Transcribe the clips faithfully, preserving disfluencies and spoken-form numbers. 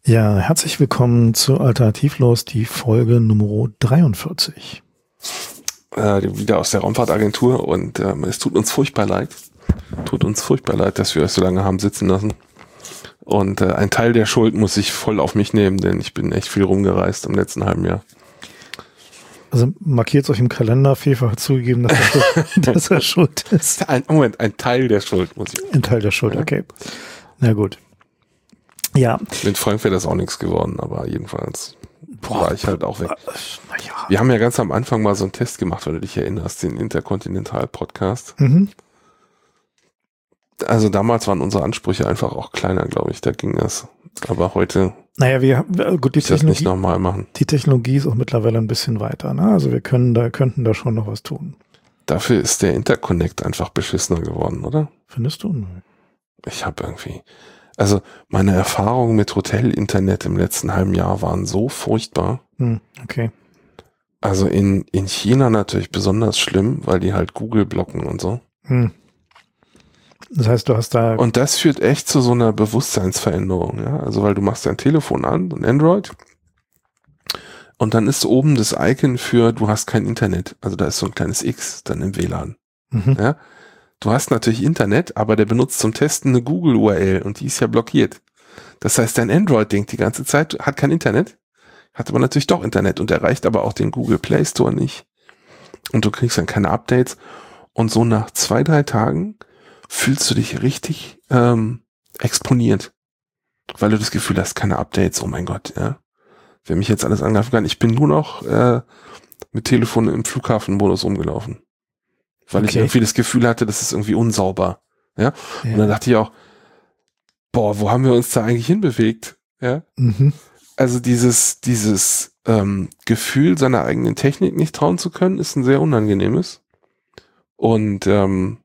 Ja, herzlich willkommen zu Alternativlos, die Folge Nummer dreiundvierzig. Äh, wieder aus der Raumfahrtagentur und ähm, es tut uns furchtbar leid. Tut uns furchtbar leid, dass wir euch so lange haben sitzen lassen. Und äh, ein Teil der Schuld muss ich voll auf mich nehmen, denn ich bin echt viel rumgereist im letzten halben Jahr. Also markiert euch im Kalender, Fefa hat zugegeben, dass er, schuld, dass er schuld ist. Ein, Moment, ein Teil der Schuld muss ich. Ein Teil der Schuld, okay. Na gut. Ja. Mit Frank wäre das auch nichts geworden, aber jedenfalls Boah, war ich halt auch weg. Ja. Wir haben ja ganz am Anfang mal so einen Test gemacht, wenn du dich erinnerst, den Interkontinental-Podcast. Mhm. Also damals waren unsere Ansprüche einfach auch kleiner, glaube ich, da ging das. Aber heute naja, wir gut, die ich das nicht nochmal machen. Die Technologie ist auch mittlerweile ein bisschen weiter, ne? Also wir können da, könnten da schon noch was tun. Dafür ist der Interconnect einfach beschissener geworden, oder? Findest du? Nein. Ich habe irgendwie, also meine Erfahrungen mit Hotel-Internet im letzten halben Jahr waren so furchtbar. Hm, okay. Also in, in China natürlich besonders schlimm, weil die halt Google blocken und so. Hm. Das heißt, du hast da... Und das führt echt zu so einer Bewusstseinsveränderung, ja. Also weil du machst dein Telefon an, ein Android, und dann ist oben das Icon für, du hast kein Internet. Also da ist so ein kleines X dann im W L A N. Mhm. Ja. Du hast natürlich Internet, aber der benutzt zum Testen eine Google-U R L und die ist ja blockiert. Das heißt, dein Android denkt die ganze Zeit, hat kein Internet, hat aber natürlich doch Internet und erreicht aber auch den Google Play Store nicht. Und du kriegst dann keine Updates. Und so nach zwei, drei Tagen fühlst du dich richtig ähm, exponiert, weil du das Gefühl hast, keine Updates, oh mein Gott, ja. Wer mich jetzt alles angreifen kann, ich bin nur noch äh, mit Telefon im Flughafenmodus rumgelaufen. Weil okay. ich irgendwie das Gefühl hatte, das ist irgendwie unsauber. Ja? ja. Und dann dachte ich auch, boah, wo haben wir uns da eigentlich hinbewegt? Ja. Mhm. Also dieses, dieses ähm, Gefühl, seiner eigenen Technik nicht trauen zu können, ist ein sehr unangenehmes. Und ähm,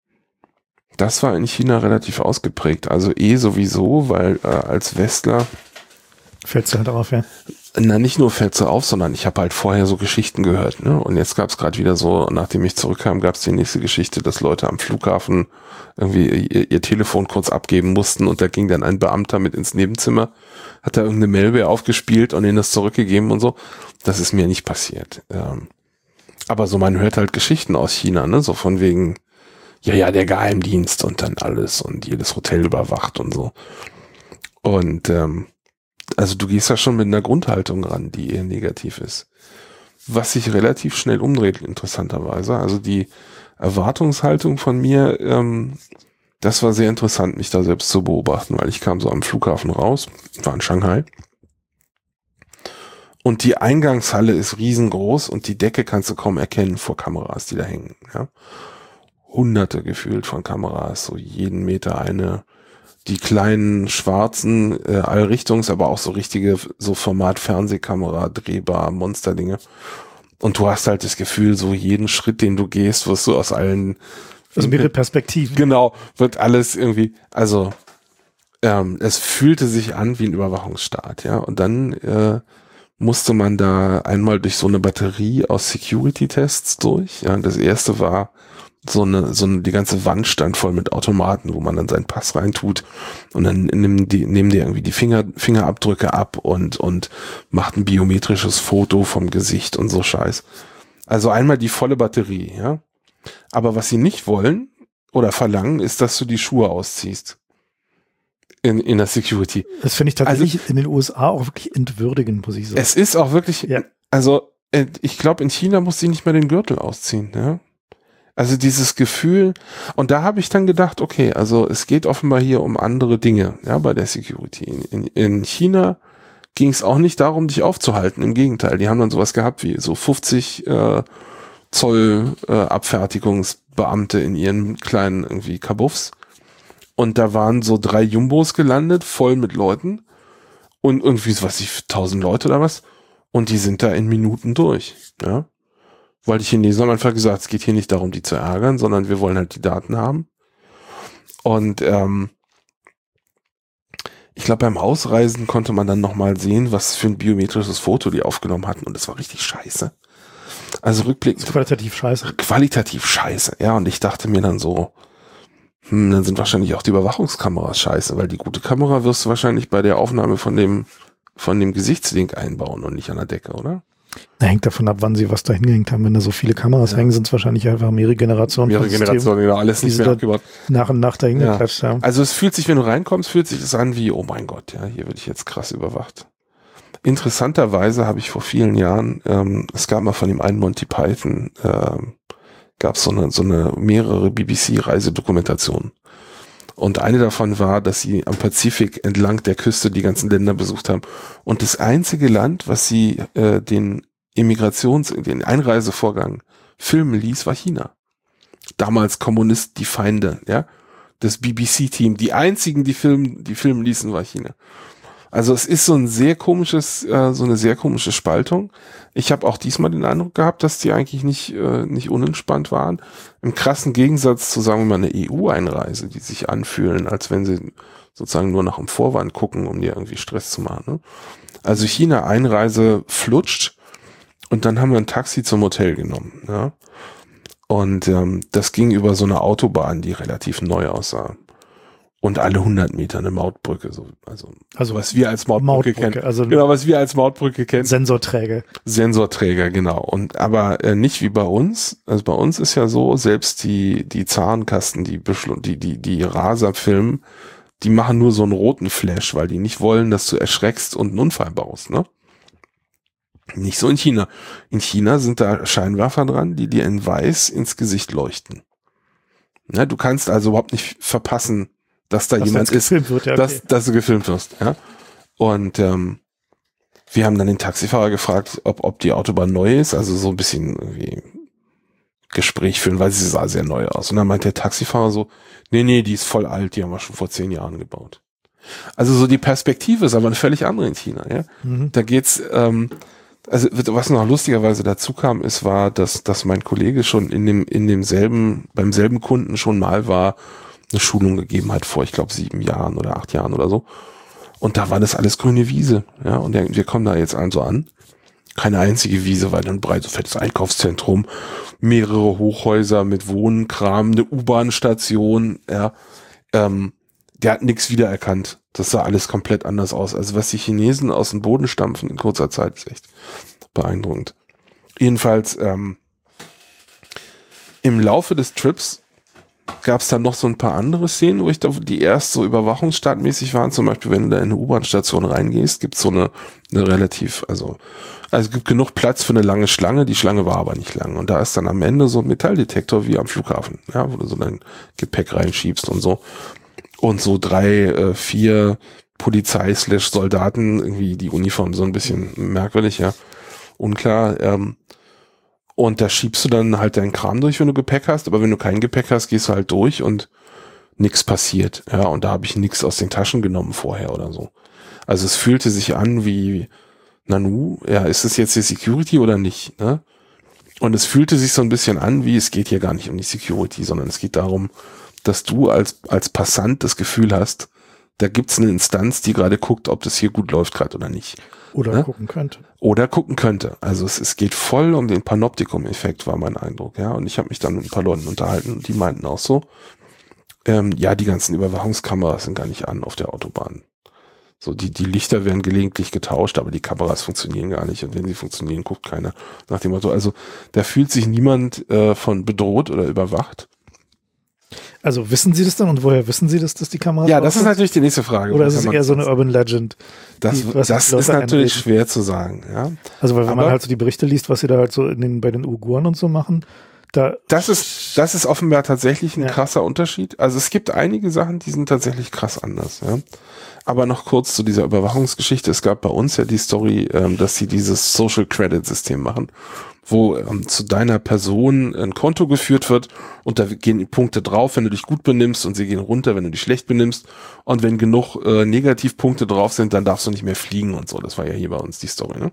das war in China relativ ausgeprägt. Also eh sowieso, weil äh, als Westler fällst du halt auf, ja. Na, nicht nur fällt so auf, sondern ich habe halt vorher so Geschichten gehört, ne? Und jetzt gab es gerade wieder so, nachdem ich zurückkam, gab es die nächste Geschichte, dass Leute am Flughafen irgendwie ihr, ihr Telefon kurz abgeben mussten und da ging dann ein Beamter mit ins Nebenzimmer, hat da irgendeine Malware aufgespielt und ihnen das zurückgegeben und so. Das ist mir nicht passiert. Ähm, aber so, man hört halt Geschichten aus China, ne? So von wegen, ja, ja, der Geheimdienst und dann alles und jedes Hotel überwacht und so. Und ähm, also du gehst da schon mit einer Grundhaltung ran, die eher negativ ist. Was sich relativ schnell umdreht, interessanterweise. Also die Erwartungshaltung von mir, ähm, das war sehr interessant, mich da selbst zu beobachten, weil ich kam so am Flughafen raus, war in Shanghai. Und die Eingangshalle ist riesengroß und die Decke kannst du kaum erkennen vor Kameras, die da hängen. Ja? Hunderte gefühlt von Kameras, so jeden Meter eine. Die kleinen schwarzen äh, Allrichtungs, aber auch so richtige, so Format Fernsehkamera, drehbar, Monsterdinge. Und du hast halt das Gefühl, so jeden Schritt, den du gehst, wirst du aus allen... Also mehrere Perspektiven. Genau, wird alles irgendwie, also ähm, es fühlte sich an wie ein Überwachungsstaat, ja. Und dann äh, musste man da einmal durch so eine Batterie aus Security-Tests durch. Ja, das erste war so eine, so eine, die ganze Wand stand voll mit Automaten, wo man dann seinen Pass reintut und dann nehmen die, nehmen die irgendwie die Finger, Fingerabdrücke ab und, und macht ein biometrisches Foto vom Gesicht und so Scheiß. Also einmal die volle Batterie, ja. Aber was sie nicht wollen oder verlangen, ist, dass du die Schuhe ausziehst. In, in der Security. Das finde ich tatsächlich also, in den U S A auch wirklich entwürdigend, muss ich sagen. Es ist auch wirklich, ja. Also, ich glaube, in China muss sie nicht mehr den Gürtel ausziehen, ja. Also dieses Gefühl, und da habe ich dann gedacht, okay, also es geht offenbar hier um andere Dinge, ja, bei der Security. In, in China ging es auch nicht darum, dich aufzuhalten, im Gegenteil, die haben dann sowas gehabt wie so fünfzig äh, Zoll äh, Abfertigungsbeamte in ihren kleinen irgendwie Kabuffs und da waren so drei Jumbos gelandet, voll mit Leuten und irgendwie, was weiß ich, tausend Leute oder was und die sind da in Minuten durch, ja. Weil die Chinesen haben einfach gesagt, es geht hier nicht darum, die zu ärgern, sondern wir wollen halt die Daten haben. Und ähm, ich glaube, beim Ausreisen konnte man dann nochmal sehen, was für ein biometrisches Foto die aufgenommen hatten. Und das war richtig scheiße. Also rückblickend. Qualitativ scheiße. Qualitativ scheiße, ja. Und ich dachte mir dann so, hm, dann sind wahrscheinlich auch die Überwachungskameras scheiße, weil die gute Kamera wirst du wahrscheinlich bei der Aufnahme von dem, von dem Gesichtslink einbauen und nicht an der Decke, oder? Da hängt davon ab, wann sie was da hingehängt haben. Wenn da so viele Kameras ja. hängen, sind es wahrscheinlich einfach mehrere Generationen. Mehrere Generationen, genau, alles nicht mehr abgebaut. Nach und nach dahin ja. geklatscht haben. Also es fühlt sich, wenn du reinkommst, fühlt sich das an wie, oh mein Gott, ja, hier werde ich jetzt krass überwacht. Interessanterweise habe ich vor vielen Jahren, ähm, es gab mal von dem einen Monty Python, ähm, gab es so eine, so eine mehrere B B C-Reisedokumentationen. Und eine davon war, dass sie am Pazifik entlang der Küste die ganzen Länder besucht haben. Und das einzige Land, was sie äh, den Immigrations-, den Einreisevorgang filmen ließ, war China. Damals Kommunist, die Feinde, ja. Das B B C-Team, die einzigen, die filmen, die filmen ließen, war China. Also es ist so ein sehr komisches, äh, so eine sehr komische Spaltung. Ich habe auch diesmal den Eindruck gehabt, dass die eigentlich nicht äh, nicht unentspannt waren. Im krassen Gegensatz zu, sagen wir mal, eine E U-Einreise, die sich anfühlen, als wenn sie sozusagen nur nach dem Vorwand gucken, um dir irgendwie Stress zu machen. Ne? Also China-Einreise flutscht und dann haben wir ein Taxi zum Hotel genommen. Ja? Und ähm, das ging über so eine Autobahn, die relativ neu aussah. Und alle hundert Meter eine Mautbrücke, so, also, also was wir als Mautbrücke, Mautbrücke kennen. Also genau, was wir als Mautbrücke kennen. Sensorträger. Sensorträger, genau. Und aber äh, nicht wie bei uns. Also bei uns ist ja so, selbst die die Zahnkasten, die Beschl- die die die Raser filmen, die machen nur so einen roten Flash, weil die nicht wollen, dass du erschreckst und einen Unfall baust, ne? Nicht so in China. In China sind da Scheinwerfer dran, die dir in weiß ins Gesicht leuchten. Ja, du kannst also überhaupt nicht verpassen, dass da dass jemand ist, wird, ja, okay. dass, dass du gefilmt wirst. Ja? Und ähm, wir haben dann den Taxifahrer gefragt, ob, ob die Autobahn neu ist, also so ein bisschen irgendwie Gespräch führen, weil sie sah sehr neu aus. Und dann meint der Taxifahrer so, nee, nee, die ist voll alt, die haben wir schon vor zehn Jahren gebaut. Also so die Perspektive ist aber eine völlig andere in China. Ja? Mhm. Da geht's, ähm, also was noch lustigerweise dazu kam, ist, war, dass, dass mein Kollege schon in dem, in demselben, beim selben Kunden schon mal war, eine Schulung gegeben hat vor, ich glaube, sieben Jahren oder acht Jahren oder so. Und da war das alles grüne Wiese. Ja, und der, wir kommen da jetzt also an. Keine einzige Wiese, weil ein breit so fettes Einkaufszentrum, mehrere Hochhäuser mit Wohnkram, eine U-Bahn-Station, ja. Ähm, der hat nichts wiedererkannt. Das sah alles komplett anders aus. Also was die Chinesen aus dem Boden stampfen in kurzer Zeit, ist echt beeindruckend. Jedenfalls, ähm, im Laufe des Trips gab es dann noch so ein paar andere Szenen, wo ich da, die erst so überwachungsstartmäßig waren. Zum Beispiel, wenn du da in eine U-Bahn-Station reingehst, gibt es so eine, eine relativ, also, also es gibt genug Platz für eine lange Schlange. Die Schlange war aber nicht lang. Und da ist dann am Ende so ein Metalldetektor wie am Flughafen, ja, wo du so dein Gepäck reinschiebst und so. Und so drei, äh, vier Polizei-Soldaten, irgendwie die Uniform so ein bisschen merkwürdig, ja, unklar, ähm, und da schiebst du dann halt deinen Kram durch, wenn du Gepäck hast. Aber wenn du kein Gepäck hast, gehst du halt durch und nichts passiert. Ja, und da habe ich nichts aus den Taschen genommen vorher oder so. Also es fühlte sich an wie, Nanu, ja, ist es jetzt die Security oder nicht? Ne? Und es fühlte sich so ein bisschen an, wie es geht hier gar nicht um die Security, sondern es geht darum, dass du als als Passant das Gefühl hast, da gibt's eine Instanz, die gerade guckt, ob das hier gut läuft gerade oder nicht. Oder ne? gucken könnte. Oder gucken könnte. Also es, es geht voll um den Panoptikum-Effekt, war mein Eindruck. Ja, und ich habe mich dann mit ein paar Leuten unterhalten und die meinten auch so, ähm, ja, die ganzen Überwachungskameras sind gar nicht an auf der Autobahn. So, die die Lichter werden gelegentlich getauscht, aber die Kameras funktionieren gar nicht. Und wenn sie funktionieren, guckt keiner nach dem Motto. Also da fühlt sich niemand äh, von bedroht oder überwacht. Also wissen Sie das dann und woher wissen Sie das, dass die Kameras Ja, das ist natürlich die nächste Frage. Oder ist es eher so eine Urban Legend? Das, die, das ist natürlich einreden. Schwer zu sagen. Ja. Also weil wenn Aber man halt so die Berichte liest, was sie da halt so in den, bei den Uiguren und so machen, da das ist das ist offenbar tatsächlich ein ja. krasser Unterschied. Also es gibt einige Sachen, die sind tatsächlich krass anders. Ja. Aber noch kurz zu dieser Überwachungsgeschichte. Es gab bei uns ja die Story, ähm, dass sie dieses Social Credit System machen, wo ähm, zu deiner Person ein Konto geführt wird und da gehen die Punkte drauf, wenn du dich gut benimmst, und sie gehen runter, wenn du dich schlecht benimmst, und wenn genug äh, Negativpunkte drauf sind, dann darfst du nicht mehr fliegen und so. Das war ja hier bei uns die Story, ne?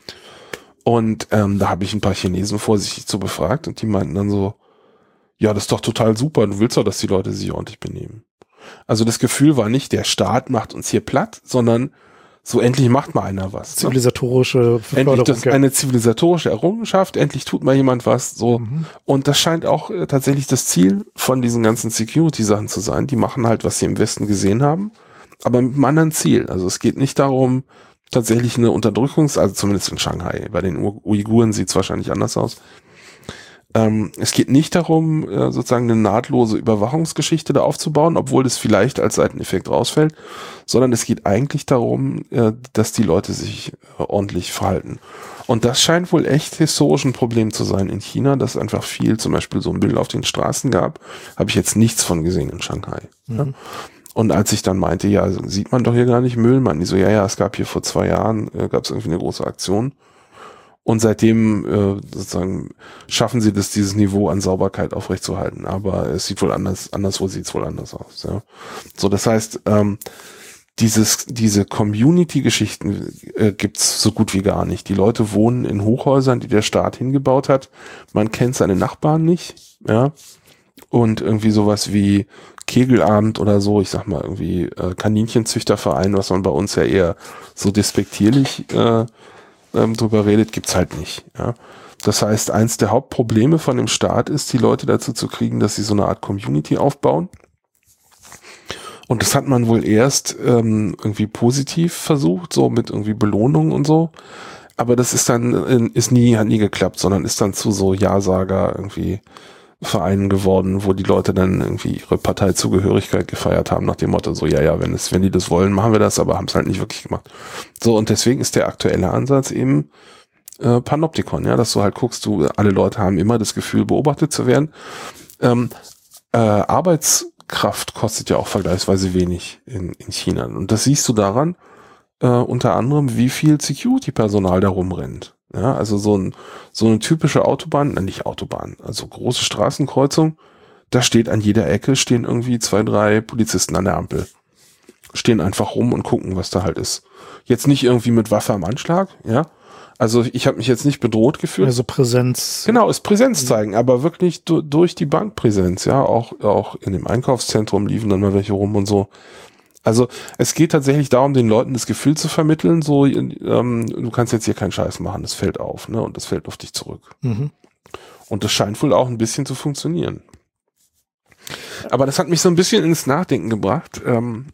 Und ähm, da habe ich ein paar Chinesen vorsichtig zu befragt und die meinten dann so, ja, das ist doch total super, du willst doch, dass die Leute sich ordentlich benehmen. Also das Gefühl war nicht, der Staat macht uns hier platt, sondern So, endlich macht mal einer was. Zivilisatorische Endlich, das ist eine zivilisatorische Errungenschaft, endlich tut mal jemand was, so. Mhm. Und das scheint auch äh, tatsächlich das Ziel von diesen ganzen Security-Sachen zu sein. Die machen halt, was sie im Westen gesehen haben, aber mit einem anderen Ziel. Also es geht nicht darum, tatsächlich eine Unterdrückungs-, also zumindest in Shanghai, bei den Uiguren sieht es wahrscheinlich anders aus. Ähm, es geht nicht darum, äh, sozusagen eine nahtlose Überwachungsgeschichte da aufzubauen, obwohl das vielleicht als Seiteneffekt rausfällt, sondern es geht eigentlich darum, äh, dass die Leute sich äh, ordentlich verhalten. Und das scheint wohl echt historisch ein Problem zu sein in China, dass es einfach viel, zum Beispiel so Müll auf den Straßen gab, habe ich jetzt nichts von gesehen in Shanghai. Mhm. Ja? Und als ich dann meinte, ja, sieht man doch hier gar nicht Müll, meinten die so, ja, ja, es gab hier vor zwei Jahren, äh, gab es irgendwie eine große Aktion. Und seitdem äh, sozusagen schaffen sie das, dieses Niveau an Sauberkeit aufrechtzuerhalten. Aber es sieht wohl anders, anderswo sieht es wohl anders aus. Ja. So, das heißt, ähm, dieses, diese Community-Geschichten äh, gibt's so gut wie gar nicht. Die Leute wohnen in Hochhäusern, die der Staat hingebaut hat. Man kennt seine Nachbarn nicht. Ja. Und irgendwie sowas wie Kegelabend oder so, ich sag mal irgendwie äh, Kaninchenzüchterverein, was man bei uns ja eher so despektierlich äh, drüber redet, gibt's halt nicht. Ja. Das heißt, eins der Hauptprobleme von dem Staat ist, die Leute dazu zu kriegen, dass sie so eine Art Community aufbauen. Und das hat man wohl erst ähm, irgendwie positiv versucht, so mit irgendwie Belohnungen und so. Aber das ist dann, ist nie, hat nie geklappt, sondern ist dann zu so Ja-Sager irgendwie Vereinen geworden, wo die Leute dann irgendwie ihre Parteizugehörigkeit gefeiert haben, nach dem Motto so, ja, ja, wenn es, wenn die das wollen, machen wir das, aber haben es halt nicht wirklich gemacht. So, und deswegen ist der aktuelle Ansatz eben äh, Panoptikon, ja, dass du halt guckst, du, alle Leute haben immer das Gefühl, beobachtet zu werden. Ähm, äh, Arbeitskraft kostet ja auch vergleichsweise wenig in, in China. Und das siehst du daran, äh, unter anderem, wie viel Security-Personal da rumrennt. Ja, also so ein, so eine typische Autobahn, nein, nicht Autobahn, also große Straßenkreuzung, da steht an jeder Ecke, stehen irgendwie zwei, drei Polizisten an der Ampel. Stehen einfach rum und gucken, was da halt ist. Jetzt nicht irgendwie mit Waffe am Anschlag, ja. Also ich habe mich jetzt nicht bedroht gefühlt. Also Präsenz. Genau, ist Präsenz zeigen, aber wirklich du, durch die Bank Präsenz, ja. Auch, auch in dem Einkaufszentrum liefen dann mal welche rum und so. Also es geht tatsächlich darum, den Leuten das Gefühl zu vermitteln, so ähm, du kannst jetzt hier keinen Scheiß machen, das fällt auf, ne? Und das fällt auf dich zurück. Mhm. Und das scheint wohl auch ein bisschen zu funktionieren. Aber das hat mich so ein bisschen ins Nachdenken gebracht. Ähm,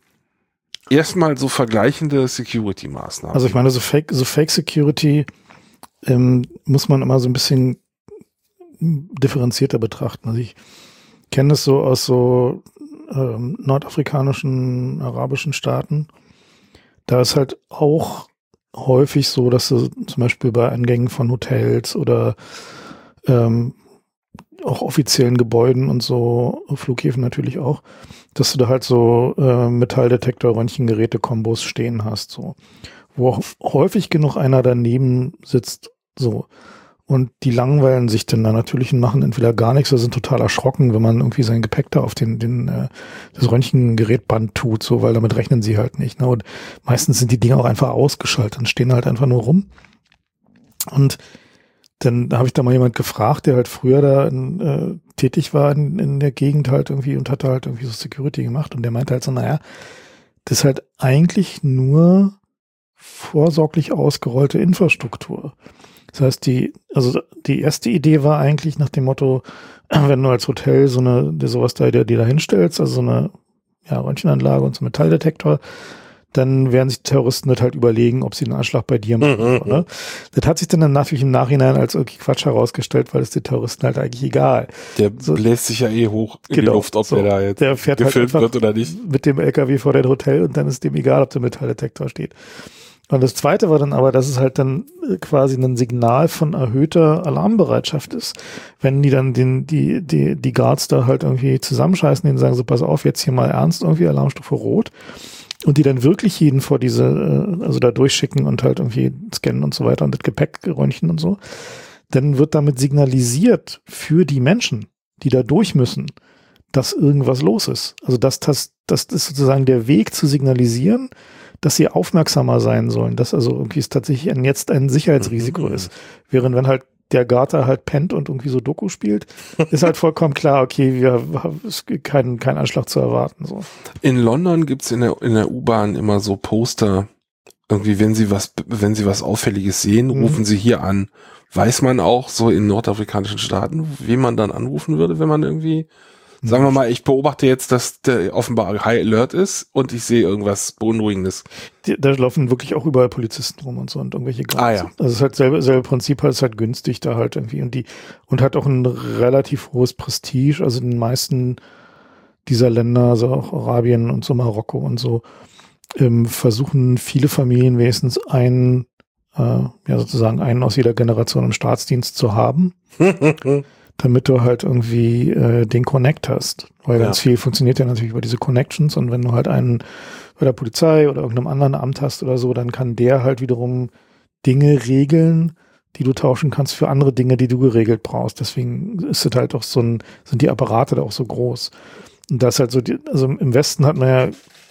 erstmal so vergleichende Security-Maßnahmen. Also ich meine, so Fake, so Fake Security ähm, muss man immer so ein bisschen differenzierter betrachten. Also ich kenne das so aus so ähm, nordafrikanischen, arabischen Staaten. Da ist halt auch häufig so, dass du zum Beispiel bei Eingängen von Hotels oder ähm, auch offiziellen Gebäuden und so, Flughäfen natürlich auch, dass du da halt so äh, Metalldetektor-Röntgengeräte-Kombos stehen hast, so, wo auch häufig genug einer daneben sitzt, so. Und die langweilen sich dann da natürlich und machen entweder gar nichts oder sind total erschrocken, wenn man irgendwie sein Gepäck da auf den, den äh, das Röntgengerätband tut, so, weil damit rechnen sie halt nicht. Ne? Und meistens sind die Dinger auch einfach ausgeschaltet und stehen halt einfach nur rum. Und dann habe ich da mal jemand gefragt, der halt früher da in, äh, tätig war in, in der Gegend halt irgendwie und hatte halt irgendwie so Security gemacht. Und der meinte halt so, naja, das ist halt eigentlich nur vorsorglich ausgerollte Infrastruktur. Das heißt, die, also die erste Idee war eigentlich nach dem Motto, wenn du als Hotel so eine, dir sowas da, dir da hinstellst, also so eine, ja, Röntgenanlage und so einen Metalldetektor, dann werden sich die Terroristen das halt überlegen, ob sie einen Anschlag bei dir machen, mhm. oder? Das hat sich dann natürlich im Nachhinein als irgendwie Quatsch herausgestellt, weil es den Terroristen halt eigentlich egal. Der so, bläst sich ja eh hoch in genau, die Luft, ob so, der da jetzt der fährt gefilmt halt wird oder nicht. Mit dem L K W vor dein Hotel und dann ist dem egal, ob der Metalldetektor steht. Und das Zweite war dann aber, dass es halt dann quasi ein Signal von erhöhter Alarmbereitschaft ist. Wenn die dann den, die, die, die Guards da halt irgendwie zusammenscheißen, denen sagen so, pass auf, jetzt hier mal ernst, irgendwie Alarmstufe Rot. Und die dann wirklich jeden vor diese, also da durchschicken und halt irgendwie scannen und so weiter und das Gepäck röntgen und so. Dann wird damit signalisiert für die Menschen, die da durch müssen, dass irgendwas los ist. Also das, das, das ist sozusagen der Weg zu signalisieren, dass sie aufmerksamer sein sollen, dass also irgendwie es tatsächlich ein, jetzt ein Sicherheitsrisiko mhm. ist. Während wenn halt der Garter halt pennt und irgendwie so Doku spielt, ist halt vollkommen klar, okay, wir haben keinen kein Anschlag zu erwarten. So. In London gibt's in der, in der U-Bahn immer so Poster, irgendwie, wenn sie was, wenn sie was Auffälliges sehen, Mhm. rufen sie hier an. Weiß man auch so in nordafrikanischen Staaten, wie man dann anrufen würde, wenn man irgendwie, Mhm. sagen wir mal, ich beobachte jetzt, dass der offenbar High Alert ist und ich sehe irgendwas Beunruhigendes. Die, da laufen wirklich auch überall Polizisten rum und so und irgendwelche Guards. Ah, ja. Also es ist halt selbe, selbe Prinzip, halt, es ist halt günstig da halt irgendwie und die, und hat auch ein relativ hohes Prestige, also in den meisten dieser Länder, also auch Arabien und so Marokko und so, ähm, versuchen viele Familien wenigstens einen, äh, ja sozusagen einen aus jeder Generation im Staatsdienst zu haben, damit du halt irgendwie äh, den Connect hast. Weil ganz Ja. viel funktioniert ja natürlich über diese Connections und wenn du halt einen bei der Polizei oder irgendeinem anderen Amt hast oder so, dann kann der halt wiederum Dinge regeln, die du tauschen kannst für andere Dinge, die du geregelt brauchst. Deswegen ist es halt auch so ein, sind die Apparate da auch so groß. Und das ist halt so, die, also im Westen hat man ja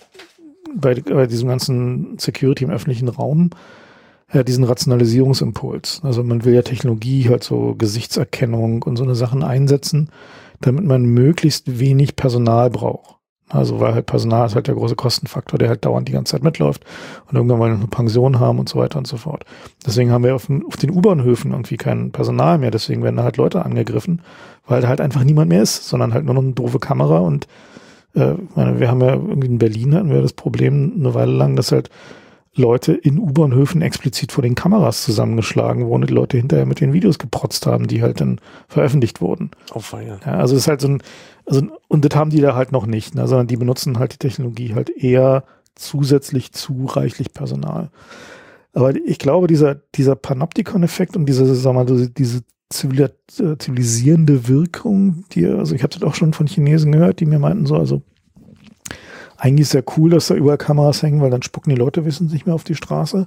bei, bei diesem ganzen Security im öffentlichen Raum ja diesen Rationalisierungsimpuls. Also man will ja Technologie, halt so Gesichtserkennung und so eine Sachen einsetzen, damit man möglichst wenig Personal braucht. Also weil halt Personal ist halt der große Kostenfaktor, der halt dauernd die ganze Zeit mitläuft und irgendwann mal eine Pension haben und so weiter und so fort. Deswegen haben wir auf den, auf den U-Bahn-Höfen irgendwie kein Personal mehr, deswegen werden da halt Leute angegriffen, weil da halt einfach niemand mehr ist, sondern halt nur noch eine doofe Kamera und äh, meine, wir haben ja irgendwie in Berlin hatten wir das Problem eine Weile lang, dass halt Leute in U-Bahn-Höfen explizit vor den Kameras zusammengeschlagen wurden und die Leute hinterher mit den Videos geprotzt haben, die halt dann veröffentlicht wurden. Oh, feier. Ja, also es ist halt so ein, also, und das haben die da halt noch nicht, ne, sondern die benutzen halt die Technologie halt eher zusätzlich zu reichlich Personal. Aber ich glaube, dieser, dieser Panoptikon-Effekt und diese, sag mal, diese zivil, äh, zivilisierende Wirkung, die, also ich habe das auch schon von Chinesen gehört, die mir meinten so, also eigentlich ist ja cool, dass da überall Kameras hängen, weil dann spucken die Leute wissen nicht mehr auf die Straße.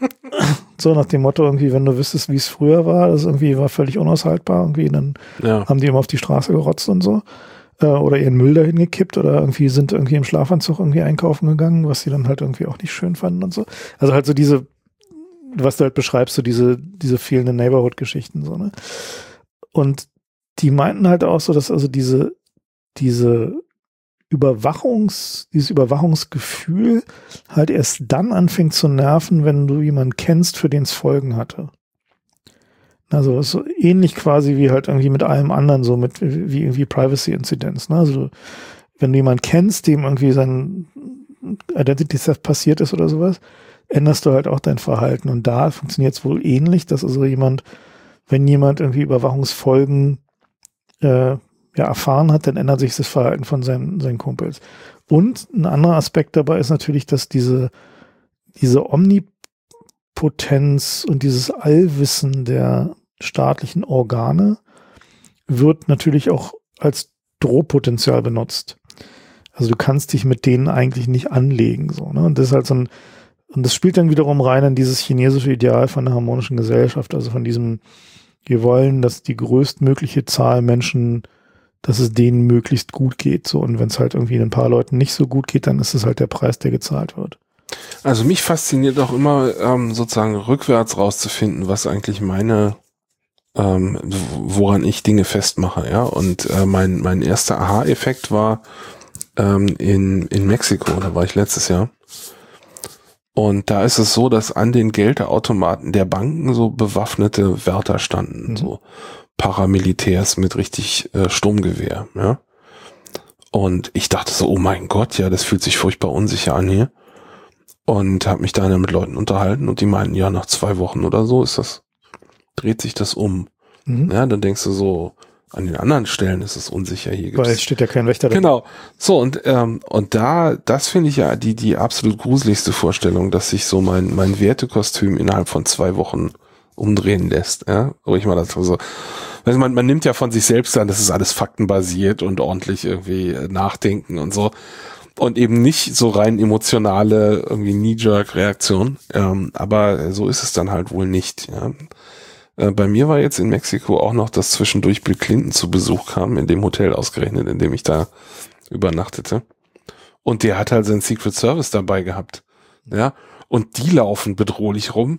So nach dem Motto irgendwie, wenn du wüsstest, wie es früher war, das irgendwie war völlig unaushaltbar, irgendwie, dann Ja. haben die immer auf die Straße gerotzt und so. Äh, oder ihren Müll dahin gekippt oder irgendwie sind irgendwie im Schlafanzug irgendwie einkaufen gegangen, was sie dann halt irgendwie auch nicht schön fanden und so. Also halt so diese, was du halt beschreibst, so diese, diese fehlenden Neighborhood-Geschichten, so, ne? Und die meinten halt auch so, dass also diese, diese Überwachungs, dieses Überwachungsgefühl halt erst dann anfängt zu nerven, wenn du jemanden kennst, für den es Folgen hatte. Also so ähnlich quasi wie halt irgendwie mit allem anderen, so mit wie irgendwie Privacy-Inzidenz. Ne? Also wenn du jemanden kennst, dem irgendwie sein Identity Theft passiert ist oder sowas, änderst du halt auch dein Verhalten. Und da funktioniert es wohl ähnlich, dass also jemand, wenn jemand irgendwie Überwachungsfolgen äh, ja, erfahren hat, dann ändert sich das Verhalten von seinen, seinen Kumpels. Und ein anderer Aspekt dabei ist natürlich, dass diese, diese Omnipotenz und dieses Allwissen der staatlichen Organe wird natürlich auch als Drohpotenzial benutzt. Also du kannst dich mit denen eigentlich nicht anlegen, so, ne? Und das ist halt so ein, und das spielt dann wiederum rein in dieses chinesische Ideal von der harmonischen Gesellschaft, also von diesem, wir wollen, dass die größtmögliche Zahl Menschen, dass es denen möglichst gut geht. So, und wenn es halt irgendwie ein paar Leuten nicht so gut geht, dann ist es halt der Preis, der gezahlt wird. Also mich fasziniert auch immer, ähm, sozusagen rückwärts rauszufinden, was eigentlich meine, ähm, woran ich Dinge festmache, ja. Und äh, mein mein erster Aha-Effekt war ähm, in in Mexiko, da war ich letztes Jahr. Und da ist es so, dass an den Geldautomaten der Banken so bewaffnete Wärter standen, mhm. so Paramilitärs mit richtig äh, Sturmgewehr, ja. Und ich dachte so, oh mein Gott, ja, das fühlt sich furchtbar unsicher an hier. Und habe mich dann mit Leuten unterhalten und die meinten, ja, nach zwei Wochen oder so ist das, dreht sich das um. Mhm. Ja, dann denkst du so, an den anderen Stellen ist es unsicher. Hier gibt's, weil es steht ja kein Wächter da. Genau. So, und ähm, und da, das finde ich ja die die absolut gruseligste Vorstellung, dass sich so mein mein Wertekostüm innerhalb von zwei Wochen umdrehen lässt. Ja, wo ich mal das so, also man man nimmt ja von sich selbst an, das ist alles faktenbasiert und ordentlich irgendwie nachdenken und so. Und eben nicht so rein emotionale, irgendwie Knee-Jerk-Reaktion. Ähm, aber so ist es dann halt wohl nicht. Ja. Äh, bei mir war jetzt in Mexiko auch noch, dass zwischendurch Bill Clinton zu Besuch kam, in dem Hotel ausgerechnet, in dem ich da übernachtete. Und der hat halt seinen Secret Service dabei gehabt. Ja. Und die laufen bedrohlich rum.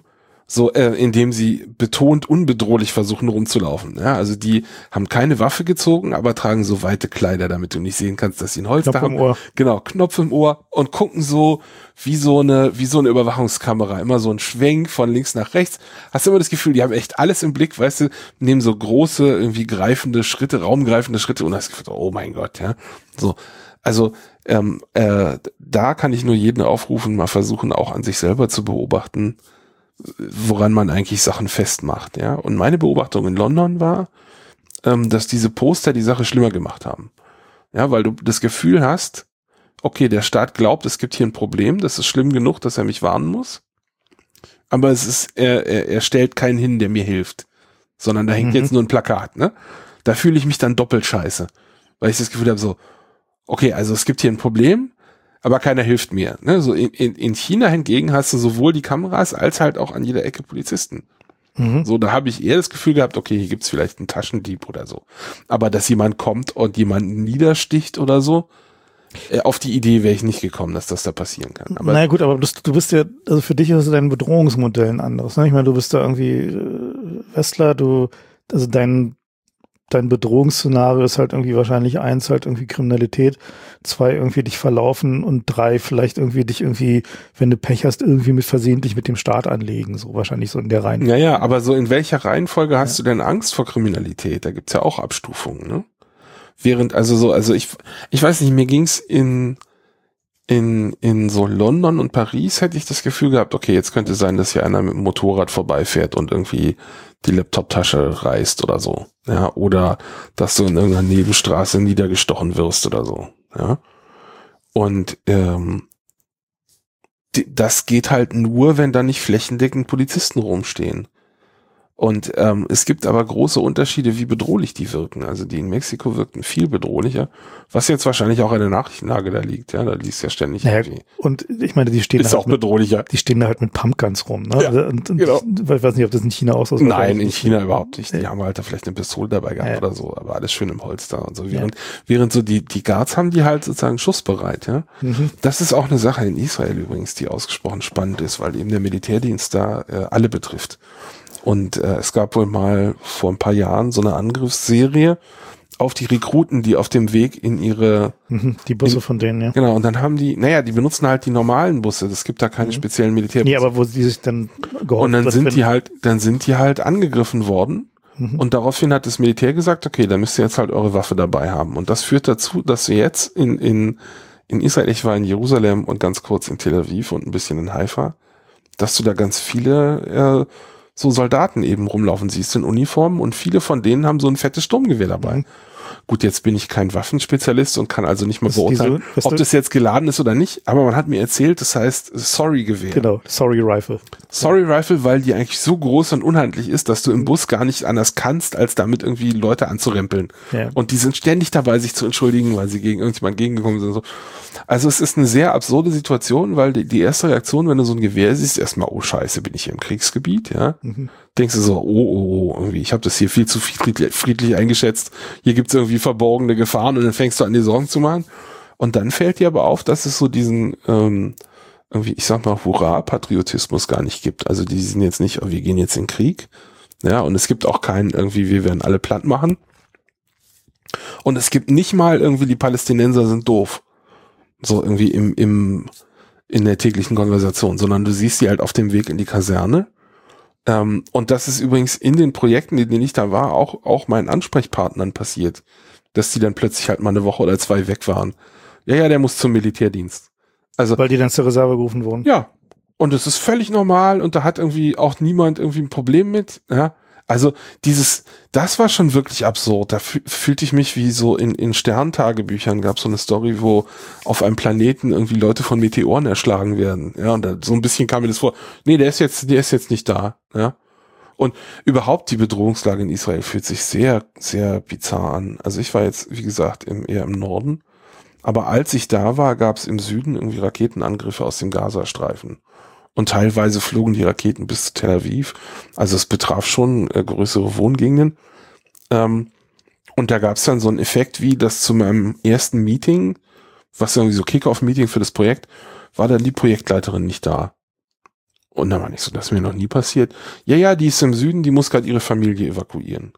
So, äh, indem sie betont unbedrohlich versuchen rumzulaufen. Ja, also die haben keine Waffe gezogen, aber tragen so weite Kleider, damit du nicht sehen kannst, dass sie ein Holster Knopf haben. im Ohr. Genau, Knopf im Ohr und gucken so wie so eine, wie so eine Überwachungskamera. Immer so ein Schwenk von links nach rechts. Hast du immer das Gefühl, die haben echt alles im Blick, weißt du, nehmen so große, irgendwie greifende Schritte, raumgreifende Schritte und hast das Gefühl, oh mein Gott, ja. So. Also, ähm, äh, da kann ich nur jeden aufrufen, mal versuchen, auch an sich selber zu beobachten, woran man eigentlich Sachen festmacht, ja. Und meine Beobachtung in London war, ähm, dass diese Poster die Sache schlimmer gemacht haben. Ja, weil du das Gefühl hast, okay, der Staat glaubt, es gibt hier ein Problem, das ist schlimm genug, dass er mich warnen muss. Aber es ist, er, er, er stellt keinen hin, der mir hilft. Sondern da hängt mhm. jetzt nur ein Plakat, ne? Da fühle ich mich dann doppelt scheiße. Weil ich das Gefühl habe, so, okay, also es gibt hier ein Problem, aber keiner hilft mir. Ne? So in, in, in China hingegen hast du sowohl die Kameras als halt auch an jeder Ecke Polizisten. Mhm. So, da habe ich eher das Gefühl gehabt, okay, hier gibt's vielleicht einen Taschendieb oder so. Aber dass jemand kommt und jemanden niedersticht oder so, äh, auf die Idee wäre ich nicht gekommen, dass das da passieren kann. Aber naja gut, aber du, du bist ja, also für dich ist dein Bedrohungsmodell ein anderes. Ne? Ich meine, du bist da irgendwie äh, Westler, du, also dein dein Bedrohungsszenario ist halt irgendwie wahrscheinlich eins, halt irgendwie Kriminalität, zwei irgendwie dich verlaufen und drei vielleicht irgendwie dich irgendwie, wenn du Pech hast, irgendwie mit versehentlich mit dem Staat anlegen, so wahrscheinlich so in der Reihenfolge. Ja, ja, aber so in welcher Reihenfolge hast ja. du denn Angst vor Kriminalität? Da gibt's ja auch Abstufungen, ne? Während, also so, also ich, ich weiß nicht, mir ging's in, in, in so London und Paris hätte ich das Gefühl gehabt, okay, jetzt könnte sein, dass hier einer mit dem Motorrad vorbeifährt und irgendwie die Laptoptasche reißt oder so, ja, oder dass du in irgendeiner Nebenstraße niedergestochen wirst oder so, ja. Und ähm, die, das geht halt nur, wenn da nicht flächendeckend Polizisten rumstehen. Und ähm, es gibt aber große Unterschiede, wie bedrohlich die wirken. Also die in Mexiko wirkten viel bedrohlicher, was jetzt wahrscheinlich auch an der Nachrichtenlage da liegt. Ja, da liest ja ständig naja, irgendwie. Und ich meine, die stehen ist da auch mit, bedrohlicher. Die stehen da halt mit Pumpguns rum. Ne? Ja, und, und genau. Ich weiß nicht, ob das in China auch so ist. Nein, in China überhaupt nicht. Die ja. haben halt da vielleicht eine Pistole dabei gehabt ja. oder so, aber alles schön im Holster und so. Während, ja. während so die die Guards haben die halt sozusagen schussbereit. Ja, mhm. Das ist auch eine Sache in Israel übrigens, die ausgesprochen spannend ist, weil eben der Militärdienst da äh, alle betrifft. Und äh, es gab wohl mal vor ein paar Jahren so eine Angriffsserie auf die Rekruten, die auf dem Weg in ihre... Die Busse in, von denen, ja. Genau, und dann haben die, naja, die benutzen halt die normalen Busse, es gibt da keine mhm. speziellen Militärbusse. Nee, aber wo die sich dann gehofft Und dann sind die halt, dann sind die halt angegriffen worden mhm. und daraufhin hat das Militär gesagt, okay, dann müsst ihr jetzt halt eure Waffe dabei haben. Und das führt dazu, dass wir jetzt in, in, in Israel, ich war in Jerusalem und ganz kurz in Tel Aviv und ein bisschen in Haifa, dass du da ganz viele... Äh, so Soldaten eben rumlaufen siehst in Uniformen und viele von denen haben so ein fettes Sturmgewehr dabei. Mhm. Gut, jetzt bin ich kein Waffenspezialist und kann also nicht mal beurteilen, so, ob das jetzt geladen ist oder nicht, aber man hat mir erzählt, das heißt Sorry-Gewehr. Genau, Sorry-Rifle. Sorry-Rifle, weil die eigentlich so groß und unhandlich ist, dass du im Bus gar nicht anders kannst, als damit irgendwie Leute anzurempeln. Ja. Und die sind ständig dabei, sich zu entschuldigen, weil sie gegen irgendjemand gegengekommen sind. So. Also es ist eine sehr absurde Situation, weil die, die erste Reaktion, wenn du so ein Gewehr siehst, erstmal, oh Scheiße, bin ich hier im Kriegsgebiet, ja. Mhm. Denkst du so, oh, oh, oh, irgendwie, ich habe das hier viel zu friedlich, friedlich eingeschätzt, hier gibt's irgendwie verborgene Gefahren und dann fängst du an, dir Sorgen zu machen. Und dann fällt dir aber auf, dass es so diesen, ähm, irgendwie, ich sag mal, Hurra-Patriotismus gar nicht gibt. Also die sind jetzt nicht, oh, wir gehen jetzt in den Krieg, ja, und es gibt auch keinen irgendwie, wir werden alle platt machen. Und es gibt nicht mal irgendwie, die Palästinenser sind doof. So irgendwie im, im, in der täglichen Konversation, sondern du siehst sie halt auf dem Weg in die Kaserne. Ähm, und das ist übrigens in den Projekten, in denen ich da war, auch, auch meinen Ansprechpartnern passiert, dass die dann plötzlich halt mal eine Woche oder zwei weg waren. Ja, ja, der muss zum Militärdienst. Also, weil die dann zur Reserve gerufen wurden. Ja. Und es ist völlig normal und da hat irgendwie auch niemand irgendwie ein Problem mit, ja. Also dieses, das war schon wirklich absurd. Da fü- fühlte ich mich wie so in, in Sterntagebüchern gab es so eine Story, wo auf einem Planeten irgendwie Leute von Meteoren erschlagen werden. Ja, und da, so ein bisschen kam mir das vor. Nee, der ist jetzt, der ist jetzt nicht da. Ja. Und überhaupt die Bedrohungslage in Israel fühlt sich sehr, sehr bizarr an. Also ich war jetzt, wie gesagt, im, eher im Norden. Aber als ich da war, gab es im Süden irgendwie Raketenangriffe aus dem Gazastreifen. Und teilweise flogen die Raketen bis zu Tel Aviv. Also es betraf schon äh, größere Wohngegenden. Ähm, und da gab es dann so einen Effekt, wie das zu meinem ersten Meeting, was irgendwie so Kick-Off-Meeting für das Projekt, war dann die Projektleiterin nicht da. Und dann war nicht so, das ist mir noch nie passiert. Ja, ja, die ist im Süden, die muss gerade ihre Familie evakuieren.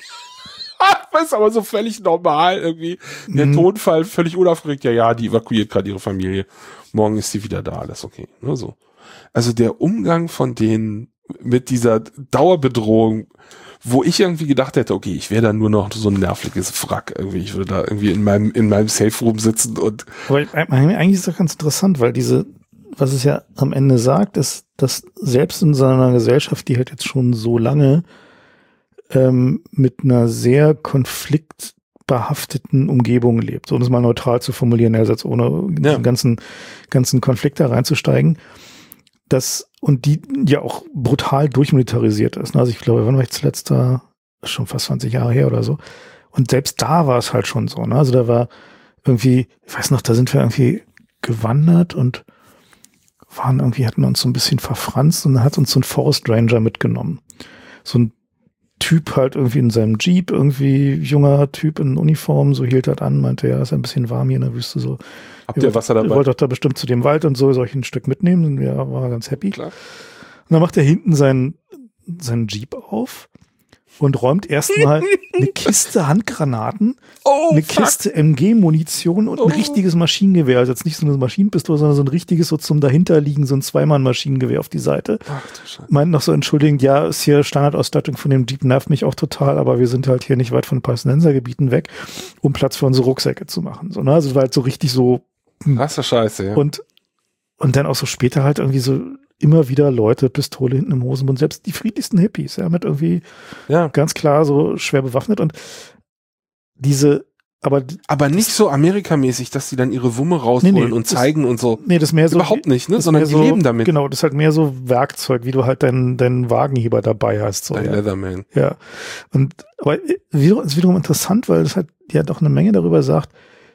Das ist aber so völlig normal irgendwie. Der mhm. Tonfall völlig unaufgeregt. Ja, ja, die evakuiert gerade ihre Familie. Morgen ist sie wieder da, alles okay. Nur so. Also der Umgang von denen mit dieser Dauerbedrohung, wo ich irgendwie gedacht hätte, okay, ich wäre da nur noch so ein nerviges Wrack irgendwie. Ich würde da irgendwie in meinem, in meinem Safe Room sitzen und. Aber eigentlich ist das ganz interessant, weil diese, was es ja am Ende sagt, ist, dass selbst in so einer Gesellschaft, die halt jetzt schon so lange ähm, mit einer sehr konfliktbehafteten Umgebung lebt, um es mal neutral zu formulieren, also jetzt ohne ja. den ganzen, ganzen Konflikt da reinzusteigen, dass, und die ja auch brutal durchmilitarisiert ist. Also ich glaube, wann war ich zuletzt da? Schon fast zwanzig Jahre her oder so. Und selbst da war es halt schon so. Ne? Also da war irgendwie, ich weiß noch, da sind wir irgendwie gewandert und waren irgendwie, hatten uns so ein bisschen verfranst und dann hat uns so ein Forest Ranger mitgenommen. So ein Typ halt irgendwie in seinem Jeep, irgendwie junger Typ in Uniform, so hielt er an, meinte, ja, ist ein bisschen warm hier in der Wüste, so. Habt ihr Wasser dabei? Ihr wollt doch da bestimmt zu dem Wald und so, soll ich ein Stück mitnehmen? Und wir waren ganz happy. Klar. Und dann macht er hinten seinen, seinen Jeep auf und räumt erstmal eine Kiste Handgranaten, oh, eine fuck. Kiste M G-Munition und oh. ein richtiges Maschinengewehr. Also jetzt nicht so eine Maschinenpistole, sondern so ein richtiges, so zum dahinterliegen, so ein Zweimann-Maschinengewehr auf die Seite. Ach du Scheiße. Meint noch so entschuldigend, ja, ist hier Standardausstattung von dem Jeep, nervt mich auch total, aber wir sind halt hier nicht weit von Palästinensergebieten weg, um Platz für unsere Rucksäcke zu machen. So, ne? Also es war halt so richtig so. Krasse Scheiße, ja. Und, und dann auch so später halt irgendwie so immer wieder Leute, Pistole hinten im Hosenbund, selbst die friedlichsten Hippies, ja, mit irgendwie ja. ganz klar so schwer bewaffnet und diese, aber aber nicht so Amerikamäßig, dass die dann ihre Wumme rausholen nee, nee, und zeigen das, und so. Nee, das mehr so. Überhaupt nicht, ne, sondern die so, leben damit. Genau, das ist halt mehr so Werkzeug, wie du halt deinen, deinen Wagenheber dabei hast. So, Dein ja. Leatherman. Ja. Und, aber wiederum, ist wiederum interessant, weil das halt ja doch eine Menge darüber sagt,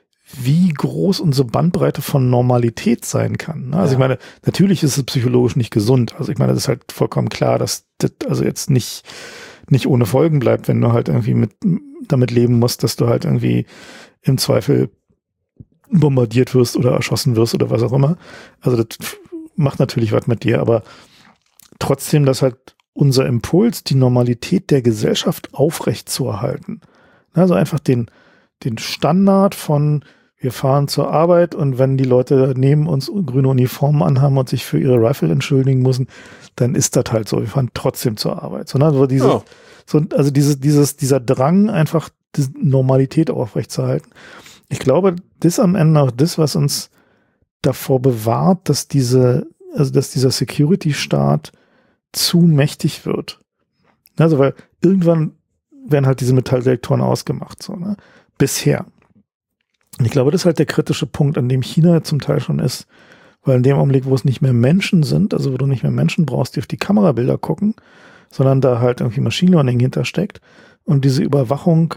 wie groß unsere Bandbreite von Normalität sein kann. Also ja. ich meine, natürlich ist es psychologisch nicht gesund. Also ich meine, das ist halt vollkommen klar, dass das also jetzt nicht, nicht ohne Folgen bleibt, wenn du halt irgendwie mit, damit leben musst, dass du halt irgendwie im Zweifel bombardiert wirst oder erschossen wirst oder was auch immer. Also das macht natürlich was mit dir, aber trotzdem, dass halt unser Impuls, die Normalität der Gesellschaft aufrecht zu erhalten. Also einfach den, den Standard von wir fahren zur Arbeit und wenn die Leute neben uns grüne Uniformen anhaben und sich für ihre Rifle entschuldigen müssen, dann ist das halt so. Wir fahren trotzdem zur Arbeit. So, ne? Also, dieses, ja. so, also dieses, dieses, dieser Drang, einfach die Normalität aufrechtzuerhalten. Ich glaube, das am Ende auch das, was uns davor bewahrt, dass diese, also dass dieser Security-Staat zu mächtig wird. Also, weil irgendwann werden halt diese Metalldetektoren ausgemacht. So, ne? Bisher. Und ich glaube, das ist halt der kritische Punkt, an dem China zum Teil schon ist, weil in dem Augenblick, wo es nicht mehr Menschen sind, also wo du nicht mehr Menschen brauchst, die auf die Kamerabilder gucken, sondern da halt irgendwie Machine Learning hintersteckt und diese Überwachung,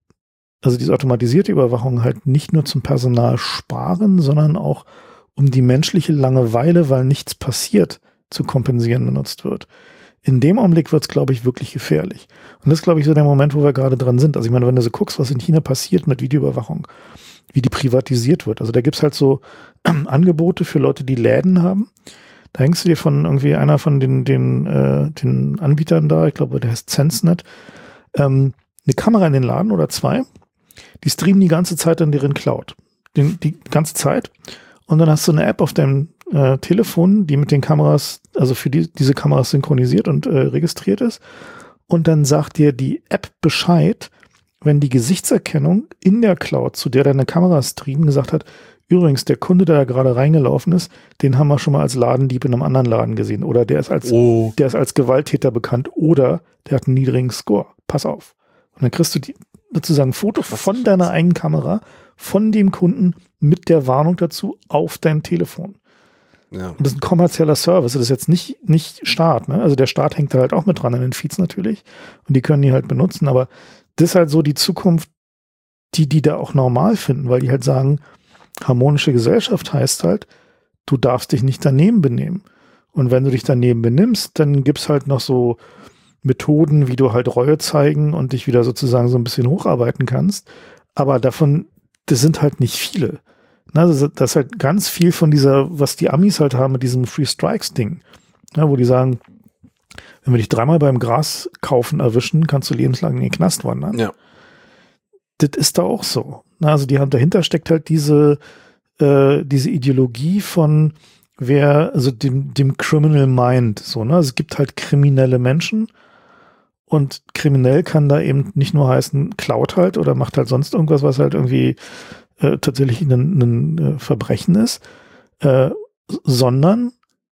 also diese automatisierte Überwachung halt nicht nur zum Personal sparen, sondern auch um die menschliche Langeweile, weil nichts passiert, zu kompensieren benutzt wird. In dem Augenblick wird es, glaube ich, wirklich gefährlich. Und das ist, glaube ich, so der Moment, wo wir gerade dran sind. Also ich meine, wenn du so guckst, was in China passiert mit Videoüberwachung, wie die privatisiert wird. Also da gibt's halt so äh, Angebote für Leute, die Läden haben. Da hängst du dir von irgendwie einer von den, den, äh, den Anbietern da, ich glaube, der heißt SenseNet, ähm, eine Kamera in den Laden oder zwei. Die streamen die ganze Zeit in deren Cloud. Die, die ganze Zeit. Und dann hast du eine App auf deinem äh, Telefon, die mit den Kameras, also für die, diese Kameras synchronisiert und äh, registriert ist. Und dann sagt dir die App Bescheid, wenn die Gesichtserkennung in der Cloud, zu der deine Kamera streamen, gesagt hat, übrigens, der Kunde, der da gerade reingelaufen ist, den haben wir schon mal als Ladendieb in einem anderen Laden gesehen. Oder der ist als, oh. der ist als Gewalttäter bekannt. Oder der hat einen niedrigen Score. Pass auf. Und dann kriegst du die, sozusagen ein Foto von deiner eigenen Kamera, von dem Kunden mit der Warnung dazu auf dein Telefon. Ja. Und das ist ein kommerzieller Service. Das ist jetzt nicht, nicht Staat, ne? Also der Staat hängt da halt auch mit dran an den Feeds natürlich. Und die können die halt benutzen. Aber das ist halt so die Zukunft, die die da auch normal finden, weil die halt sagen, harmonische Gesellschaft heißt halt, du darfst dich nicht daneben benehmen. Und wenn du dich daneben benimmst, dann gibt's halt noch so Methoden, wie du halt Reue zeigen und dich wieder sozusagen so ein bisschen hocharbeiten kannst. Aber davon, das sind halt nicht viele. Das ist halt ganz viel von dieser, was die Amis halt haben mit diesem Free Strikes Ding. ja, wo die sagen, wenn wir dich dreimal beim Gras kaufen erwischen, kannst du lebenslang in den Knast wandern. Ja. Das ist da auch so. Also die haben, dahinter steckt halt diese, äh, diese Ideologie von wer, also dem, dem Criminal Mind, so, ne? Also es gibt halt kriminelle Menschen und kriminell kann da eben nicht nur heißen, klaut halt oder macht halt sonst irgendwas, was halt irgendwie äh, tatsächlich ein, ein äh, Verbrechen ist, äh, sondern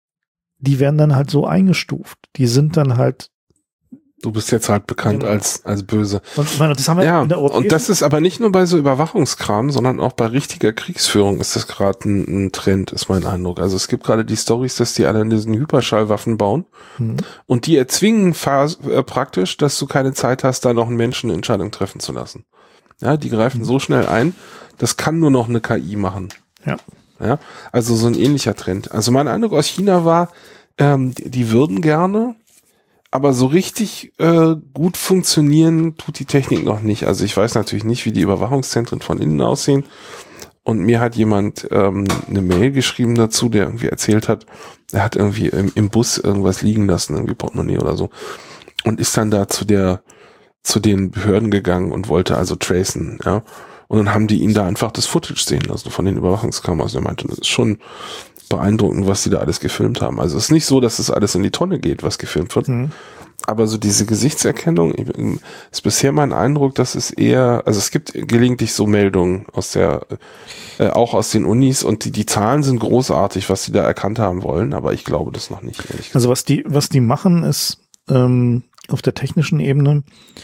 die werden dann halt so eingestuft. Die sind dann halt. Du bist jetzt halt bekannt genau. als als böse. Und ich meine, das haben wir ja, in der und das ist aber nicht nur bei so Überwachungskram, sondern auch bei richtiger Kriegsführung ist das gerade ein, ein Trend, ist mein Eindruck. Also es gibt gerade die Storys, dass die alle in diesen Hyperschallwaffen bauen mhm. und die erzwingen äh, praktisch, dass du keine Zeit hast, da noch einen Menschen eine Entscheidung treffen zu lassen. Ja, die greifen mhm. so schnell ein, das kann nur noch eine K I machen. Ja. Ja, also so ein ähnlicher Trend. Also mein Eindruck aus China war, ähm, die, die würden gerne, aber so richtig äh, gut funktionieren tut die Technik noch nicht. Also ich weiß natürlich nicht, wie die Überwachungszentren von innen aussehen. Und mir hat jemand ähm, eine Mail geschrieben dazu, der irgendwie erzählt hat, er hat irgendwie im, im Bus irgendwas liegen lassen, irgendwie Portemonnaie oder so. Und ist dann da zu der, zu den Behörden gegangen und wollte also tracen, ja. Und dann haben die ihn da einfach das Footage sehen lassen von den Überwachungskameras. Er meinte, das ist schon beeindruckend, was die da alles gefilmt haben. Also es ist nicht so, dass das alles in die Tonne geht, was gefilmt wird. Mhm. Aber so diese Gesichtserkennung ist bisher mein Eindruck, dass es eher, also es gibt gelegentlich so Meldungen aus der, äh, auch aus den Unis und die, die Zahlen sind großartig, was sie da erkannt haben wollen, aber ich glaube das noch nicht. Ehrlich gesagt. Also was die, was die machen ist, ähm, auf der technischen Ebene,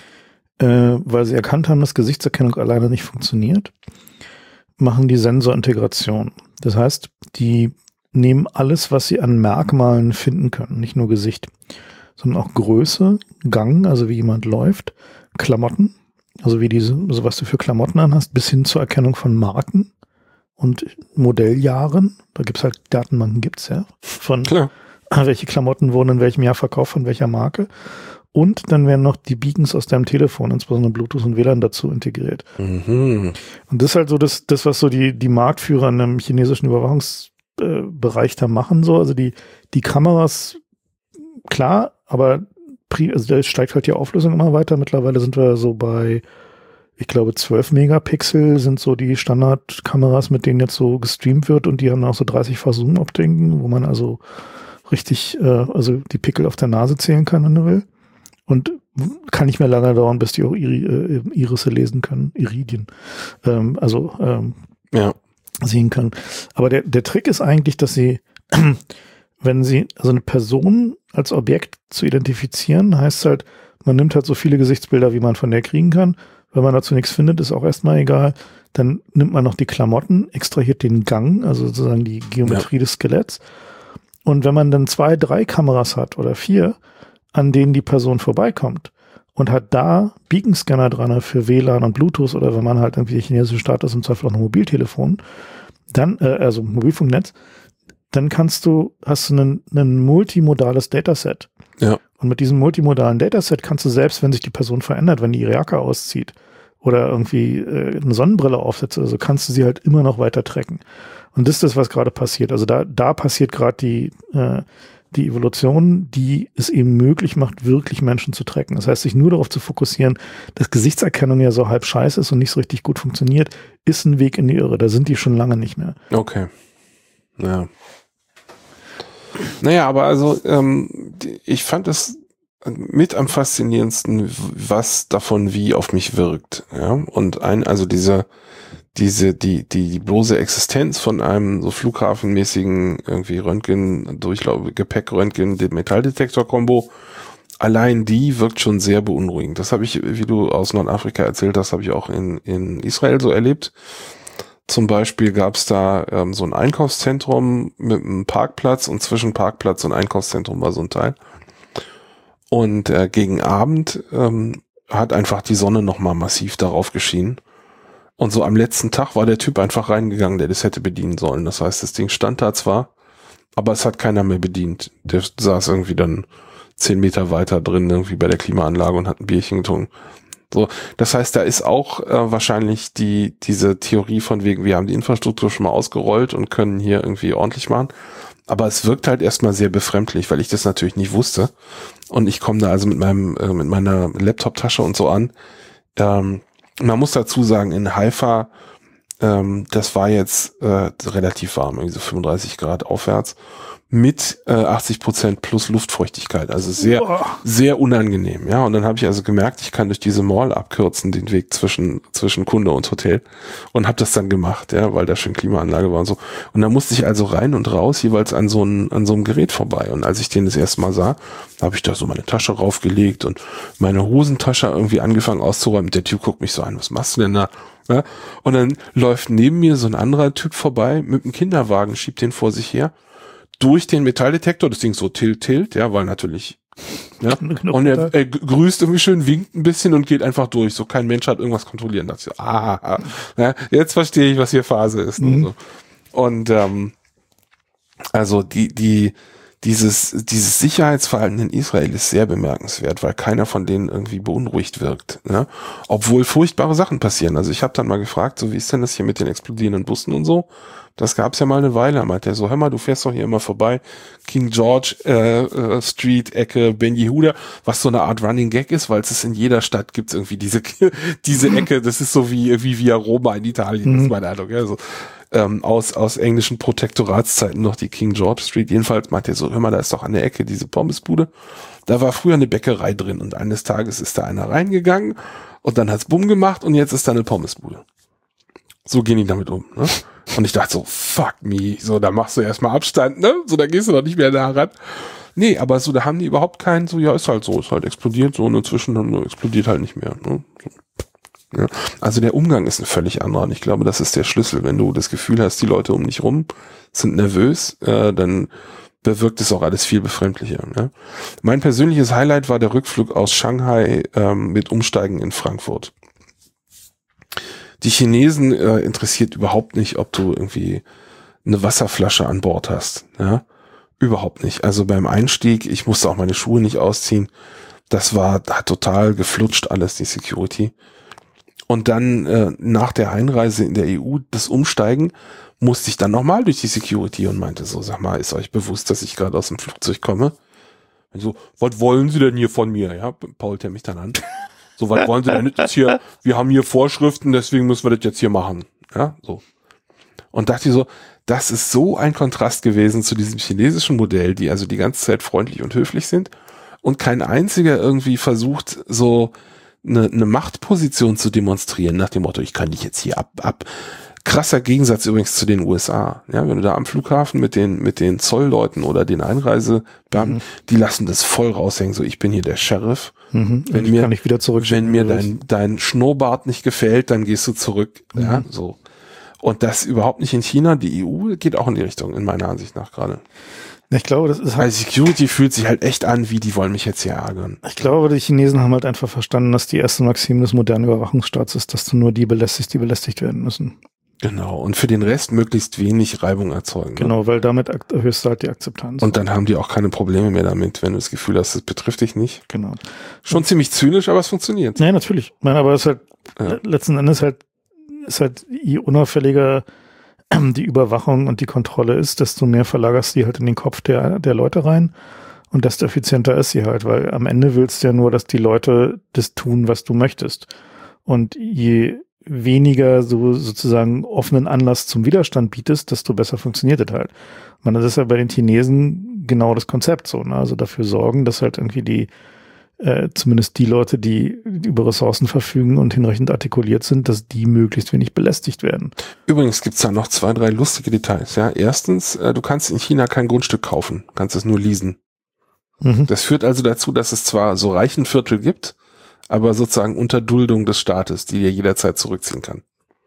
äh, weil sie erkannt haben, dass Gesichtserkennung alleine nicht funktioniert, machen die Sensorintegration. Das heißt, die nehmen alles, was sie an Merkmalen finden können, nicht nur Gesicht, sondern auch Größe, Gang, also wie jemand läuft, Klamotten, also wie diese, also was du für Klamotten anhast, bis hin zur Erkennung von Marken und Modelljahren. Da gibt's halt Datenbanken, gibt's ja, von Klar. welche Klamotten wurden in welchem Jahr verkauft, von welcher Marke. Und dann werden noch die Beacons aus deinem Telefon, insbesondere Bluetooth und W L A N, dazu integriert. Mhm. Und das ist halt so das, das was so die, die Marktführer in einem chinesischen Überwachungsbereich da machen. So. Also die, die Kameras, klar, aber also da steigt halt die Auflösung immer weiter. Mittlerweile sind wir so bei, ich glaube, zwölf Megapixel sind so die Standardkameras, mit denen jetzt so gestreamt wird. Und die haben auch so dreißig-fach Zoom-Optiken, wo man also richtig, äh, also die Pickel auf der Nase zählen kann, wenn du willst. Und kann nicht mehr lange dauern, bis die auch Iri, äh, Irisse lesen können, Iridien, ähm, also ähm, ja. sehen können. Aber der, der Trick ist eigentlich, dass sie, wenn sie, also eine Person als Objekt zu identifizieren, heißt halt, man nimmt halt so viele Gesichtsbilder, wie man von der kriegen kann. Wenn man dazu nichts findet, ist auch erstmal egal. Dann nimmt man noch die Klamotten, extrahiert den Gang, also sozusagen die Geometrie ja. des Skeletts. Und wenn man dann zwei, drei Kameras hat oder vier, an denen die Person vorbeikommt und hat da Beacon-Scanner dran für W L A N und Bluetooth oder wenn man halt irgendwie chinesische Staat ist, im Zweifel auch ein Mobiltelefon, dann, äh, also Mobilfunknetz, dann kannst du, hast du ein, ein multimodales Dataset. Ja. Und mit diesem multimodalen Dataset kannst du selbst, wenn sich die Person verändert, wenn die ihre Jacke auszieht oder irgendwie äh, eine Sonnenbrille aufsetzt, also kannst du sie halt immer noch weiter tracken. Und das ist das, was gerade passiert. Also da, da passiert gerade die, äh, die Evolution, die es eben möglich macht, wirklich Menschen zu tracken. Das heißt, sich nur darauf zu fokussieren, dass Gesichtserkennung ja so halb scheiße ist und nicht so richtig gut funktioniert, ist ein Weg in die Irre. Da sind die schon lange nicht mehr. Okay. Ja. Naja, aber also ähm, ich fand es mit am faszinierendsten, was davon wie auf mich wirkt. Ja, und ein, also diese diese, die, die, die bloße Existenz von einem so flughafenmäßigen irgendwie Röntgen, Durchlauf, Gepäckröntgen, Metalldetektor-Kombo, allein die wirkt schon sehr beunruhigend. Das habe ich, wie du aus Nordafrika erzählt hast, habe ich auch in, in Israel so erlebt. Zum Beispiel gab es da ähm, so ein Einkaufszentrum mit einem Parkplatz und zwischen Parkplatz und Einkaufszentrum war so ein Teil. Und äh, gegen Abend ähm, hat einfach die Sonne nochmal massiv darauf geschienen. Und so am letzten Tag war der Typ einfach reingegangen, der das hätte bedienen sollen. Das heißt, das Ding stand da zwar, aber es hat keiner mehr bedient. Der saß irgendwie dann zehn Meter weiter drin, irgendwie bei der Klimaanlage und hat ein Bierchen getrunken. So, das heißt, da ist auch äh, wahrscheinlich die diese Theorie von wegen, wir haben die Infrastruktur schon mal ausgerollt und können hier irgendwie ordentlich machen. Aber es wirkt halt erstmal sehr befremdlich, weil ich das natürlich nicht wusste. Und ich komme da also mit meinem, äh, mit meiner Laptop-Tasche und so an. Ähm, man muss dazu sagen, in Haifa, ähm, das war jetzt äh, relativ warm, irgendwie so fünfunddreißig Grad aufwärts, mit äh, achtzig Prozent plus Luftfeuchtigkeit. Also sehr, Boah. sehr unangenehm. Ja, und dann habe ich also gemerkt, ich kann durch diese Mall abkürzen, den Weg zwischen zwischen Kunde und Hotel, und habe das dann gemacht, ja, weil da schön Klimaanlage war und so. Und dann musste ich also rein und raus jeweils an so ein, an so einem Gerät vorbei. Und als ich den das erste Mal sah, habe ich da so meine Tasche raufgelegt und meine Hosentasche irgendwie angefangen auszuräumen. Der Typ guckt mich so an, was machst du denn da? Ja, und dann läuft neben mir so ein anderer Typ vorbei mit einem Kinderwagen, schiebt den vor sich her, durch den Metalldetektor, das Ding so tilt, tilt, ja, weil natürlich, ja, und er, er grüßt irgendwie schön, winkt ein bisschen und geht einfach durch, so kein Mensch hat irgendwas kontrollieren. Da dachte ich, ah, ah, ja, jetzt verstehe ich, was hier Phase ist. Mhm. Und, so. Und ähm, also die, die, dieses, dieses Sicherheitsverhalten in Israel ist sehr bemerkenswert, weil keiner von denen irgendwie beunruhigt wirkt, ne? Obwohl furchtbare Sachen passieren. Also ich habe dann mal gefragt, so wie ist denn das hier mit den explodierenden Bussen und so? Das gab's ja mal eine Weile. Da meinte er so, hör mal, du fährst doch hier immer vorbei, King George äh, äh, Street, Ecke Ben Yehuda, was so eine Art Running Gag ist, weil es ist in jeder Stadt gibt's irgendwie diese diese Ecke. Das ist so wie wie via Roma in Italien, mhm. Das ist meine Eindruck. Ja, so. Ähm, aus aus englischen Protektoratszeiten noch die King George Street. Jedenfalls meinte er so, hör mal, da ist doch an der Ecke diese Pommesbude. Da war früher eine Bäckerei drin und eines Tages ist da einer reingegangen und dann hat's Bumm gemacht und jetzt ist da eine Pommesbude. So gehen die damit um, ne? Und ich dachte so, fuck me, so, da machst du erstmal Abstand, ne? So, da gehst du doch nicht mehr nah ran. Nee, aber so, da haben die überhaupt keinen, so, ja, ist halt so, ist halt explodiert, so, und inzwischen dann explodiert halt nicht mehr, ne? So. Ja. Also der Umgang ist ein völlig anderer und ich glaube, das ist der Schlüssel. Wenn du das Gefühl hast, die Leute um dich rum sind nervös, äh, dann bewirkt es auch alles viel befremdlicher. Ne? Mein persönliches Highlight war der Rückflug aus Shanghai ähm, mit Umsteigen in Frankfurt. Die Chinesen äh, interessiert überhaupt nicht, ob du irgendwie eine Wasserflasche an Bord hast. Ja? Überhaupt nicht. Also beim Einstieg, ich musste auch meine Schuhe nicht ausziehen. Das war hat total geflutscht alles, die Security. Und dann äh, nach der Einreise in der E U, das Umsteigen, musste ich dann nochmal durch die Security und meinte so, sag mal, ist euch bewusst, dass ich gerade aus dem Flugzeug komme? Und so, was wollen Sie denn hier von mir? Ja, pault er mich dann an. So, was wollen Sie denn jetzt hier? Wir haben hier Vorschriften, deswegen müssen wir das jetzt hier machen. Ja, so. Und dachte ich so, das ist so ein Kontrast gewesen zu diesem chinesischen Modell, die also die ganze Zeit freundlich und höflich sind und kein einziger irgendwie versucht, so eine, eine Machtposition zu demonstrieren, nach dem Motto, ich kann dich jetzt hier ab, ab. Krasser Gegensatz übrigens zu den U S A. Ja, wenn du da am Flughafen mit den, mit den Zollleuten oder den Einreisebeamten, mhm. die lassen das voll raushängen, so, ich bin hier der Sheriff. Mhm. Wenn mir, kann ich wieder zurück. Wenn mir dein, dein Schnurrbart nicht gefällt, dann gehst du zurück. Mhm. Ja, so. Und das überhaupt nicht in China. Die E U geht auch in die Richtung, in meiner Ansicht nach gerade. Ich glaube, das ist halt. Also Security fühlt sich halt echt an, wie die wollen mich jetzt hier ärgern. Ich glaube, die Chinesen haben halt einfach verstanden, dass die erste Maxime des modernen Überwachungsstaats ist, dass du nur die belästigst, die belästigt werden müssen. Genau. Und für den Rest möglichst wenig Reibung erzeugen. Genau, ne? weil damit erhöhst du halt die Akzeptanz. Und dann haben die auch keine Probleme mehr damit, wenn du das Gefühl hast, das betrifft dich nicht. Genau. Schon und ziemlich zynisch, aber es funktioniert. Ja, natürlich. Nein, aber es ist halt, ja. letzten Endes halt, ist halt, je unauffälliger die Überwachung und die Kontrolle ist, desto mehr verlagerst du die halt in den Kopf der, der Leute rein und desto effizienter ist sie halt, weil am Ende willst du ja nur, dass die Leute das tun, was du möchtest. Und je weniger so sozusagen offenen Anlass zum Widerstand bietest, desto besser funktioniert das halt. Man, das ist ja bei den Chinesen genau das Konzept so, ne? Also dafür sorgen, dass halt irgendwie die Äh, zumindest die Leute, die, die über Ressourcen verfügen und hinreichend artikuliert sind, dass die möglichst wenig belästigt werden. Übrigens gibt's da noch zwei, drei lustige Details. Ja, erstens, äh, du kannst in China kein Grundstück kaufen, kannst es nur leasen. Mhm. Das führt also dazu, dass es zwar so Reichenviertel gibt, aber sozusagen unter Duldung des Staates, die dir jederzeit zurückziehen kann.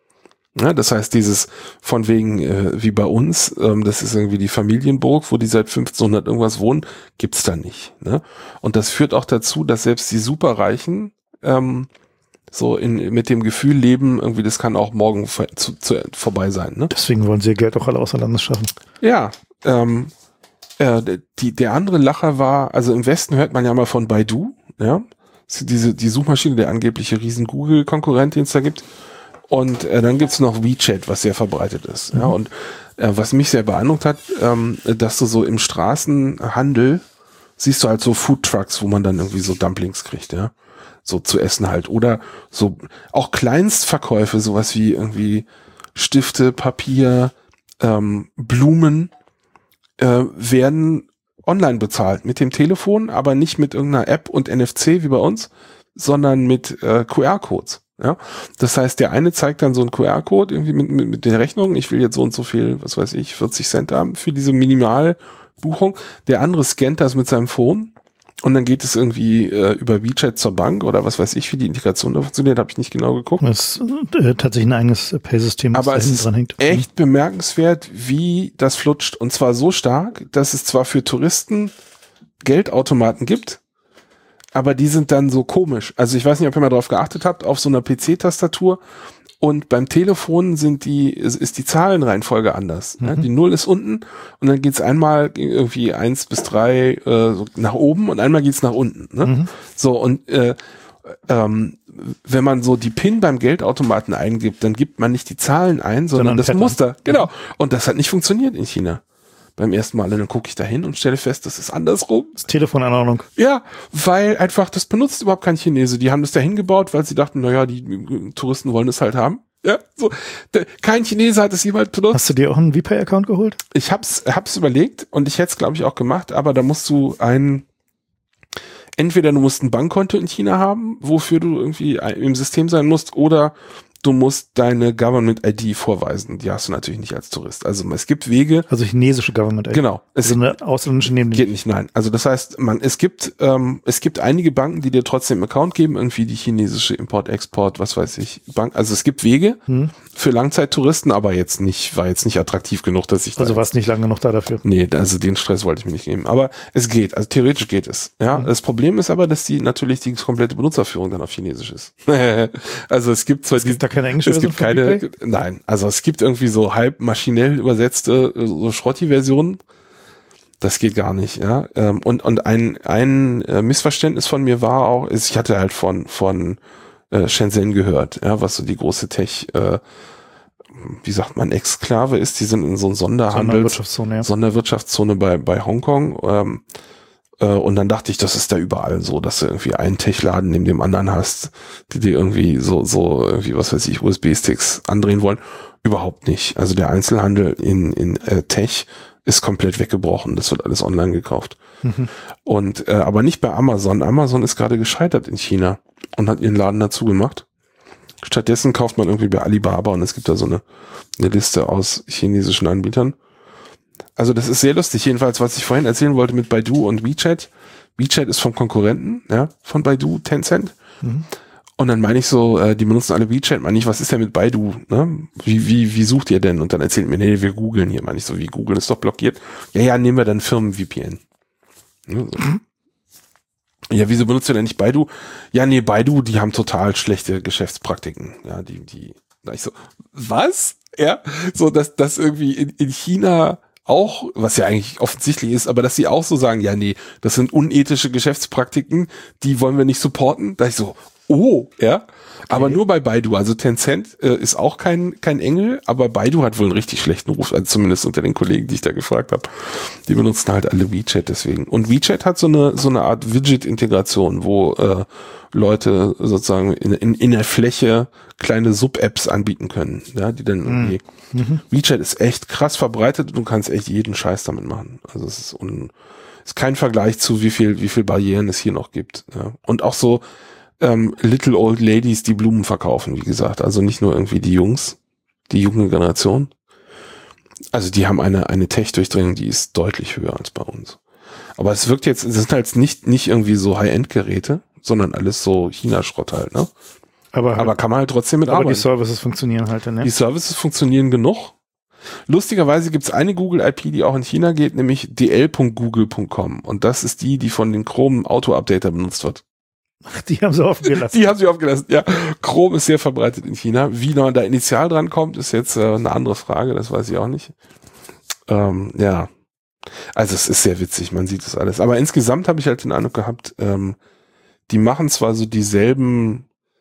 Ja, das heißt, dieses von wegen, äh, wie bei uns, ähm, das ist irgendwie die Familienburg, wo die seit fünfzehnhundert irgendwas wohnen, gibt's da nicht. Ne? Und das führt auch dazu, dass selbst die Superreichen ähm, so in mit dem Gefühl leben, irgendwie das kann auch morgen vor, zu, zu, vorbei sein. Ne? Deswegen wollen sie ihr Geld auch alle außer Landes schaffen. Ja, ähm, äh, die, der andere Lacher war, also im Westen hört man ja mal von Baidu, ja, diese die Suchmaschine, der angebliche riesen Google-Konkurrent, den es da gibt. Und äh, dann gibt's noch WeChat, was sehr verbreitet ist. Mhm. Ja, und äh, was mich sehr beeindruckt hat, ähm, dass du so im Straßenhandel siehst du halt so Foodtrucks, wo man dann irgendwie so Dumplings kriegt, ja, so zu essen halt. Oder so auch Kleinstverkäufe, sowas wie irgendwie Stifte, Papier, ähm, Blumen, äh, werden online bezahlt mit dem Telefon, aber nicht mit irgendeiner App und N F C wie bei uns, sondern mit äh, Q R-Codes. Ja, das heißt, der eine zeigt dann so einen Q R-Code irgendwie mit, mit, mit der Rechnung. Ich will jetzt so und so viel, was weiß ich, vierzig Cent haben für diese Minimalbuchung. Der andere scannt das mit seinem Phone und dann geht es irgendwie äh, über WeChat zur Bank oder was weiß ich, wie die Integration da funktioniert, habe ich nicht genau geguckt. Das ist äh, tatsächlich ein eigenes Pay-System, das aber da es hinten ist dran hängt. echt bemerkenswert, wie das flutscht. Und zwar so stark, dass es zwar für Touristen Geldautomaten gibt, aber die sind dann so komisch. Also ich weiß nicht, ob ihr mal drauf geachtet habt, auf so einer P C-Tastatur und beim Telefon sind die, ist die Zahlenreihenfolge anders. Mhm. Ja, die Null ist unten und dann geht's einmal irgendwie eins bis drei äh, so nach oben und einmal geht's nach unten. Ne? Mhm. So und äh, ähm, wenn man so die PIN beim Geldautomaten eingibt, dann gibt man nicht die Zahlen ein, sondern, sondern das Pattern. Muster. Genau. Und das hat nicht funktioniert in China. Beim ersten Mal, und dann gucke ich da hin und stelle fest, das ist andersrum. Das Telefon in Ordnung. Ja, weil einfach, das benutzt überhaupt kein Chinese. Die haben das da hingebaut, weil sie dachten, naja, die Touristen wollen es halt haben. Ja, so. Kein Chinese hat es jemals benutzt. Hast du dir auch einen VPay-Account geholt? Ich hab's, hab's überlegt und ich hätte es, glaube ich, auch gemacht, aber da musst du ein, entweder du musst ein Bankkonto in China haben, wofür du irgendwie im System sein musst, oder du musst deine Government-I D vorweisen. Die hast du natürlich nicht als Tourist. Also es gibt Wege. Also chinesische Government-I D. Genau. Es also eine ausländische neben Geht nicht, nein. Also das heißt, man, es gibt, ähm, es gibt einige Banken, die dir trotzdem einen Account geben, irgendwie die chinesische Import-Export, was weiß ich, Bank. Also es gibt Wege hm. für Langzeittouristen, aber jetzt nicht, war jetzt nicht attraktiv genug, dass ich Also da warst nicht lange genug da dafür? Nee, also den Stress wollte ich mir nicht geben. Aber es geht, also theoretisch geht es. Ja, hm. Das Problem ist aber, dass die natürlich die komplette Benutzerführung dann auf Chinesisch ist. Also es gibt zwar es gibt da keine englische es gibt keine, nein, also es gibt irgendwie so halb maschinell übersetzte so Schrotti-Versionen. Das geht gar nicht, ja. Und und ein ein Missverständnis von mir war auch, ist, ich hatte halt von von äh, Shenzhen gehört, ja, was so die große Tech, äh, wie sagt man, Exklave ist. Die sind in so einem Sonderhandels Sonderwirtschaftszone, ja. Sonderwirtschaftszone bei bei Hongkong. Ähm, Und dann dachte ich, das ist da überall so, dass du irgendwie einen Tech-Laden neben dem anderen hast, die dir irgendwie so, so, irgendwie, was weiß ich, U S B-Sticks andrehen wollen. Überhaupt nicht. Also der Einzelhandel in, in äh, Tech ist komplett weggebrochen. Das wird alles online gekauft. Mhm. Und, äh, aber nicht bei Amazon. Amazon ist gerade gescheitert in China und hat ihren Laden dazu gemacht. Stattdessen kauft man irgendwie bei Alibaba und es gibt da so eine, eine Liste aus chinesischen Anbietern. Also das ist sehr lustig, jedenfalls, was ich vorhin erzählen wollte mit Baidu und WeChat. WeChat ist vom Konkurrenten, ja, von Baidu, Tencent. Mhm. Und dann meine ich so, äh, die benutzen alle WeChat, meine ich, was ist denn mit Baidu, ne? Wie, wie, wie sucht ihr denn? Und dann erzählt mir, nee, wir googeln hier, meine ich so, wie Google ist doch blockiert. Ja, ja, nehmen wir dann Firmen-V P N. Ja, so. Mhm. Ja, wieso benutzt ihr denn nicht Baidu? Ja, nee, Baidu, die haben total schlechte Geschäftspraktiken. Ja, die, die, da ich so, was? Ja, so, dass, dass irgendwie in, in China auch, was ja eigentlich offensichtlich ist, aber dass sie auch so sagen, ja, nee, das sind unethische Geschäftspraktiken, die wollen wir nicht supporten. Da ich so, oh, ja, okay. Aber nur bei Baidu. Also Tencent äh, ist auch kein kein Engel, aber Baidu hat wohl einen richtig schlechten Ruf, also zumindest unter den Kollegen, die ich da gefragt habe. Die benutzen halt alle WeChat deswegen. Und WeChat hat so eine so eine Art Widget-Integration, wo äh, Leute sozusagen in, in, in der Fläche kleine Sub-Apps anbieten können, ja, die dann irgendwie. Mhm. WeChat ist echt krass verbreitet und du kannst echt jeden Scheiß damit machen. Also es ist, un, ist kein Vergleich zu wie viel wie viel Barrieren es hier noch gibt. Ja. Und auch so ähm, Little Old Ladies, die Blumen verkaufen, wie gesagt. Also nicht nur irgendwie die Jungs, die junge Generation. Also die haben eine eine Tech-Durchdringung, die ist deutlich höher als bei uns. Aber es wirkt jetzt, es sind halt nicht nicht irgendwie so High-End-Geräte, sondern alles so China-Schrott halt, ne? Aber, halt, aber kann man halt trotzdem mit aber arbeiten. Aber die Services funktionieren halt, ne? Die Services funktionieren genug. Lustigerweise gibt es eine Google-I P, die auch in China geht, nämlich d l punkt google punkt com. Und das ist die, die von den Chrome Auto-Updater benutzt wird. Ach, die haben sie offen gelassen. Die haben sie offen gelassen, ja. Chrome ist sehr verbreitet in China. Wie man da initial dran kommt, ist jetzt äh, eine andere Frage, das weiß ich auch nicht. Ähm, ja. Also es ist sehr witzig, man sieht das alles. Aber insgesamt habe ich halt den Eindruck gehabt, ähm, die machen zwar so dieselben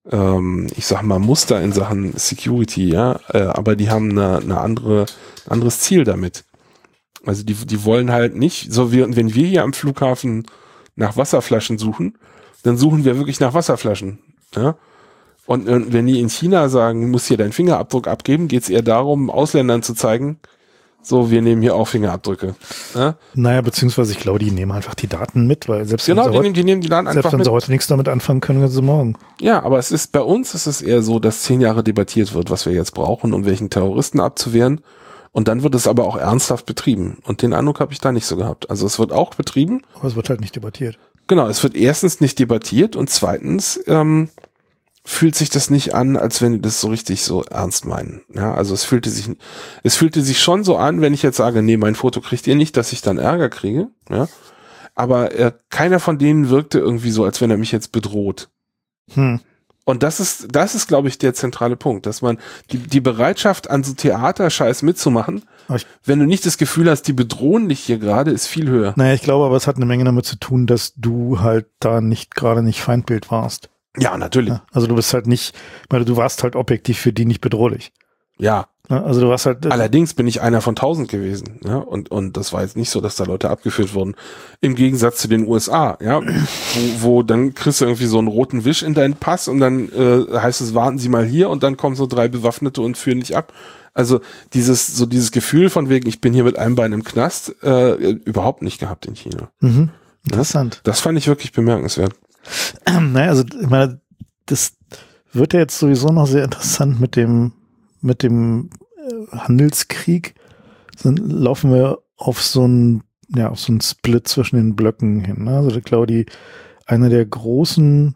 ähm, ich sag mal, Muster in Sachen Security, ja, äh, aber die haben eine, eine andere, ein anderes Ziel damit. Also die, die wollen halt nicht, so wie, wenn wir hier am Flughafen nach Wasserflaschen suchen, dann suchen wir wirklich nach Wasserflaschen, ja. Und, und wenn die in China sagen, du musst hier deinen Fingerabdruck abgeben, geht es eher darum, Ausländern zu zeigen, so, wir nehmen hier auch Fingerabdrücke. Ja? Naja, beziehungsweise ich glaube, die nehmen einfach die Daten mit, weil selbst genau, wenn, sie, die heute, nehmen, die nehmen die Daten selbst einfach wenn mit. sie heute nichts damit anfangen können, können sie morgen. Ja, aber es ist bei uns ist es eher so, dass zehn Jahre debattiert wird, was wir jetzt brauchen, um welchen Terroristen abzuwehren. Und dann wird es aber auch ernsthaft betrieben. Und den Eindruck habe ich da nicht so gehabt. Also es wird auch betrieben. Aber es wird halt nicht debattiert. Genau, es wird erstens nicht debattiert und zweitens ähm, fühlt sich das nicht an, als wenn die das so richtig so ernst meinen. Ja, also es fühlte sich, es fühlte sich schon so an, wenn ich jetzt sage, nee, mein Foto kriegt ihr nicht, dass ich dann Ärger kriege. Ja, aber äh, keiner von denen wirkte irgendwie so, als wenn er mich jetzt bedroht. Hm. Und das ist, das ist, glaube ich, der zentrale Punkt, dass man die, die Bereitschaft an so Theaterscheiß mitzumachen, ich, wenn du nicht das Gefühl hast, die bedrohen dich hier gerade, ist viel höher. Naja, ich glaube aber, es hat eine Menge damit zu tun, dass du halt da nicht gerade nicht Feindbild warst. Ja, natürlich. Ja, also du bist halt nicht, weil du warst halt objektiv für die nicht bedrohlich. Ja. Ja, also du warst halt. Allerdings bin ich einer von tausend gewesen, ja, und, und das war jetzt nicht so, dass da Leute abgeführt wurden. Im Gegensatz zu den U S A, ja, wo, wo dann kriegst du irgendwie so einen roten Wisch in deinen Pass und dann äh, heißt es, warten Sie mal hier und dann kommen so drei Bewaffnete und führen dich ab. Also dieses, so dieses Gefühl von wegen, ich bin hier mit einem Bein im Knast, äh, überhaupt nicht gehabt in China. Mhm. Interessant. Das, das fand ich wirklich bemerkenswert. Ähm, naja, also ich meine, das wird ja jetzt sowieso noch sehr interessant mit dem mit dem äh, Handelskrieg. Dann laufen wir auf so einen ja auf so einen Split zwischen den Blöcken hin. Ne? Also ich glaube, die eine der großen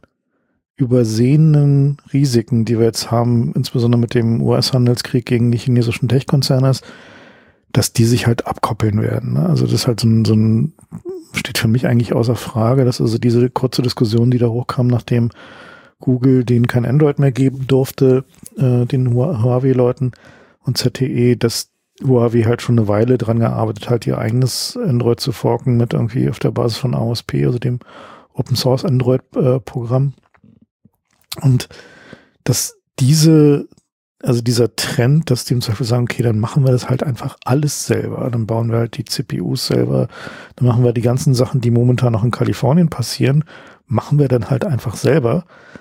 übersehenen Risiken, die wir jetzt haben, insbesondere mit dem U S-Handelskrieg gegen die chinesischen Tech-Konzerne, ist, dass die sich halt abkoppeln werden. Ne? Also das ist halt so ein, so ein, steht für mich eigentlich außer Frage, dass also diese kurze Diskussion, die da hochkam, nachdem Google denen kein Android mehr geben durfte, äh, den Huawei-Leuten und Z T E, dass Huawei halt schon eine Weile dran gearbeitet hat, ihr eigenes Android zu forken mit irgendwie auf der Basis von A O S P, also dem Open-Source-Android-Programm. Und dass diese, also dieser Trend, dass die zum Beispiel sagen, okay, dann machen wir das halt einfach alles selber, dann bauen wir halt die C P Us selber, dann machen wir die ganzen Sachen, die momentan noch in Kalifornien passieren, machen wir dann halt einfach selber.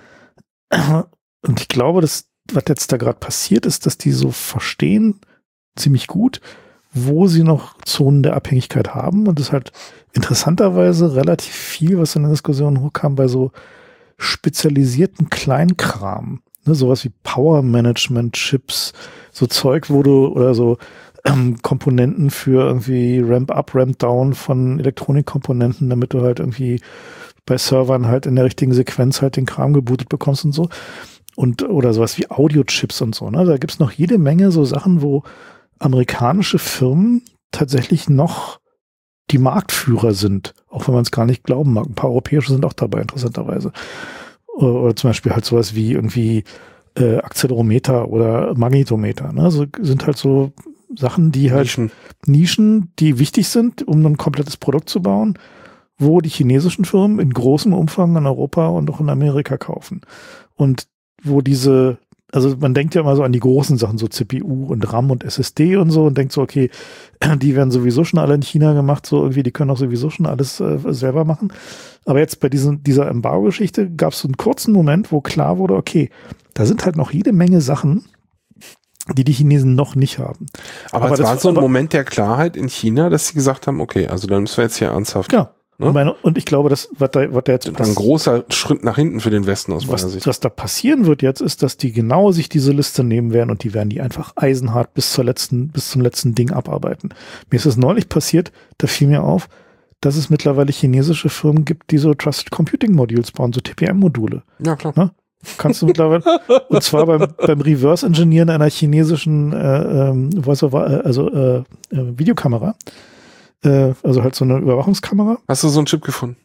Und ich glaube, dass was jetzt da gerade passiert ist, dass die so verstehen, ziemlich gut, wo sie noch Zonen der Abhängigkeit haben und das halt interessanterweise relativ viel, was in der Diskussion hochkam, bei so spezialisierten Kleinkram, ne, sowas wie Power-Management-Chips, so Zeug, wo du, oder so ähm, Komponenten für irgendwie Ramp-Up, Ramp-Down von Elektronikkomponenten, damit du halt irgendwie bei Servern halt in der richtigen Sequenz halt den Kram gebootet bekommst und so. Und, oder sowas wie Audio-Chips und so, ne, da gibt's noch jede Menge so Sachen, wo amerikanische Firmen tatsächlich noch die Marktführer sind, auch wenn man es gar nicht glauben mag. Ein paar europäische sind auch dabei, interessanterweise. Oder, oder zum Beispiel halt sowas wie irgendwie äh, Accelerometer oder Magnetometer. Ne? Also sind halt so Sachen, die halt Nischen. Nischen, die wichtig sind, um ein komplettes Produkt zu bauen, wo die chinesischen Firmen in großem Umfang in Europa und auch in Amerika kaufen. Und wo diese, also man denkt ja immer so an die großen Sachen, so C P U und RAM und S S D und so und denkt so, okay, die werden sowieso schon alle in China gemacht, so irgendwie, die können auch sowieso schon alles äh, selber machen. Aber jetzt bei diesen, dieser Embargo-Geschichte gab es so einen kurzen Moment, wo klar wurde, okay, da sind halt noch jede Menge Sachen, die die Chinesen noch nicht haben. Aber, aber es war so ein aber, Moment der Klarheit in China, dass sie gesagt haben, okay, also dann müssen wir jetzt hier ernsthaft. Genau. Ne? Und, meine, und ich glaube, dass was da, was da jetzt ein großer Schritt nach hinten für den Westen aus meiner was, Sicht. Was da passieren wird jetzt, ist, dass die genau sich diese Liste nehmen werden und die werden die einfach eisenhart bis zur letzten, bis zum letzten Ding abarbeiten. Mir ist es neulich passiert, da fiel mir auf, dass es mittlerweile chinesische Firmen gibt, die so Trusted Computing Modules bauen, so T P M-Module. Ja, klar. Ne? Kannst du mittlerweile, und zwar beim, beim Reverse-Engineeren einer chinesischen äh, ähm, Voice-over, äh, also äh, äh, Videokamera. Also halt so eine Überwachungskamera. Hast du so einen Chip gefunden?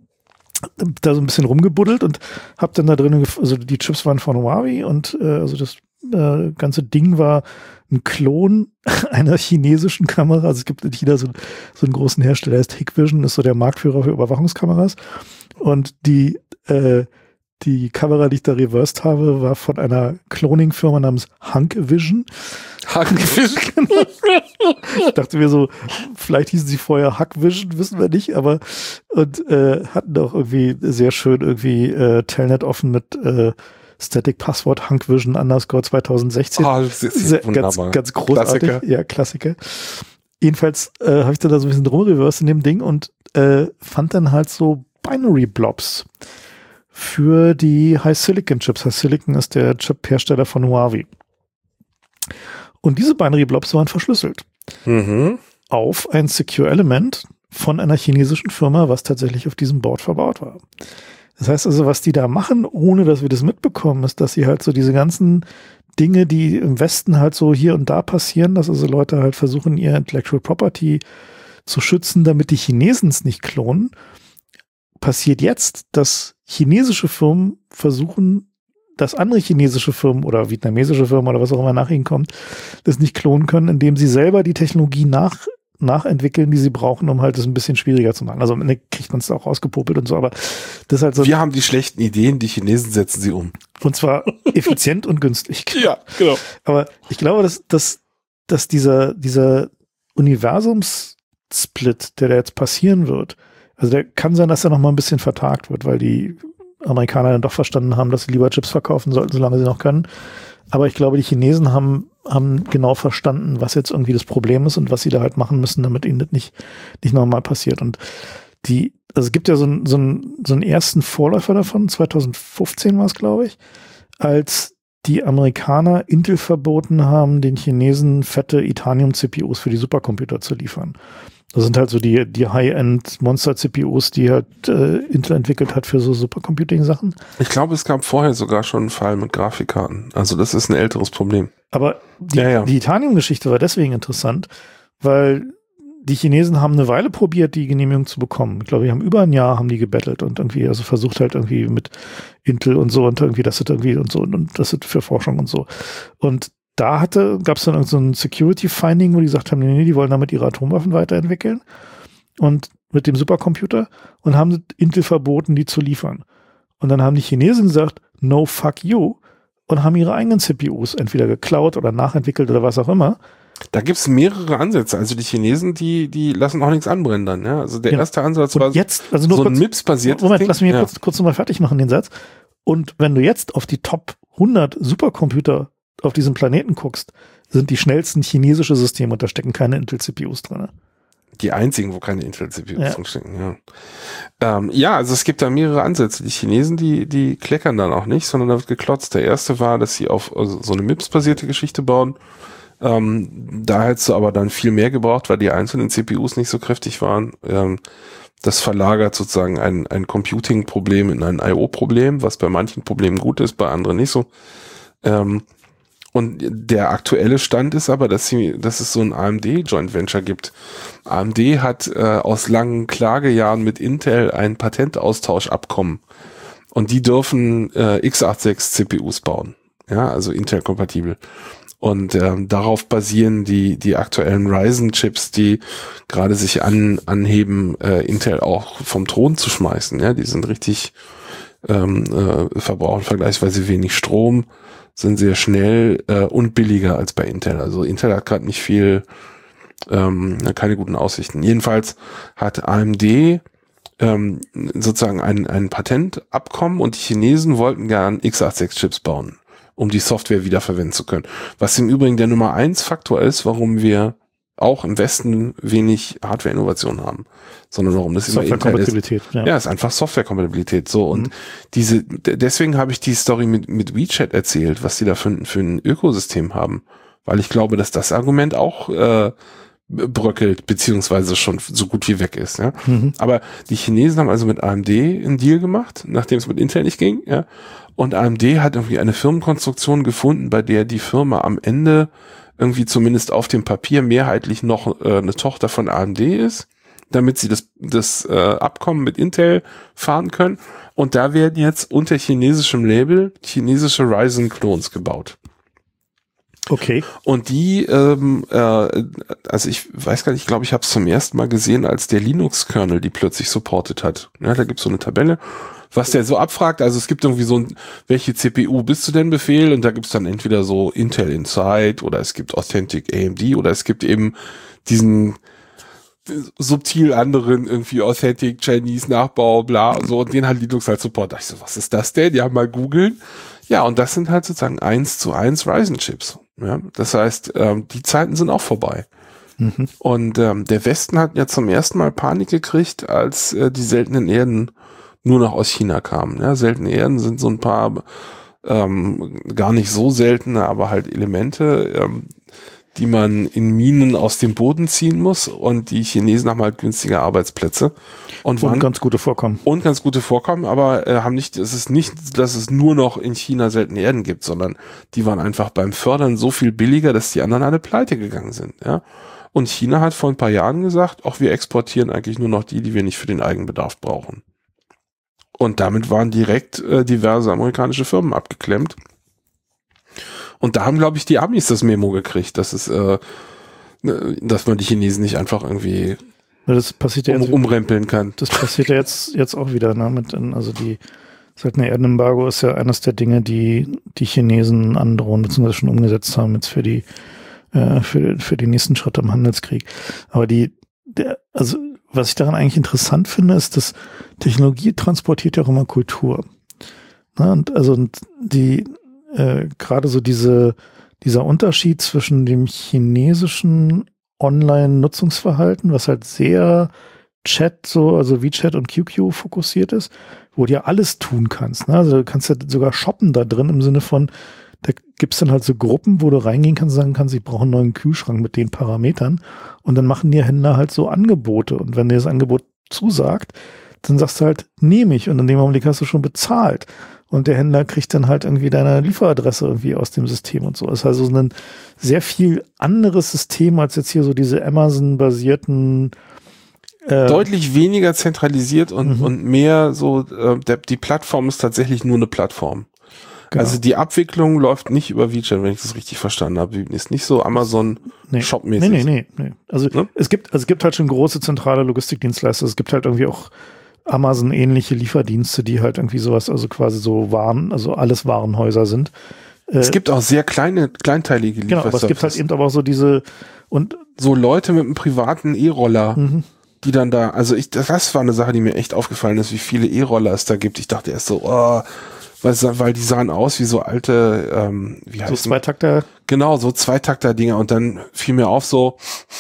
Da so ein bisschen rumgebuddelt und hab dann da drin, also die Chips waren von Huawei und äh, also das äh, ganze Ding war ein Klon einer chinesischen Kamera. Also es gibt in China so, so einen großen Hersteller, der heißt Hikvision, ist so der Marktführer für Überwachungskameras. Und die, äh, die Kamera, die ich da reversed habe, war von einer Cloning-Firma namens Hunk Vision. Hunk Vision? Ich dachte mir so, vielleicht hießen sie vorher Hunk Vision, wissen wir nicht, aber und äh, hatten auch irgendwie sehr schön irgendwie äh, Telnet offen mit äh, Static Passwort Hunk Vision underscore zwanzig sechzehn. Oh, das ist sehr, ganz, ganz großartig. Klassiker. Ja, Klassiker. Jedenfalls äh, habe ich dann da so ein bisschen rumreversed in dem Ding und äh, fand dann halt so Binary Blobs für die High Silicon Chips. High Silicon ist der Chip-Hersteller von Huawei. Und diese Binary Blobs waren verschlüsselt. Mhm. Auf ein Secure Element von einer chinesischen Firma, was tatsächlich auf diesem Board verbaut war. Das heißt also, was die da machen, ohne dass wir das mitbekommen, ist, dass sie halt so diese ganzen Dinge, die im Westen halt so hier und da passieren, dass also Leute halt versuchen, ihr Intellectual Property zu schützen, damit die Chinesen es nicht klonen, passiert jetzt, dass chinesische Firmen versuchen, dass andere chinesische Firmen oder vietnamesische Firmen oder was auch immer nach ihnen kommt, das nicht klonen können, indem sie selber die Technologie nach nachentwickeln, die sie brauchen, um halt das ein bisschen schwieriger zu machen. Also am Ende kriegt man es auch ausgepopelt und so, aber das ist halt so. Wir haben die schlechten Ideen, die Chinesen setzen sie um. Und zwar effizient und günstig. Ja, genau. Aber ich glaube, dass, dass, dass dieser, dieser Universums-Split, der da jetzt passieren wird, also der kann sein, dass er noch mal ein bisschen vertagt wird, weil die Amerikaner dann doch verstanden haben, dass sie lieber Chips verkaufen sollten, solange sie noch können. Aber ich glaube, die Chinesen haben, haben genau verstanden, was jetzt irgendwie das Problem ist und was sie da halt machen müssen, damit ihnen das nicht, nicht nochmal passiert. Und die, also es gibt ja so einen, so einen, so einen ersten Vorläufer davon, zwanzig fünfzehn war es, glaube ich, als die Amerikaner Intel verboten haben, den Chinesen fette Itanium-C P Us für die Supercomputer zu liefern. Das sind halt so die, die High-End-Monster-C P Us, die halt äh, Intel entwickelt hat für so Supercomputing-Sachen. Ich glaube, es gab vorher sogar schon einen Fall mit Grafikkarten. Also das ist ein älteres Problem. Aber die, ja, ja. die Itanium-Geschichte war deswegen interessant, weil die Chinesen haben eine Weile probiert, die Genehmigung zu bekommen. Ich glaube, die haben über ein Jahr haben die gebettelt und irgendwie, also versucht halt irgendwie mit Intel und so und irgendwie, das ist irgendwie und so und das ist für Forschung und so. Und da hatte, gab es dann so ein Security-Finding, wo die gesagt haben, nee, nee, die wollen damit ihre Atomwaffen weiterentwickeln und mit dem Supercomputer und haben Intel verboten, die zu liefern. Und dann haben die Chinesen gesagt, no fuck you und haben ihre eigenen C P Us entweder geklaut oder nachentwickelt oder was auch immer. Da gibt's mehrere Ansätze. Also die Chinesen, die die lassen auch nichts anbrennen dann. Ja? Also der ja. erste Ansatz und war jetzt, also nur so kurz, ein M I P S-basiertes Moment, Ding. lass mich ja. kurz, kurz nochmal fertig machen, den Satz. Und wenn du jetzt auf die Top hundert Supercomputer auf diesem Planeten guckst, sind die schnellsten chinesische Systeme und da stecken keine Intel-C P Us drin. Die einzigen, wo keine Intel-C P Us ja. drinstecken, ja. Ähm, ja, also es gibt da mehrere Ansätze. Die Chinesen, die die kleckern dann auch nicht, sondern da wird geklotzt. Der erste war, dass sie auf also so eine M I P S-basierte Geschichte bauen. Ähm, da hättest du aber dann viel mehr gebraucht, weil die einzelnen C P Us nicht so kräftig waren. Ähm, das verlagert sozusagen ein, ein Computing-Problem in ein I O-Problem, was bei manchen Problemen gut ist, bei anderen nicht so. Ähm, Und der aktuelle Stand ist aber, dass sie, dass es so ein A M D-Joint Venture gibt. A M D hat äh, aus langen Klagejahren mit Intel ein Patentaustauschabkommen. Und die dürfen äh, x sechsundachtzig C P Us bauen. Ja, also Intel-kompatibel. Und ähm, darauf basieren die die aktuellen Ryzen-Chips, die gerade sich an anheben, äh, Intel auch vom Thron zu schmeißen. Ja, die sind richtig ähm, äh, verbrauchen vergleichsweise wenig Strom, sind sehr schnell äh, und billiger als bei Intel. Also Intel hat gerade nicht viel, ähm, keine guten Aussichten. Jedenfalls hat A M D ähm, sozusagen ein, ein Patentabkommen und die Chinesen wollten gern x sechsundachtzig Chips bauen, um die Software wiederverwenden zu können. Was im Übrigen der Nummer eins Faktor ist, warum wir auch im Westen wenig Hardware-Innovation haben, sondern warum das immer Intel ist. Ja. ja, ist einfach Software-Kompatibilität. So und mhm. diese, deswegen habe ich die Story mit mit WeChat erzählt, was die da für, für ein Ökosystem haben, weil ich glaube, dass das Argument auch äh, bröckelt beziehungsweise schon so gut wie weg ist. Ja, mhm. aber die Chinesen haben also mit A M D einen Deal gemacht, nachdem es mit Intel nicht ging. Ja, und A M D hat irgendwie eine Firmenkonstruktion gefunden, bei der die Firma am Ende irgendwie zumindest auf dem Papier mehrheitlich noch äh, eine Tochter von A M D ist, damit sie das, das äh, Abkommen mit Intel fahren können. Und da werden jetzt unter chinesischem Label chinesische Ryzen-Klons gebaut. Okay. Und die, ähm, äh, also ich weiß gar nicht, ich glaube, ich habe es zum ersten Mal gesehen, als der Linux-Kernel die plötzlich supported hat. Ja, da gibt's so eine Tabelle, was der so abfragt. Also es gibt irgendwie so ein, welche C P U bist du denn Befehl? Und da gibt's dann entweder so Intel Inside oder es gibt Authentic A M D oder es gibt eben diesen subtil anderen irgendwie Authentic Chinese Nachbau, bla, und so, und den hat Linux halt Support. Da ich so, was ist das denn? Ja, mal googeln. Ja, und das sind halt sozusagen eins zu eins Ryzen-Chips. Ja, das heißt, ähm, die Zeiten sind auch vorbei. Mhm. Und ähm, der Westen hat ja zum ersten Mal Panik gekriegt, als äh, die seltenen Erden nur noch aus China kamen. Ja, seltene Erden sind so ein paar ähm, gar nicht so seltene, aber halt Elemente, ähm, die man in Minen aus dem Boden ziehen muss, und die Chinesen haben halt günstige Arbeitsplätze und, und waren ganz gute Vorkommen. Und ganz gute Vorkommen, aber äh, haben nicht, es ist nicht, dass es nur noch in China seltene Erden gibt, sondern die waren einfach beim Fördern so viel billiger, dass die anderen alle pleite gegangen sind, ja. Und China hat vor ein paar Jahren gesagt, auch wir exportieren eigentlich nur noch die, die wir nicht für den Eigenbedarf brauchen. Und damit waren direkt äh, diverse amerikanische Firmen abgeklemmt. Und da haben, glaube ich, die Amis das Memo gekriegt, dass es, äh, dass man die Chinesen nicht einfach irgendwie ja, das passiert ja um, jetzt, umrempeln kann. Das passiert ja jetzt, jetzt auch wieder, ne? Mit, also die seltene Erdenembargo ist ja eines der Dinge, die die Chinesen androhen, beziehungsweise schon umgesetzt haben jetzt für die, äh, für, für die nächsten Schritte im Handelskrieg. Aber die, der, also was ich daran eigentlich interessant finde, ist, dass Technologie transportiert ja auch immer Kultur. Ne? Und also und die Äh, gerade so diese, dieser Unterschied zwischen dem chinesischen Online-Nutzungsverhalten, was halt sehr Chat, so, also WeChat und Q Q fokussiert ist, wo du ja alles tun kannst. Ne? Also du kannst ja sogar shoppen da drin im Sinne von, da gibt's dann halt so Gruppen, wo du reingehen kannst und sagen kannst, ich brauche einen neuen Kühlschrank mit den Parametern, und dann machen die Händler halt so Angebote, und wenn dir das Angebot zusagt, dann sagst du halt, nehme ich, und in dem Augenblick hast du schon bezahlt. Und der Händler kriegt dann halt irgendwie deine Lieferadresse irgendwie aus dem System und so. Das ist also ein sehr viel anderes System als jetzt hier so diese Amazon-basierten äh deutlich weniger zentralisiert und, mhm. und mehr so, äh, der, die Plattform ist tatsächlich nur eine Plattform. Genau. Also die Abwicklung läuft nicht über WeChat, wenn ich das richtig verstanden habe. Ist nicht so Amazon-Shop-mäßig. Nee, nee, nee, nee. Also, hm? es gibt, also es gibt halt schon große zentrale Logistikdienstleister. Es gibt halt irgendwie auch Amazon-ähnliche Lieferdienste, die halt irgendwie sowas, also quasi so Waren, also alles Warenhäuser sind. Es äh, gibt auch sehr kleine, kleinteilige Lieferservices. Genau, aber es gibt halt eben aber auch so diese und so Leute mit einem privaten E-Roller, mhm. die dann da, also ich, das war eine Sache, die mir echt aufgefallen ist, wie viele E-Roller es da gibt. Ich dachte erst so, oh, weil, weil die sahen aus wie so alte, ähm, wie heißt so Zweitakter? Genau, so Zweitakter-Dinger, und dann fiel mir auf so,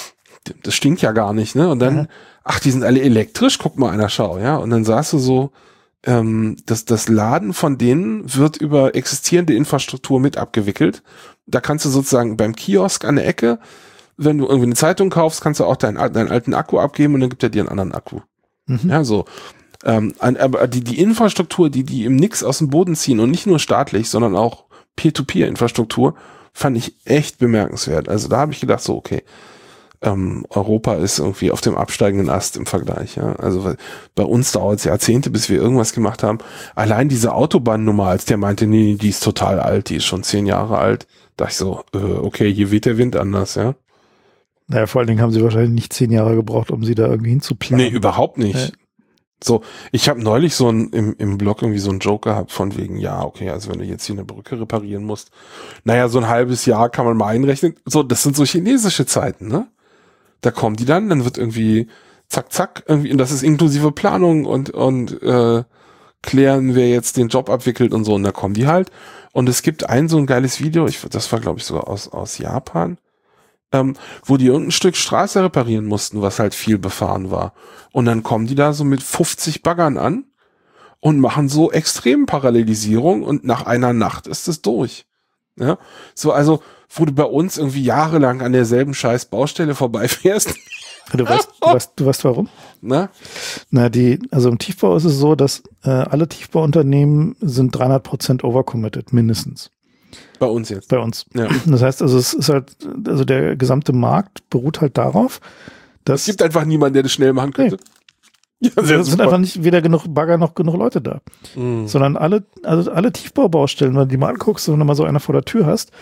das stinkt ja gar nicht, ne? Und dann, mhm. ach, die sind alle elektrisch, guck mal einer, schau, ja. Und dann sagst du so, ähm, das, das Laden von denen wird über existierende Infrastruktur mit abgewickelt. Da kannst du sozusagen beim Kiosk an der Ecke, wenn du irgendwie eine Zeitung kaufst, kannst du auch deinen, deinen alten Akku abgeben, und dann gibt er dir einen anderen Akku. Mhm. Ja, so. Ähm, aber die, die Infrastruktur, die die im Nix aus dem Boden ziehen, und nicht nur staatlich, sondern auch Peer-to-Peer-Infrastruktur, fand ich echt bemerkenswert. Also da habe ich gedacht so, okay, Ähm, Europa ist irgendwie auf dem absteigenden Ast im Vergleich. Ja? Also bei uns dauert es Jahrzehnte, bis wir irgendwas gemacht haben. Allein diese Autobahnnummer, als der meinte, nee, die ist total alt, die ist schon zehn Jahre alt, dachte ich so, äh, okay, hier weht der Wind anders, ja. Naja, vor allen Dingen haben sie wahrscheinlich nicht zehn Jahre gebraucht, um sie da irgendwie hinzuplanen. Nee, überhaupt nicht. Ja. So, ich habe neulich so ein, im, im Blog irgendwie so einen Joke gehabt von wegen, ja, okay, also wenn du jetzt hier eine Brücke reparieren musst, naja, so ein halbes Jahr kann man mal einrechnen. So, das sind so chinesische Zeiten, ne? Da kommen die dann, dann wird irgendwie zack, zack, irgendwie, und das ist inklusive Planung und, und äh, klären, wer jetzt den Job abwickelt und so, und da kommen die halt. Und es gibt ein so ein geiles Video, ich, das war glaube ich sogar aus, aus Japan, ähm, wo die irgendein Stück Straße reparieren mussten, was halt viel befahren war. Und dann kommen die da so mit fünfzig Baggern an und machen so extrem Parallelisierung, und nach einer Nacht ist es durch. Ja, so, also, wo du bei uns irgendwie jahrelang an derselben scheiß Baustelle vorbeifährst. Du weißt, du weißt, du weißt warum? Na? Na, die, also im Tiefbau ist es so, dass äh, alle Tiefbauunternehmen sind dreihundert Prozent overcommitted, mindestens. Bei uns jetzt? Bei uns. Ja. Das heißt, also es ist halt, also der gesamte Markt beruht halt darauf, dass... Es gibt einfach niemanden, der das schnell machen könnte. Nee. Ja, es sind super. Einfach nicht weder genug Bagger noch genug Leute da. Mm. Sondern alle, also alle Tiefbaubaustellen, wenn du die mal anguckst und wenn du mal so einer vor der Tür hast,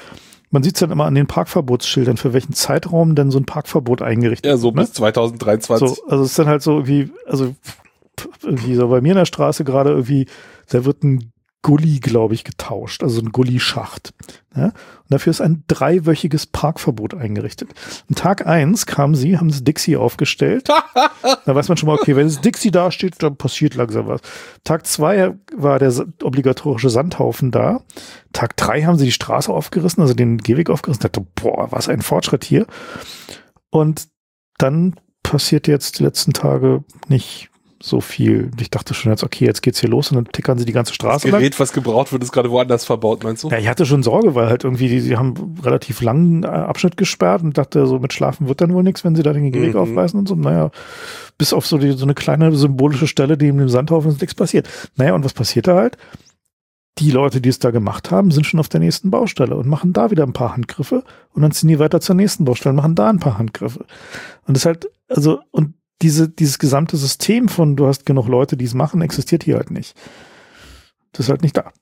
man sieht es dann immer an den Parkverbotsschildern, für welchen Zeitraum denn so ein Parkverbot eingerichtet wird. Ja, so ne? bis zwanzig dreiundzwanzig. So, also es ist dann halt so irgendwie, also irgendwie so bei mir in der Straße gerade irgendwie, da wird ein Gully, glaube ich, getauscht, also ein Gully-Schacht. Ja? Und dafür ist ein dreiwöchiges Parkverbot eingerichtet. Am Tag eins kamen sie, haben das Dixie aufgestellt. Da weiß man schon mal, okay, wenn das Dixie da steht, dann passiert langsam was. Tag zwei war der obligatorische Sandhaufen da. Tag drei haben sie die Straße aufgerissen, also den Gehweg aufgerissen. Ich dachte, boah, was ein Fortschritt hier. Und dann passiert jetzt die letzten Tage nicht so viel. Ich dachte schon jetzt, okay, jetzt geht's hier los und dann tickern sie die ganze Straße lang. Das Gerät, was gebraucht wird, ist gerade woanders verbaut, meinst du? Ja, ich hatte schon Sorge, weil halt irgendwie, die, die haben relativ langen Abschnitt gesperrt und dachte, so mit Schlafen wird dann wohl nichts, wenn sie da den Gehweg mhm. aufreißen und so. Naja, bis auf so, die, so eine kleine symbolische Stelle, die in dem Sandhaufen ist nichts passiert. Naja, und was passiert da halt? Die Leute, die es da gemacht haben, sind schon auf der nächsten Baustelle und machen da wieder ein paar Handgriffe und dann ziehen die weiter zur nächsten Baustelle und machen da ein paar Handgriffe. Und das ist halt, also, und Diese, dieses gesamte System von du hast genug Leute, die es machen, existiert hier halt nicht. Das ist halt nicht da.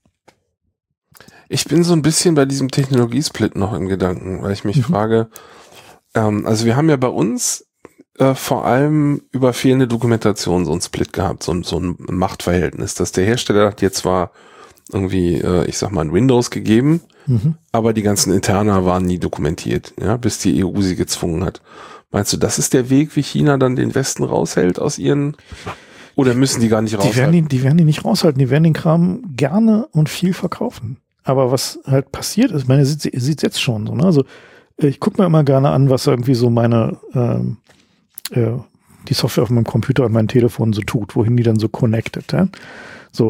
Ich bin so ein bisschen bei diesem Technologiesplit noch im Gedanken, weil ich mich mhm. frage, ähm, also wir haben ja bei uns äh, vor allem über fehlende Dokumentation so einen Split gehabt, so, so ein Machtverhältnis, dass der Hersteller hat jetzt zwar irgendwie, äh, ich sag mal, ein Windows gegeben, mhm. aber die ganzen Interna waren nie dokumentiert, ja, bis die E U sie gezwungen hat. Meinst du, das ist der Weg, wie China dann den Westen raushält aus ihren, oder müssen die gar nicht raushalten? Die werden die, die werden die nicht raushalten, die werden den Kram gerne und viel verkaufen. Aber was halt passiert ist, meine, ihr seht es jetzt schon so, ne? Also ich gucke mir immer gerne an, was irgendwie so meine, ähm, äh, die Software auf meinem Computer und meinem Telefon so tut, wohin die dann so connected, ja? So,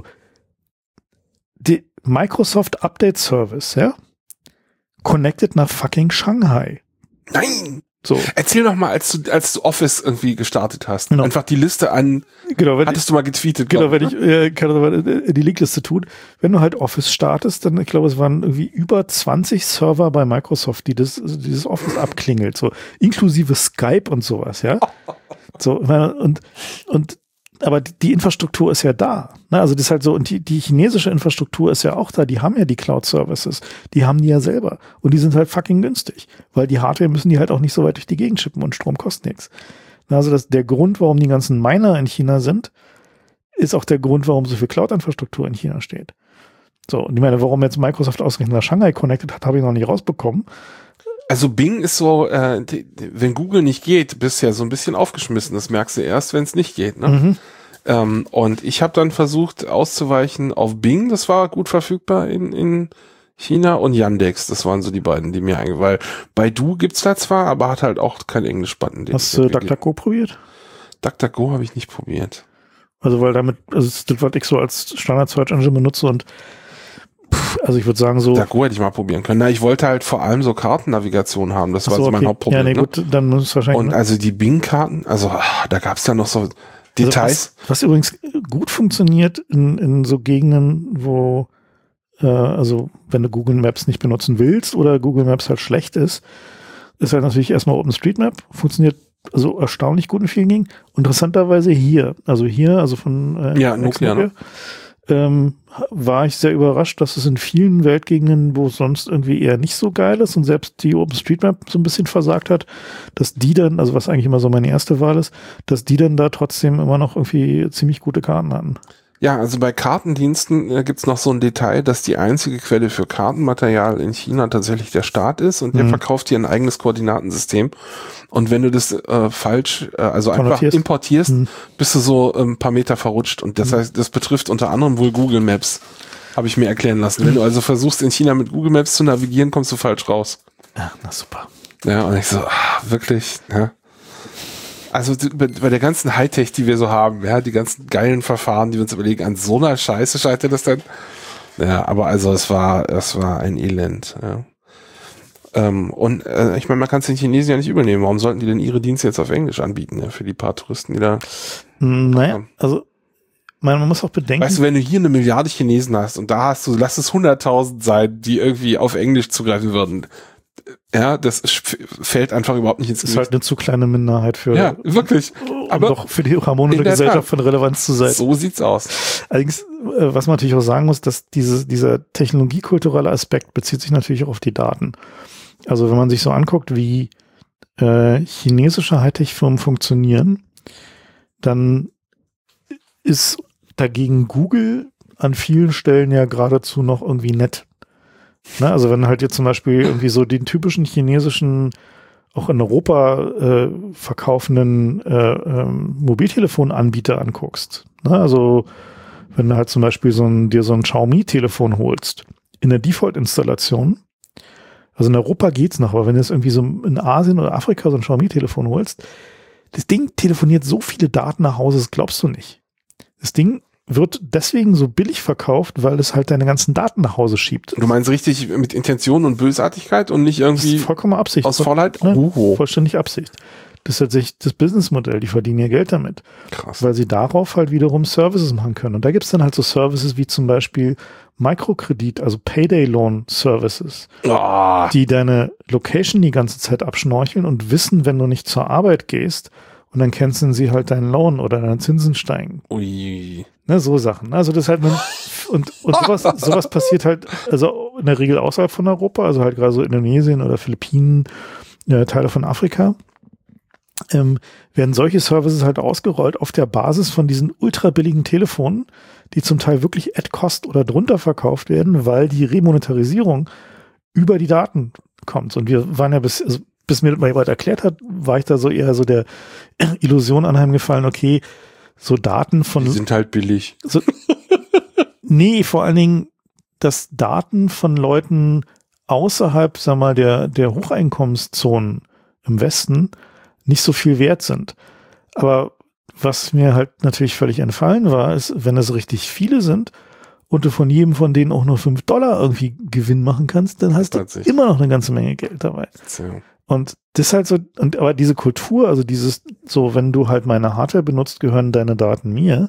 die Microsoft Update Service, ja, connected nach fucking Shanghai. Nein! So. Erzähl doch mal, als du, als du Office irgendwie gestartet hast, genau. einfach die Liste an, genau, wenn hattest ich, du mal getweetet. Genau, wenn ich, äh, kann mal die Linkliste tun. Wenn du halt Office startest, dann, ich glaube, es waren irgendwie über zwanzig Server bei Microsoft, die das, dieses Office abklingelt, so, inklusive Skype und sowas, ja. So, und, und, aber die Infrastruktur ist ja da. Ne? Also das ist halt so, und die, die chinesische Infrastruktur ist ja auch da, die haben ja die Cloud-Services, die haben die ja selber. Und die sind halt fucking günstig, weil die Hardware müssen die halt auch nicht so weit durch die Gegend schippen und Strom kostet nichts. Also das, der Grund, warum die ganzen Miner in China sind, ist auch der Grund, warum so viel Cloud-Infrastruktur in China steht. So, und ich meine, warum jetzt Microsoft ausgerechnet nach Shanghai connected hat, habe ich noch nicht rausbekommen. Also Bing ist so, äh, die, die, wenn Google nicht geht, bist du ja so ein bisschen aufgeschmissen. Das merkst du erst, wenn es nicht geht. Ne? Mhm. Ähm, und ich habe dann versucht auszuweichen auf Bing. Das war gut verfügbar in, in China, und Yandex. Das waren so die beiden, die mir eingefallen. Weil Baidu gibt's da zwar, aber hat halt auch kein Englisch-Button. Hast du DuckDuckGo probiert? DuckDuckGo habe ich nicht probiert. Also weil damit, also das, was ich so als Standard-Search-Engine benutze, und also ich würde sagen so. DuckDuckGo hätte ich mal probieren können. Na, ich wollte halt vor allem so Kartennavigation haben. Das war so, so mein okay. Hauptproblem. Ja, nee, gut, ne? Dann muss es wahrscheinlich. Und also die Bing-Karten, also ach, da gab es ja noch so Details. Also was, was übrigens gut funktioniert in, in so Gegenden, wo, äh, also wenn du Google Maps nicht benutzen willst oder Google Maps halt schlecht ist, ist halt natürlich erstmal OpenStreetMap. Funktioniert also erstaunlich gut in vielen Gegenden. Interessanterweise hier, also hier, also von äh, ja, Nokia, ähm, war ich sehr überrascht, dass es in vielen Weltgegenden, wo es sonst irgendwie eher nicht so geil ist und selbst die OpenStreetMap so ein bisschen versagt hat, dass die dann, also was eigentlich immer so meine erste Wahl ist, dass die dann da trotzdem immer noch irgendwie ziemlich gute Karten hatten. Ja, also bei Kartendiensten äh, gibt's noch so ein Detail, dass die einzige Quelle für Kartenmaterial in China tatsächlich der Staat ist, und der mhm. verkauft dir ein eigenes Koordinatensystem. Und wenn du das äh, falsch, äh, also einfach importierst, mhm. bist du so ein ähm, paar Meter verrutscht. Und das mhm. heißt, das betrifft unter anderem wohl Google Maps, habe ich mir erklären lassen. Mhm. Wenn du also versuchst, in China mit Google Maps zu navigieren, kommst du falsch raus. Ja, na super. Ja, und ich so, ach, wirklich, ja. Also bei, bei der ganzen Hightech, die wir so haben, ja, die ganzen geilen Verfahren, die wir uns überlegen, an so einer Scheiße scheitert das dann. Ja, aber also es war, es war ein Elend. Ja. Ähm, und äh, ich meine, man kann es den Chinesen ja nicht übernehmen. Warum sollten die denn ihre Dienste jetzt auf Englisch anbieten, ja, für die paar Touristen, die da? Naja, ähm, also man, man muss auch bedenken. Weißt du, wenn du hier eine Milliarde Chinesen hast und da hast du, lass es hunderttausend sein, die irgendwie auf Englisch zugreifen würden. ja, das fällt einfach überhaupt nicht ins Gewicht. Das ist halt eine zu kleine Minderheit für, ja, wirklich. Aber doch für die harmonische Gesellschaft von Relevanz zu sein. So sieht's aus. Allerdings, was man natürlich auch sagen muss, dass diese, dieser technologiekulturelle Aspekt bezieht sich natürlich auch auf die Daten. Also wenn man sich so anguckt, wie äh, chinesische Hightech-Firmen funktionieren, dann ist dagegen Google an vielen Stellen ja geradezu noch irgendwie nett. Na, also wenn halt jetzt zum Beispiel irgendwie so den typischen chinesischen, auch in Europa äh, verkaufenden äh, ähm, Mobiltelefonanbieter anguckst. Na, also wenn du halt zum Beispiel so ein, dir so ein Xiaomi-Telefon holst, in der Default-Installation, also in Europa geht's noch, aber wenn du jetzt irgendwie so in Asien oder Afrika so ein Xiaomi-Telefon holst, das Ding telefoniert so viele Daten nach Hause, das glaubst du nicht. Das Ding wird deswegen so billig verkauft, weil es halt deine ganzen Daten nach Hause schiebt. Du meinst richtig mit Intention und Bösartigkeit und nicht irgendwie das ist vollkommen Absicht. Aus Faulheit? Ne? Oh. Vollständig Absicht. Das ist tatsächlich das Businessmodell, die verdienen ihr Geld damit. Krass. Weil sie darauf halt wiederum Services machen können. Und da gibt's dann halt so Services wie zum Beispiel Mikrokredit, also Payday-Loan-Services, oh. die deine Location die ganze Zeit abschnorcheln und wissen, wenn du nicht zur Arbeit gehst, und dann canceln sie halt deinen Loan oder deine Zinsen steigen. Ui. Ne, so Sachen. Also das halt, man, und, und sowas, sowas passiert halt, also in der Regel außerhalb von Europa, also halt gerade so Indonesien oder Philippinen, äh, Teile von Afrika, ähm, werden solche Services halt ausgerollt auf der Basis von diesen ultra billigen Telefonen, die zum Teil wirklich at cost oder drunter verkauft werden, weil die Remonetarisierung über die Daten kommt. Und wir waren ja bis, also bis mir mal jemand erklärt hat, war ich da so eher so der Illusion anheimgefallen, okay, so Daten von... Die sind halt billig. So, nee, vor allen Dingen, dass Daten von Leuten außerhalb, sag mal, der, der Hocheinkommenszonen im Westen nicht so viel wert sind. Aber was mir halt natürlich völlig entfallen war, ist, wenn es richtig viele sind und du von jedem von denen auch nur fünf Dollar irgendwie Gewinn machen kannst, dann hast du immer noch eine ganze Menge Geld dabei. So. Und das ist halt so, und aber diese Kultur, also dieses, so, wenn du halt meine Hardware benutzt, gehören deine Daten mir.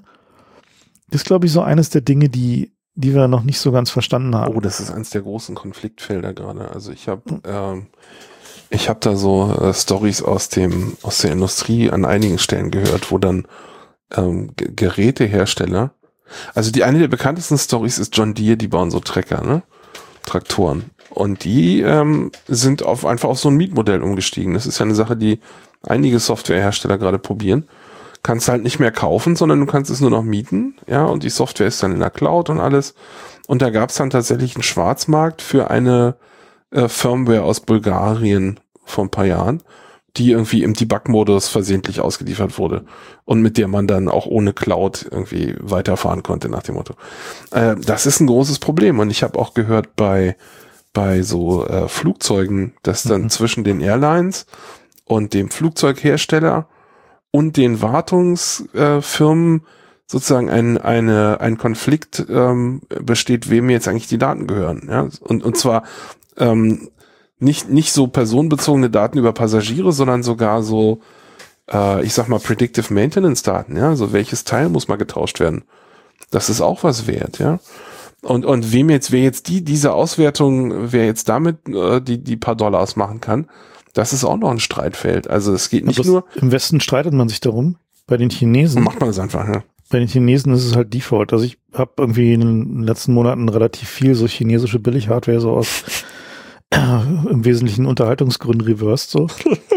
Das ist, glaube ich, so eines der Dinge, die, die wir noch nicht so ganz verstanden haben. Oh, das ist eines der großen Konfliktfelder gerade. Also ich habe, ähm, ich habe da so äh, Stories aus dem, aus der Industrie an einigen Stellen gehört, wo dann ähm, G- Gerätehersteller, also die eine der bekanntesten Stories ist John Deere, die bauen so Trecker, ne? Traktoren. Und die ähm, sind auf einfach auf so ein Mietmodell umgestiegen. Das ist ja eine Sache, die einige Softwarehersteller gerade probieren. Kannst halt nicht mehr kaufen, sondern du kannst es nur noch mieten. Ja, und die Software ist dann in der Cloud und alles. Und da gab es dann tatsächlich einen Schwarzmarkt für eine äh, Firmware aus Bulgarien vor ein paar Jahren, die irgendwie im Debug-Modus versehentlich ausgeliefert wurde und mit der man dann auch ohne Cloud irgendwie weiterfahren konnte nach dem Motto. Äh, das ist ein großes Problem. Und ich habe auch gehört bei bei so äh, Flugzeugen, dass dann mhm. zwischen den Airlines und dem Flugzeughersteller und den Wartungsfirmen äh, sozusagen ein, eine, ein Konflikt ähm, besteht, wem jetzt eigentlich die Daten gehören. Ja? Und, und zwar ähm, nicht, nicht so personenbezogene Daten über Passagiere, sondern sogar so, äh, ich sag mal, Predictive Maintenance Daten. Ja? Also welches Teil muss mal getauscht werden? Das ist auch was wert, ja. Und, und wem jetzt, wer jetzt die, diese Auswertung, wer jetzt damit äh, die, die paar Dollars machen kann, das ist auch noch ein Streitfeld. Also es geht nicht nur. Im Westen streitet man sich darum. Bei den Chinesen. Macht man es einfach, ja. Bei den Chinesen ist es halt Default. Also ich habe irgendwie in den letzten Monaten relativ viel so chinesische Billig-Hardware so aus äh, im Wesentlichen Unterhaltungsgründen reversed so.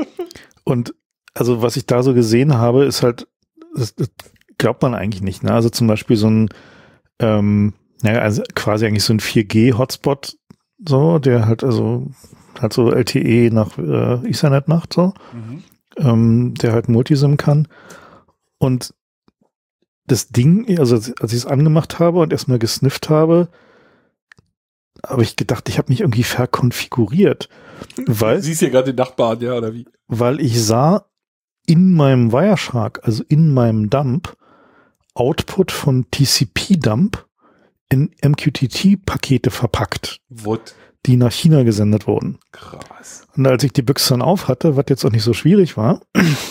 Und also was ich da so gesehen habe, ist halt, das, das glaubt man eigentlich nicht. Ne? Also zum Beispiel so ein ähm, naja, also quasi eigentlich so ein vier G Hotspot, so, der halt also halt so L T E nach äh, Ethernet macht, so, mhm. ähm, der halt Multisim kann. Und das Ding, also als ich es angemacht habe und erstmal gesnifft habe, habe ich gedacht, ich habe mich irgendwie verkonfiguriert. Weil, du siehst ja gerade den Nachbarn, ja, oder wie? Weil ich sah in meinem Wireshark, also in meinem Dump, Output von T C P-Dump in M Q T T-Pakete verpackt, What? Die nach China gesendet wurden. Krass. Und als ich die Büchse dann auf hatte, was jetzt auch nicht so schwierig war,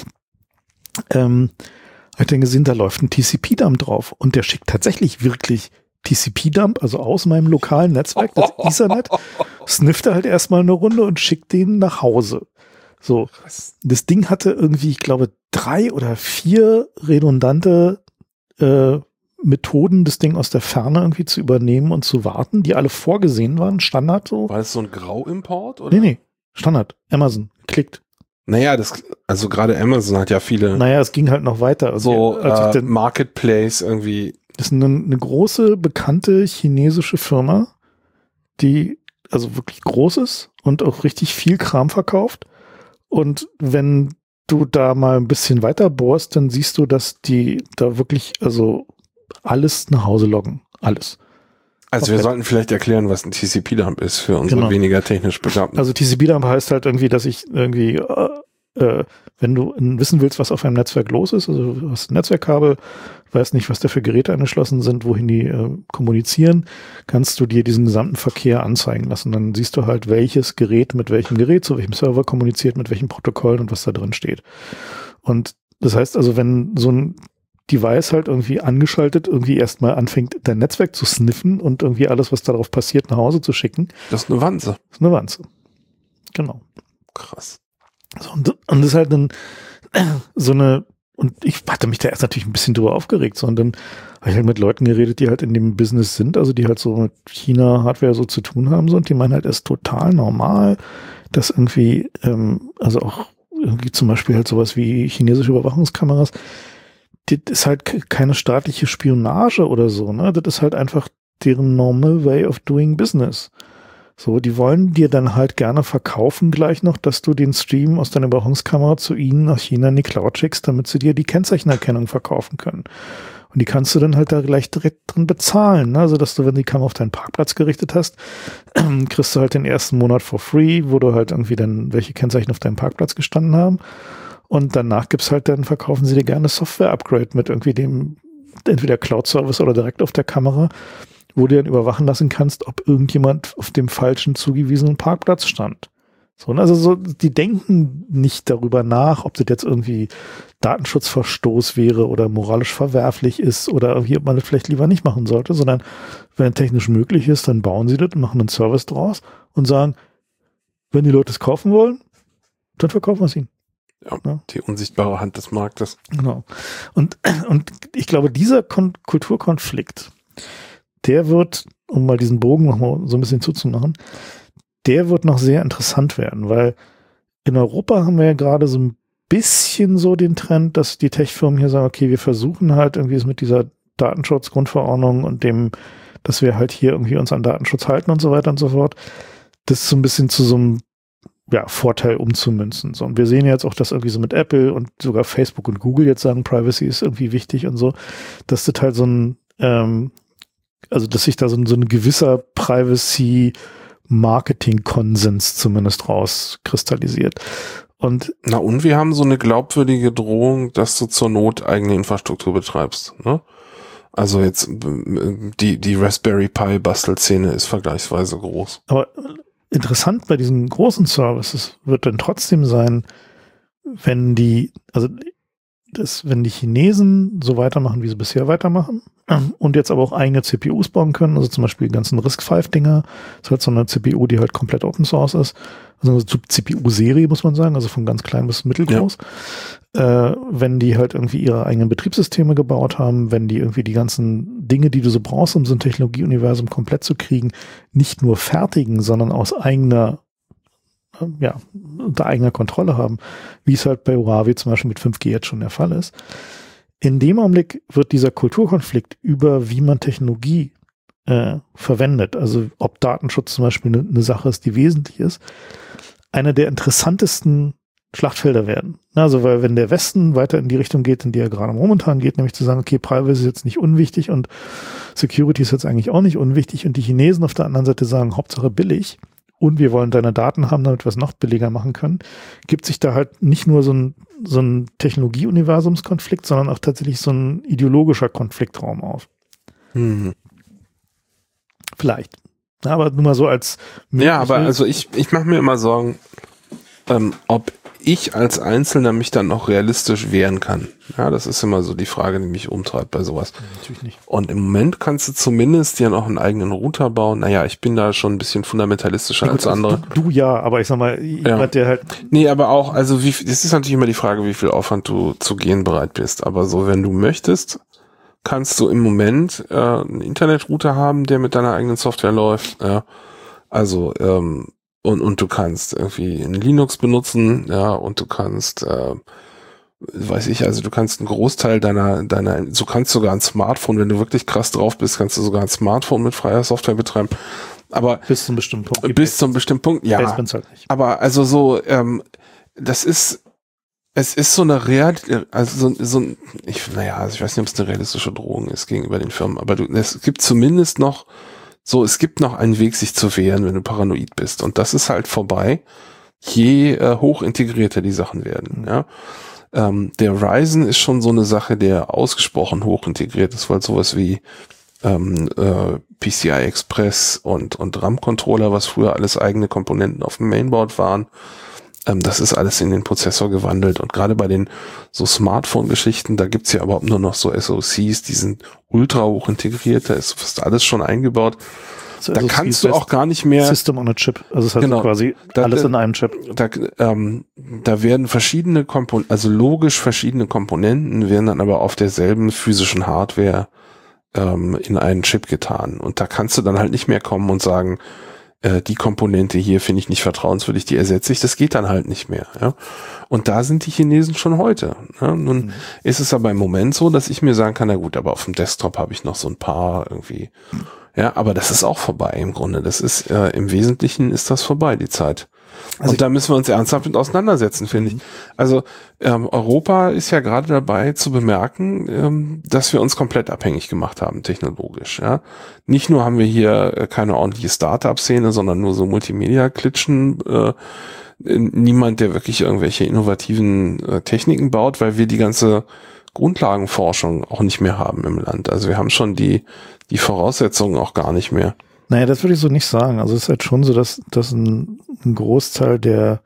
ähm, habe ich dann gesehen, da läuft ein T C P-Dump drauf. Und der schickt tatsächlich wirklich T C P-Dump, also aus meinem lokalen Netzwerk, das Ethernet, snifft er halt erstmal eine Runde und schickt den nach Hause. So. Das Ding hatte irgendwie, ich glaube, drei oder vier redundante äh, Methoden, das Ding aus der Ferne irgendwie zu übernehmen und zu warten, die alle vorgesehen waren, Standard so. War das so ein Grauimport? Oder? Nee, nee, Standard. Amazon, klickt. Naja, das, also gerade Amazon hat ja viele. Naja, es ging halt noch weiter. Also so als äh, Marketplace irgendwie. Das ist eine, eine große, bekannte chinesische Firma, die also wirklich groß ist und auch richtig viel Kram verkauft. Und wenn du da mal ein bisschen weiter bohrst, dann siehst du, dass die da wirklich also alles nach Hause loggen. Alles. Also Komplett. Wir sollten vielleicht erklären, was ein T C P-Dump ist für unsere Genau. weniger technisch Begabten. Also T C P-Dump heißt halt irgendwie, dass ich irgendwie, äh, äh, wenn du wissen willst, was auf einem Netzwerk los ist, also du hast ein Netzwerkkabel, weißt nicht, was da für Geräte angeschlossen sind, wohin die äh, kommunizieren, kannst du dir diesen gesamten Verkehr anzeigen lassen. Dann siehst du halt, welches Gerät mit welchem Gerät, zu welchem Server kommuniziert, mit welchen Protokollen und was da drin steht. Und das heißt also, wenn so ein Device halt irgendwie angeschaltet irgendwie erstmal anfängt, dein Netzwerk zu sniffen und irgendwie alles, was darauf passiert, nach Hause zu schicken. Das ist eine Wanze. Das ist eine Wanze. Genau. Krass. So, und, und das ist halt dann so eine, und ich hatte mich da erst natürlich ein bisschen drüber aufgeregt, so, und dann habe ich halt mit Leuten geredet, die halt in dem Business sind, also die halt so mit China-Hardware so zu tun haben, so, und die meinen halt, es ist total normal, dass irgendwie, ähm, also auch irgendwie zum Beispiel halt sowas wie chinesische Überwachungskameras, das ist halt keine staatliche Spionage oder so, ne? Das ist halt einfach deren normal way of doing business. So, die wollen dir dann halt gerne verkaufen gleich noch, dass du den Stream aus deiner Überwachungskamera zu ihnen nach China in die Cloud schickst, damit sie dir die Kennzeichenerkennung verkaufen können. Und die kannst du dann halt da gleich direkt drin bezahlen, ne? Also, dass du, wenn die Kamera auf deinen Parkplatz gerichtet hast, äh, kriegst du halt den ersten Monat for free, wo du halt irgendwie dann welche Kennzeichen auf deinem Parkplatz gestanden haben. Und danach gibt's halt dann, verkaufen sie dir gerne Software-Upgrade mit irgendwie dem, entweder Cloud-Service oder direkt auf der Kamera, wo du dann überwachen lassen kannst, ob irgendjemand auf dem falschen zugewiesenen Parkplatz stand. So, also so, die denken nicht darüber nach, ob das jetzt irgendwie Datenschutzverstoß wäre oder moralisch verwerflich ist oder irgendwie, ob man das vielleicht lieber nicht machen sollte, sondern wenn technisch möglich ist, dann bauen sie das und machen einen Service draus und sagen, wenn die Leute es kaufen wollen, dann verkaufen wir es ihnen. Ja, ja, die unsichtbare Hand des Marktes. Genau. Und, und ich glaube, dieser Kon- Kulturkonflikt, der wird, um mal diesen Bogen noch mal so ein bisschen zuzumachen, der wird noch sehr interessant werden, weil in Europa haben wir ja gerade so ein bisschen so den Trend, dass die Tech-Firmen hier sagen, okay, wir versuchen halt irgendwie es mit dieser Datenschutzgrundverordnung und dem, dass wir halt hier irgendwie uns an Datenschutz halten und so weiter und so fort, das so ein bisschen zu so einem ja, Vorteil umzumünzen. So, und wir sehen jetzt auch, dass irgendwie so mit Apple und sogar Facebook und Google jetzt sagen, Privacy ist irgendwie wichtig und so, dass das halt so ein, ähm, also dass sich da so ein, so ein gewisser Privacy-Marketing-Konsens zumindest rauskristallisiert. Und na und wir haben so eine glaubwürdige Drohung, dass du zur Not eigene Infrastruktur betreibst, ne? Also jetzt die die Raspberry Pi Bastelszene ist vergleichsweise groß. Aber interessant bei diesen großen Services wird dann trotzdem sein, wenn die, also das, wenn die Chinesen so weitermachen, wie sie bisher weitermachen, und jetzt aber auch eigene C P Us bauen können, also zum Beispiel die ganzen RISC fünf Dinger, das ist halt so eine C P U, die halt komplett Open Source ist, also eine C P U-Serie, muss man sagen, also von ganz klein bis mittelgroß. Ja. Äh, wenn die halt irgendwie ihre eigenen Betriebssysteme gebaut haben, wenn die irgendwie die ganzen Dinge, die du so brauchst, um so ein Technologieuniversum komplett zu kriegen, nicht nur fertigen, sondern aus eigener, äh, ja, unter eigener Kontrolle haben, wie es halt bei Huawei zum Beispiel mit fünf G jetzt schon der Fall ist. In dem Augenblick wird dieser Kulturkonflikt über, wie man Technologie äh, verwendet, also ob Datenschutz zum Beispiel eine, eine Sache ist, die wesentlich ist, einer der interessantesten Schlachtfelder werden. Also, weil wenn der Westen weiter in die Richtung geht, in die er gerade momentan geht, nämlich zu sagen, okay, Privacy ist jetzt nicht unwichtig und Security ist jetzt eigentlich auch nicht unwichtig, und die Chinesen auf der anderen Seite sagen, Hauptsache billig und wir wollen deine Daten haben, damit wir es noch billiger machen können, gibt sich da halt nicht nur so ein, so ein Technologie-Universumskonflikt, sondern auch tatsächlich so ein ideologischer Konfliktraum auf. Hm. Vielleicht. Aber nur mal so als... Ja, aber also ich, ich mache mir immer Sorgen, ähm, ob ich als Einzelner mich dann noch realistisch wehren kann. Ja, das ist immer so die Frage, die mich umtreibt bei sowas. Natürlich nicht. Und im Moment kannst du zumindest dir noch einen eigenen Router bauen. Naja, ich bin da schon ein bisschen fundamentalistischer ja, gut, als andere. Du, du ja, aber ich sag mal, jemand, ja. der halt... Nee, aber auch, also wie, das ist natürlich immer die Frage, wie viel Aufwand du zu gehen bereit bist. Aber so, wenn du möchtest, kannst du im Moment äh, einen Internetrouter haben, der mit deiner eigenen Software läuft. Ja. Also, ähm, und, und du kannst irgendwie ein Linux benutzen, ja, und du kannst, äh, weiß ich, also du kannst einen Großteil deiner, deiner, du kannst sogar ein Smartphone, wenn du wirklich krass drauf bist, kannst du sogar ein Smartphone mit freier Software betreiben. Aber bis zum bestimmten Punkt. Bis zum bestimmten Punkt, ja. Halt nicht. Aber also so, ähm, das ist, es ist so eine Real, also so, so ein, ich, naja, also ich weiß nicht, ob es eine realistische Drohung ist gegenüber den Firmen, aber du, es gibt zumindest noch so, es gibt noch einen Weg, sich zu wehren, wenn du paranoid bist. Und das ist halt vorbei, je äh, hoch integrierter die Sachen werden. Ja. Ähm, der Ryzen ist schon so eine Sache, der ausgesprochen hoch integriert ist, weil sowas wie ähm, äh, P C I Express und, und RAM-Controller, was früher alles eigene Komponenten auf dem Mainboard waren, ähm, das ist alles in den Prozessor gewandelt. Und gerade bei den so Smartphone-Geschichten, da gibt's ja überhaupt nur noch so S O Cs, die sind ultra hoch integriert, da ist fast alles schon eingebaut. So, da kannst du auch gar nicht mehr... System on a Chip, also es heißt genau, quasi da, alles in einem Chip. Da, ähm, da werden verschiedene Komponenten, also logisch verschiedene Komponenten, werden dann aber auf derselben physischen Hardware ähm, in einen Chip getan. Und da kannst du dann halt nicht mehr kommen und sagen, äh, die Komponente hier finde ich nicht vertrauenswürdig, die ersetze ich. Das geht dann halt nicht mehr. Ja? Und da sind die Chinesen schon heute. Ja? Nun mhm. ist es aber im Moment so, dass ich mir sagen kann, na gut, aber auf dem Desktop habe ich noch so ein paar irgendwie... Ja, aber das ist auch vorbei im Grunde. Das ist, äh, im Wesentlichen ist das vorbei, die Zeit. Also und da müssen wir uns ernsthaft mit auseinandersetzen, finde ich. Also ähm, Europa ist ja gerade dabei zu bemerken, ähm, dass wir uns komplett abhängig gemacht haben, technologisch. Ja, nicht nur haben wir hier äh, keine ordentliche Start-up-Szene, sondern nur so Multimedia-Klitschen. Äh, niemand, der wirklich irgendwelche innovativen äh, Techniken baut, weil wir die ganze Grundlagenforschung auch nicht mehr haben im Land. Also wir haben schon die die Voraussetzungen auch gar nicht mehr. Naja, das würde ich so nicht sagen. Also es ist halt schon so, dass, dass ein, ein Großteil der,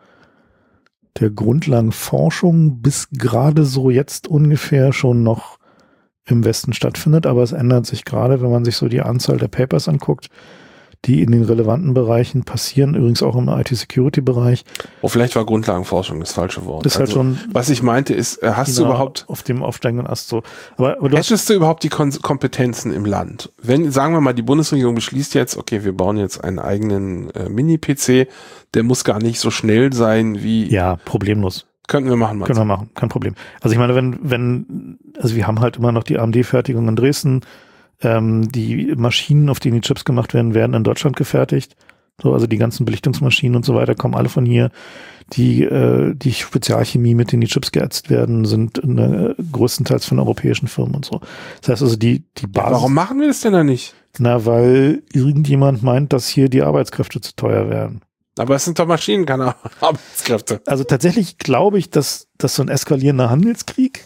der Grundlagenforschung bis gerade so jetzt ungefähr schon noch im Westen stattfindet. Aber es ändert sich gerade, wenn man sich so die Anzahl der Papers anguckt, die in den relevanten Bereichen passieren, übrigens auch im I T-Security-Bereich. Oh, vielleicht war Grundlagenforschung das falsche Wort. Das ist also, halt schon, was ich meinte ist, hast du überhaupt auf dem aufsteigenden Ast so. Aber, aber du hättest du überhaupt die Kon- Kompetenzen im Land? Wenn, sagen wir mal, die Bundesregierung beschließt jetzt, okay, wir bauen jetzt einen eigenen äh, Mini-P C, der muss gar nicht so schnell sein wie... Ja, problemlos. Könnten wir machen. Können wir machen, kein Problem. Also ich meine, wenn, wenn, also wir haben halt immer noch die A M D-Fertigung in Dresden. Ähm, die Maschinen, auf denen die Chips gemacht werden, werden in Deutschland gefertigt. So, also die ganzen Belichtungsmaschinen und so weiter kommen alle von hier. Die, äh, die Spezialchemie, mit denen die Chips geätzt werden, sind äh, größtenteils von europäischen Firmen und so. Das heißt also, die, die Basis. Warum machen wir das denn da nicht? Na, weil irgendjemand meint, dass hier die Arbeitskräfte zu teuer werden. Aber es sind doch Maschinen, keine Arbeitskräfte. Also tatsächlich glaube ich, dass, dass so ein eskalierender Handelskrieg,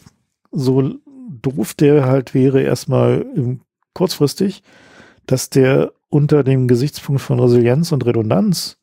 so doof der halt wäre, erstmal im kurzfristig, dass der unter dem Gesichtspunkt von Resilienz und Redundanz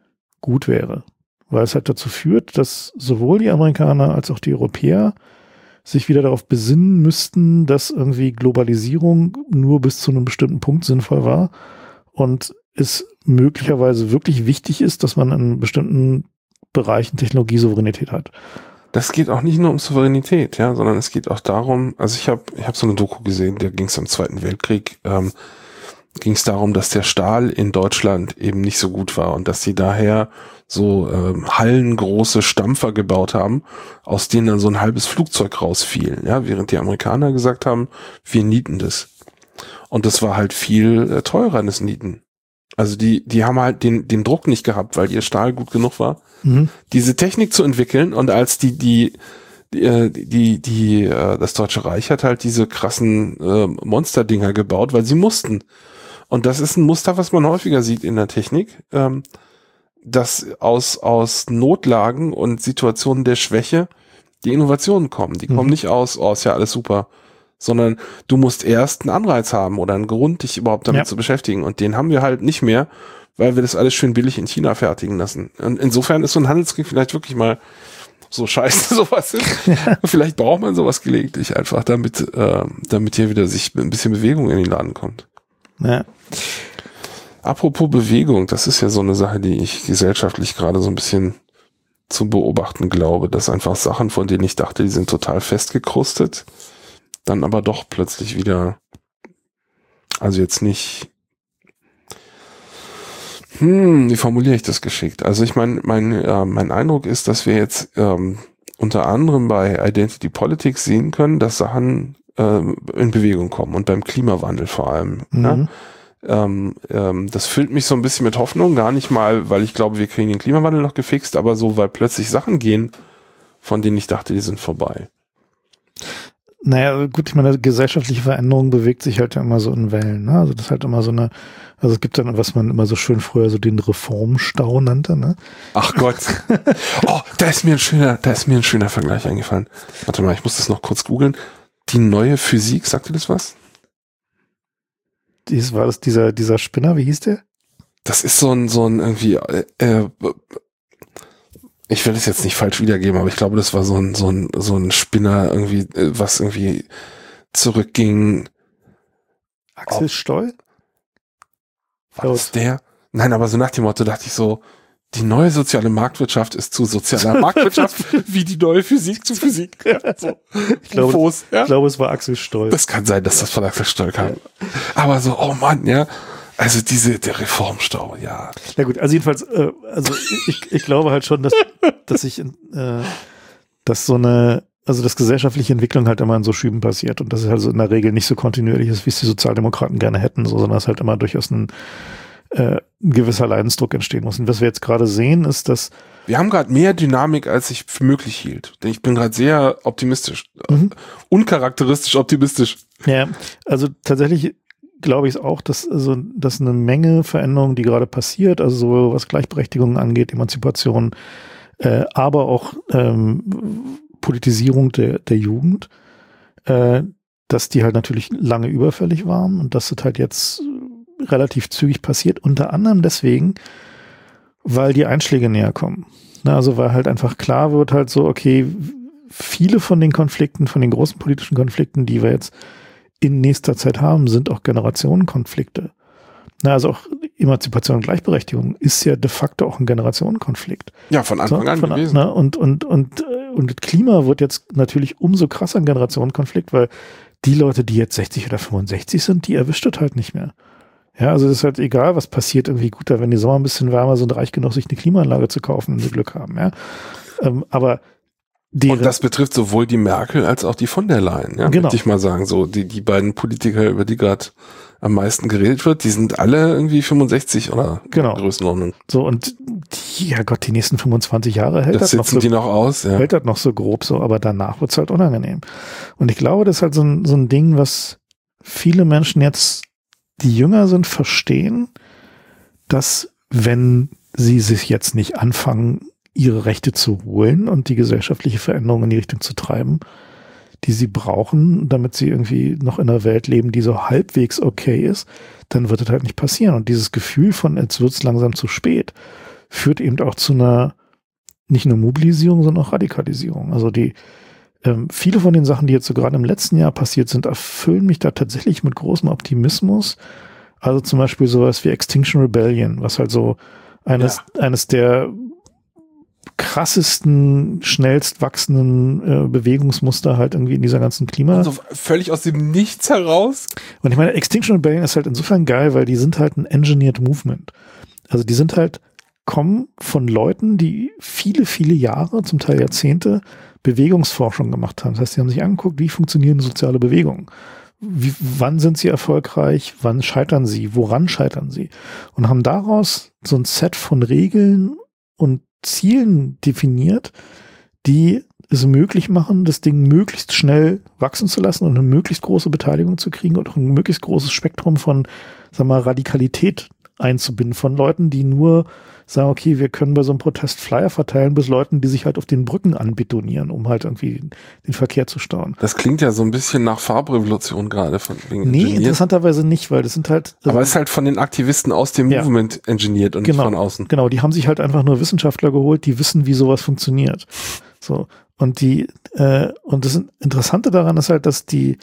gut wäre. Weil es halt dazu führt, dass sowohl die Amerikaner als auch die Europäer sich wieder darauf besinnen müssten, dass irgendwie Globalisierung nur bis zu einem bestimmten Punkt sinnvoll war und es möglicherweise wirklich wichtig ist, dass man in bestimmten Bereichen Technologiesouveränität hat. Das geht auch nicht nur um Souveränität, ja, sondern es geht auch darum, also ich habe ich hab so eine Doku gesehen, da ging es im Zweiten Weltkrieg, ähm, ging es darum, dass der Stahl in Deutschland eben nicht so gut war und dass sie daher so ähm, hallengroße Stampfer gebaut haben, aus denen dann so ein halbes Flugzeug rausfiel, ja, während die Amerikaner gesagt haben, wir nieten das. Und das war halt viel äh, teurer, das Nieten. Also die, die haben halt den, den Druck nicht gehabt, weil ihr Stahl gut genug war, mhm. diese Technik zu entwickeln. Und als die, die, die, die, die äh, das Deutsche Reich hat halt diese krassen äh, Monsterdinger gebaut, weil sie mussten. Und das ist ein Muster, was man häufiger sieht in der Technik, ähm, dass aus, aus Notlagen und Situationen der Schwäche die Innovationen kommen. Die mhm. kommen nicht aus, oh, ist ja alles super, sondern du musst erst einen Anreiz haben oder einen Grund, dich überhaupt damit ja. zu beschäftigen. Und den haben wir halt nicht mehr, weil wir das alles schön billig in China fertigen lassen. Und insofern ist so ein Handelskrieg vielleicht wirklich mal so scheiße sowas ist. Ja. Vielleicht braucht man sowas gelegentlich einfach, damit, äh, damit hier wieder sich ein bisschen Bewegung in den Laden kommt. Ja. Apropos Bewegung, das ist ja so eine Sache, die ich gesellschaftlich gerade so ein bisschen zu beobachten glaube, dass einfach Sachen, von denen ich dachte, die sind total festgekrustet, dann aber doch plötzlich wieder, also jetzt nicht, hm, wie formuliere ich das geschickt? Also ich meine, mein, äh, mein Eindruck ist, dass wir jetzt ähm, unter anderem bei Identity Politics sehen können, dass Sachen äh, in Bewegung kommen und beim Klimawandel vor allem. Mhm. Ja? Ähm, ähm, das füllt mich so ein bisschen mit Hoffnung, gar nicht mal, weil ich glaube, wir kriegen den Klimawandel noch gefixt, aber so, weil plötzlich Sachen gehen, von denen ich dachte, die sind vorbei. Naja, gut, ich meine, gesellschaftliche Veränderung bewegt sich halt ja immer so in Wellen, ne? Also das ist halt immer so eine, also es gibt dann, was man immer so schön früher so den Reformstau nannte, ne? Ach Gott. Oh, da ist mir ein schöner, da ist mir ein schöner Vergleich eingefallen. Warte mal, ich muss das noch kurz googeln. Die neue Physik, sagt dir das was? Dies war das dieser, dieser Spinner, wie hieß der? Das ist so ein, so ein irgendwie, äh, ich will das jetzt nicht falsch wiedergeben, aber ich glaube, das war so ein, so ein, so ein Spinner irgendwie, was irgendwie zurückging. Axel Stoll? War das der? Nein, aber so nach dem Motto dachte ich so, die neue soziale Marktwirtschaft ist zu sozialer Marktwirtschaft wie die neue Physik zu Physik. Ja, so. Ich glaube, Ufos, ja? ich glaube, es war Axel Stoll. Das kann sein, dass das von Axel Stoll kam. Aber so, oh Mann, ja. Also diese, der Reformstau, ja. Na gut, also jedenfalls, äh, also ich, ich glaube halt schon, dass, dass ich, äh, dass so eine, also dass gesellschaftliche Entwicklung halt immer in so Schüben passiert und dass es also in der Regel nicht so kontinuierlich ist, wie es die Sozialdemokraten gerne hätten, so, sondern dass halt immer durchaus ein, äh, ein gewisser Leidensdruck entstehen muss. Und was wir jetzt gerade sehen, ist, dass wir haben gerade mehr Dynamik, als ich für möglich hielt. Denn ich bin gerade sehr optimistisch, mhm. uncharakteristisch optimistisch. Ja, also tatsächlich glaube ich es auch, dass also dass eine Menge Veränderungen, die gerade passiert, also so was Gleichberechtigung angeht, Emanzipation, äh, aber auch ähm, Politisierung der der Jugend, äh, dass die halt natürlich lange überfällig waren und dass das halt jetzt relativ zügig passiert, unter anderem deswegen, weil die Einschläge näher kommen. Na, also weil halt einfach klar wird halt so, okay, viele von den Konflikten, von den großen politischen Konflikten, die wir jetzt in nächster Zeit haben, sind auch Generationenkonflikte. Na, also auch Emanzipation und Gleichberechtigung ist ja de facto auch ein Generationenkonflikt. Ja, von Anfang so, an von, gewesen. Na, und, und, und, und Klima wird jetzt natürlich umso krasser ein Generationenkonflikt, weil die Leute, die jetzt sechzig oder fünfundsechzig sind, die erwischt das halt nicht mehr. Ja, also es ist halt egal, was passiert, irgendwie gut, da wenn die Sommer ein bisschen wärmer sind, reich genug, sich eine Klimaanlage zu kaufen, wenn sie Glück haben, ja. Ähm, aber und das betrifft sowohl die Merkel als auch die von der Leyen, ja, genau. Würde ich mal sagen, so die die beiden Politiker, über die gerade am meisten geredet wird, die sind alle irgendwie fünfundsechzig oder genau. Größenordnung. So und die, ja Gott, die nächsten fünfundzwanzig Jahre hält das, das noch so, die noch aus, ja. hält das noch so grob so, aber danach wird's halt unangenehm. Und ich glaube, das ist halt so ein so ein Ding, was viele Menschen jetzt, die jünger sind, verstehen, dass wenn sie sich jetzt nicht anfangen, ihre Rechte zu holen und die gesellschaftliche Veränderung in die Richtung zu treiben, die sie brauchen, damit sie irgendwie noch in einer Welt leben, die so halbwegs okay ist, dann wird das halt nicht passieren. Und dieses Gefühl von, jetzt wird es langsam zu spät, führt eben auch zu einer, nicht nur Mobilisierung, sondern auch Radikalisierung. Also die, ähm, viele von den Sachen, die jetzt so gerade im letzten Jahr passiert sind, erfüllen mich da tatsächlich mit großem Optimismus. Also zum Beispiel sowas wie Extinction Rebellion, was halt so eines, ja. eines der krassesten, schnellst wachsenden äh, Bewegungsmuster halt irgendwie in dieser ganzen Klima. Also völlig aus dem Nichts heraus. Und ich meine, Extinction Rebellion ist halt insofern geil, weil die sind halt ein engineered movement. Also die sind halt, kommen von Leuten, die viele, viele Jahre, zum Teil Jahrzehnte, Bewegungsforschung gemacht haben. Das heißt, sie haben sich angeguckt, wie funktionieren soziale Bewegungen. Wie, wann sind sie erfolgreich? Wann scheitern sie? Woran scheitern sie? Und haben daraus so ein Set von Regeln und Zielen definiert, die es möglich machen, das Ding möglichst schnell wachsen zu lassen und eine möglichst große Beteiligung zu kriegen und auch ein möglichst großes Spektrum von, sag mal, Radikalität einzubinden von Leuten, die nur sagen, okay, wir können bei so einem Protest Flyer verteilen, bis Leuten, die sich halt auf den Brücken anbetonieren, um halt irgendwie den Verkehr zu stauen. Das klingt ja so ein bisschen nach Farbrevolution gerade von wegen Nee, engineert. Interessanterweise nicht, weil das sind halt... Also aber es ist halt von den Aktivisten aus dem ja. Movement engineert und genau, nicht von außen. Genau, die haben sich halt einfach nur Wissenschaftler geholt, die wissen, wie sowas funktioniert. So. Und die, äh, und das Interessante daran ist halt, dass die,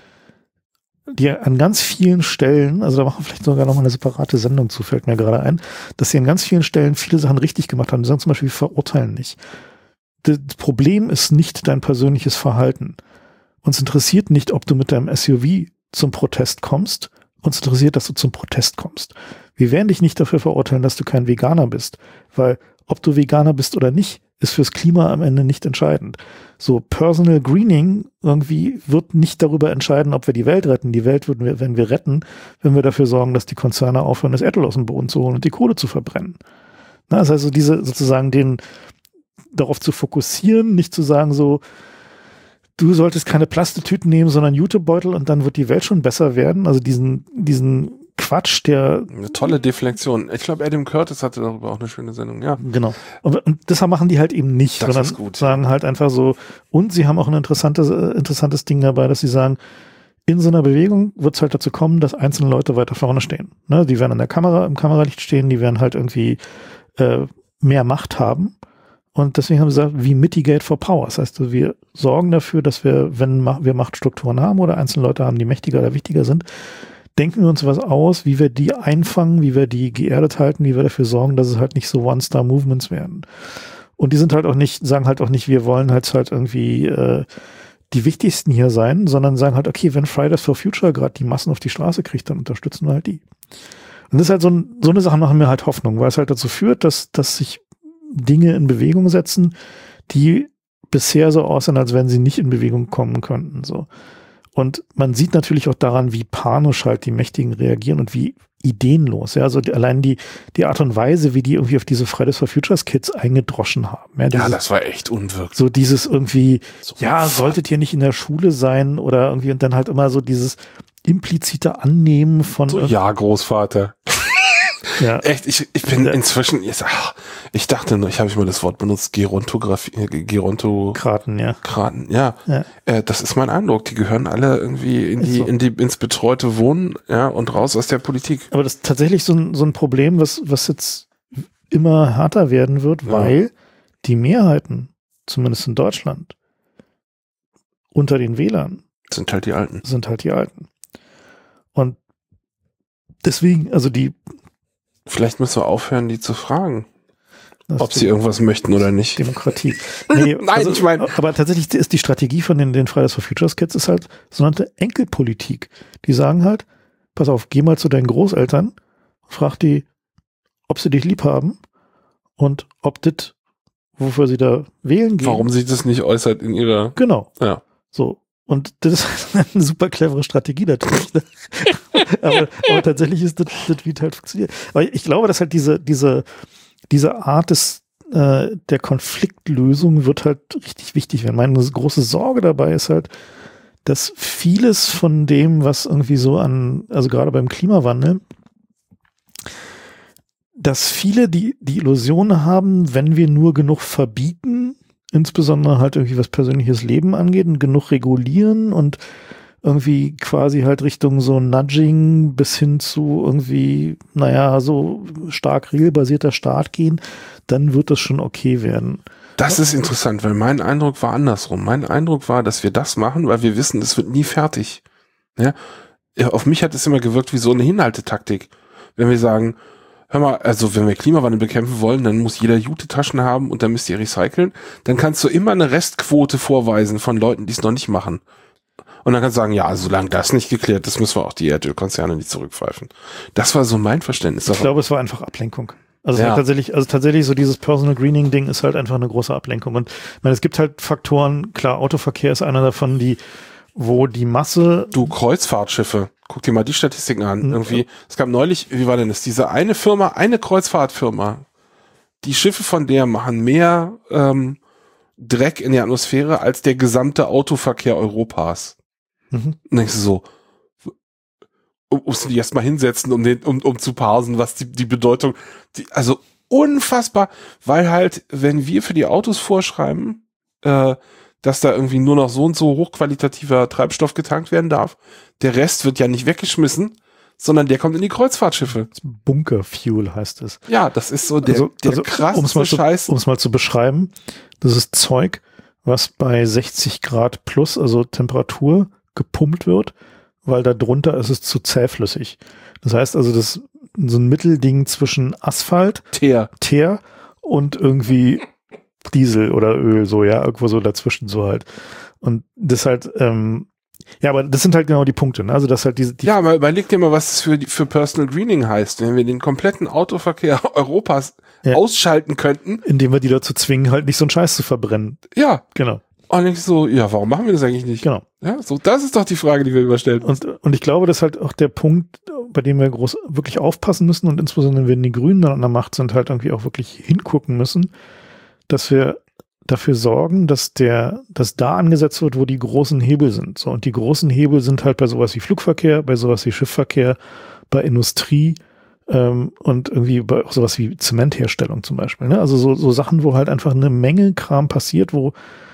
die an ganz vielen Stellen, also da machen wir vielleicht sogar nochmal eine separate Sendung zu, fällt mir gerade ein, dass sie an ganz vielen Stellen viele Sachen richtig gemacht haben. Die sagen zum Beispiel, wir verurteilen nicht. Das Problem ist nicht dein persönliches Verhalten. Uns interessiert nicht, ob du mit deinem S U V zum Protest kommst. Uns interessiert, dass du zum Protest kommst. Wir werden dich nicht dafür verurteilen, dass du kein Veganer bist, weil ob du Veganer bist oder nicht, ist fürs Klima am Ende nicht entscheidend. So Personal Greening irgendwie wird nicht darüber entscheiden, ob wir die Welt retten. Die Welt würden wir, wenn wir retten, wenn wir dafür sorgen, dass die Konzerne aufhören, das Erdöl aus dem Boden zu holen und die Kohle zu verbrennen. Na, das heißt also diese sozusagen den darauf zu fokussieren, nicht zu sagen so, du solltest keine Plastetüten nehmen, sondern Jutebeutel und dann wird die Welt schon besser werden. Also diesen, diesen Quatsch, der... Eine tolle Deflexion. Ich glaube, Adam Curtis hatte darüber auch eine schöne Sendung, ja. Genau. Und, und deshalb machen die halt eben nicht, das sondern ist gut. sagen halt einfach so, und sie haben auch ein interessantes, äh, interessantes Ding dabei, dass sie sagen, in so einer Bewegung wird es halt dazu kommen, dass einzelne Leute weiter vorne stehen. Ne? Die werden an der Kamera, im Kameralicht stehen, die werden halt irgendwie äh, mehr Macht haben. Und deswegen haben sie gesagt, wie mitigate for power. Das heißt, wir sorgen dafür, dass wir, wenn wir Machtstrukturen haben oder einzelne Leute haben, die mächtiger oder wichtiger sind, denken wir uns was aus, wie wir die einfangen, wie wir die geerdet halten, wie wir dafür sorgen, dass es halt nicht so One-Star-Movements werden. Und die sind halt auch nicht, sagen halt auch nicht, wir wollen halt halt irgendwie äh, die wichtigsten hier sein, sondern sagen halt, okay, wenn Fridays for Future gerade die Massen auf die Straße kriegt, dann unterstützen wir halt die. Und das ist halt so, ein, so eine Sache machen mir halt Hoffnung, weil es halt dazu führt, dass, dass sich Dinge in Bewegung setzen, die bisher so aussehen, als wenn sie nicht in Bewegung kommen könnten. So. Und man sieht natürlich auch daran, wie panisch halt die Mächtigen reagieren und wie ideenlos. Ja, also die, allein die, die Art und Weise, wie die irgendwie auf diese Fridays for Futures Kids eingedroschen haben. Ja, dieses, ja das war echt unwirklich. So dieses irgendwie, so ja, solltet ihr nicht in der Schule sein oder irgendwie und dann halt immer so dieses implizite Annehmen von. So, ja, Großvater. Ja. Echt, ich, ich bin inzwischen, ich, ach, ich dachte nur, ich habe immer das Wort benutzt, Gerontografie, Gerontokraten, ja. Kraten, ja. ja. Äh, das ist mein Eindruck. Die gehören alle irgendwie in die, so. in die, ins betreute Wohnen, ja, und raus aus der Politik. Aber das ist tatsächlich so ein, so ein Problem, was, was jetzt immer härter werden wird, ja. weil die Mehrheiten, zumindest in Deutschland, unter den Wählern sind halt die Alten. Sind halt die Alten. Und deswegen, also die Vielleicht müssen wir aufhören, die zu fragen, das ob sie irgendwas möchten oder nicht. Demokratie. Nee, Nein, also, ich meine. Aber tatsächlich ist die Strategie von den, den Fridays for Futures Kids ist halt sogenannte Enkelpolitik. Die sagen halt, pass auf, geh mal zu deinen Großeltern, frag die, ob sie dich lieb haben und ob das, wofür sie da wählen gehen. Warum sie das nicht äußert in ihrer. Genau. Ja. So. Und das ist eine super clevere Strategie natürlich. aber, aber tatsächlich ist das, das wie das halt funktioniert. Aber ich glaube, dass halt diese, diese, diese Art des, äh, der Konfliktlösung wird halt richtig wichtig werden. Meine große Sorge dabei ist halt, dass vieles von dem, was irgendwie so an, also gerade beim Klimawandel, dass viele die, die Illusion haben, wenn wir nur genug verbieten, insbesondere halt irgendwie was persönliches Leben angeht und genug regulieren und irgendwie quasi halt Richtung so Nudging bis hin zu irgendwie, naja, so stark regelbasierter Staat gehen, dann wird das schon okay werden. Das ist interessant, weil mein Eindruck war andersrum. Mein Eindruck war, dass wir das machen, weil wir wissen, es wird nie fertig. Ja? Auf mich hat es immer gewirkt wie so eine Hinhaltetaktik. Wenn wir sagen, hör mal, also wenn wir Klimawandel bekämpfen wollen, dann muss jeder Jute-Taschen haben und dann müsst ihr recyceln. Dann kannst du immer eine Restquote vorweisen von Leuten, die es noch nicht machen. Und dann kannst du sagen, ja, solange das nicht geklärt ist, müssen wir auch die Erdölkonzerne nicht zurückpfeifen. Das war so mein Verständnis. Ich glaube, es war einfach Ablenkung. Also, ja. tatsächlich, also tatsächlich so dieses Personal Greening-Ding ist halt einfach eine große Ablenkung. Und ich meine, es gibt halt Faktoren, klar, Autoverkehr ist einer davon, die, wo die Masse... Du, Kreuzfahrtschiffe. Guck dir mal die Statistiken an. Mhm. Irgendwie, es gab neulich, wie war denn das? Diese eine Firma, eine Kreuzfahrtfirma, die Schiffe von der machen mehr ähm, Dreck in der Atmosphäre als der gesamte Autoverkehr Europas. Mhm. Und denkst du so, musst du dich erstmal hinsetzen, um den, um, um zu parsen, was die, die Bedeutung, die, also unfassbar, weil halt, wenn wir für die Autos vorschreiben, äh, dass da irgendwie nur noch so und so hochqualitativer Treibstoff getankt werden darf. Der Rest wird ja nicht weggeschmissen, sondern der kommt in die Kreuzfahrtschiffe. Bunkerfuel heißt es. Ja, das ist so der, also, der also, krasse um's mal Scheiß. Um es mal zu beschreiben, das ist Zeug, was bei sechzig Grad plus, also Temperatur, gepumpt wird, weil da drunter ist es zu zähflüssig. Das heißt also, das ist so ein Mittelding zwischen Asphalt, Teer, Teer und irgendwie Diesel oder Öl, so, ja, irgendwo so dazwischen so halt. Und das halt, ähm, ja, aber das sind halt genau die Punkte, ne? Also das halt diese, die ja, aber überleg dir mal, was das für, für Personal Greening heißt, wenn wir den kompletten Autoverkehr Europas ja. ausschalten könnten. Indem wir die dazu zwingen, halt nicht so einen Scheiß zu verbrennen. Ja. Genau. Und ich so, ja, warum machen wir das eigentlich nicht? Genau. Ja, so, das ist doch die Frage, die wir überstellen. Und, und ich glaube, das ist halt auch der Punkt, bei dem wir groß wirklich aufpassen müssen und insbesondere, wenn die Grünen dann an der Macht sind, halt irgendwie auch wirklich hingucken müssen, dass wir dafür sorgen, dass der, dass da angesetzt wird, wo die großen Hebel sind. So, und die großen Hebel sind halt bei sowas wie Flugverkehr, bei sowas wie Schiffverkehr, bei Industrie, ähm, und irgendwie bei auch sowas wie Zementherstellung zum Beispiel, ne? Also so, so Sachen, wo halt einfach eine Menge Kram passiert, wo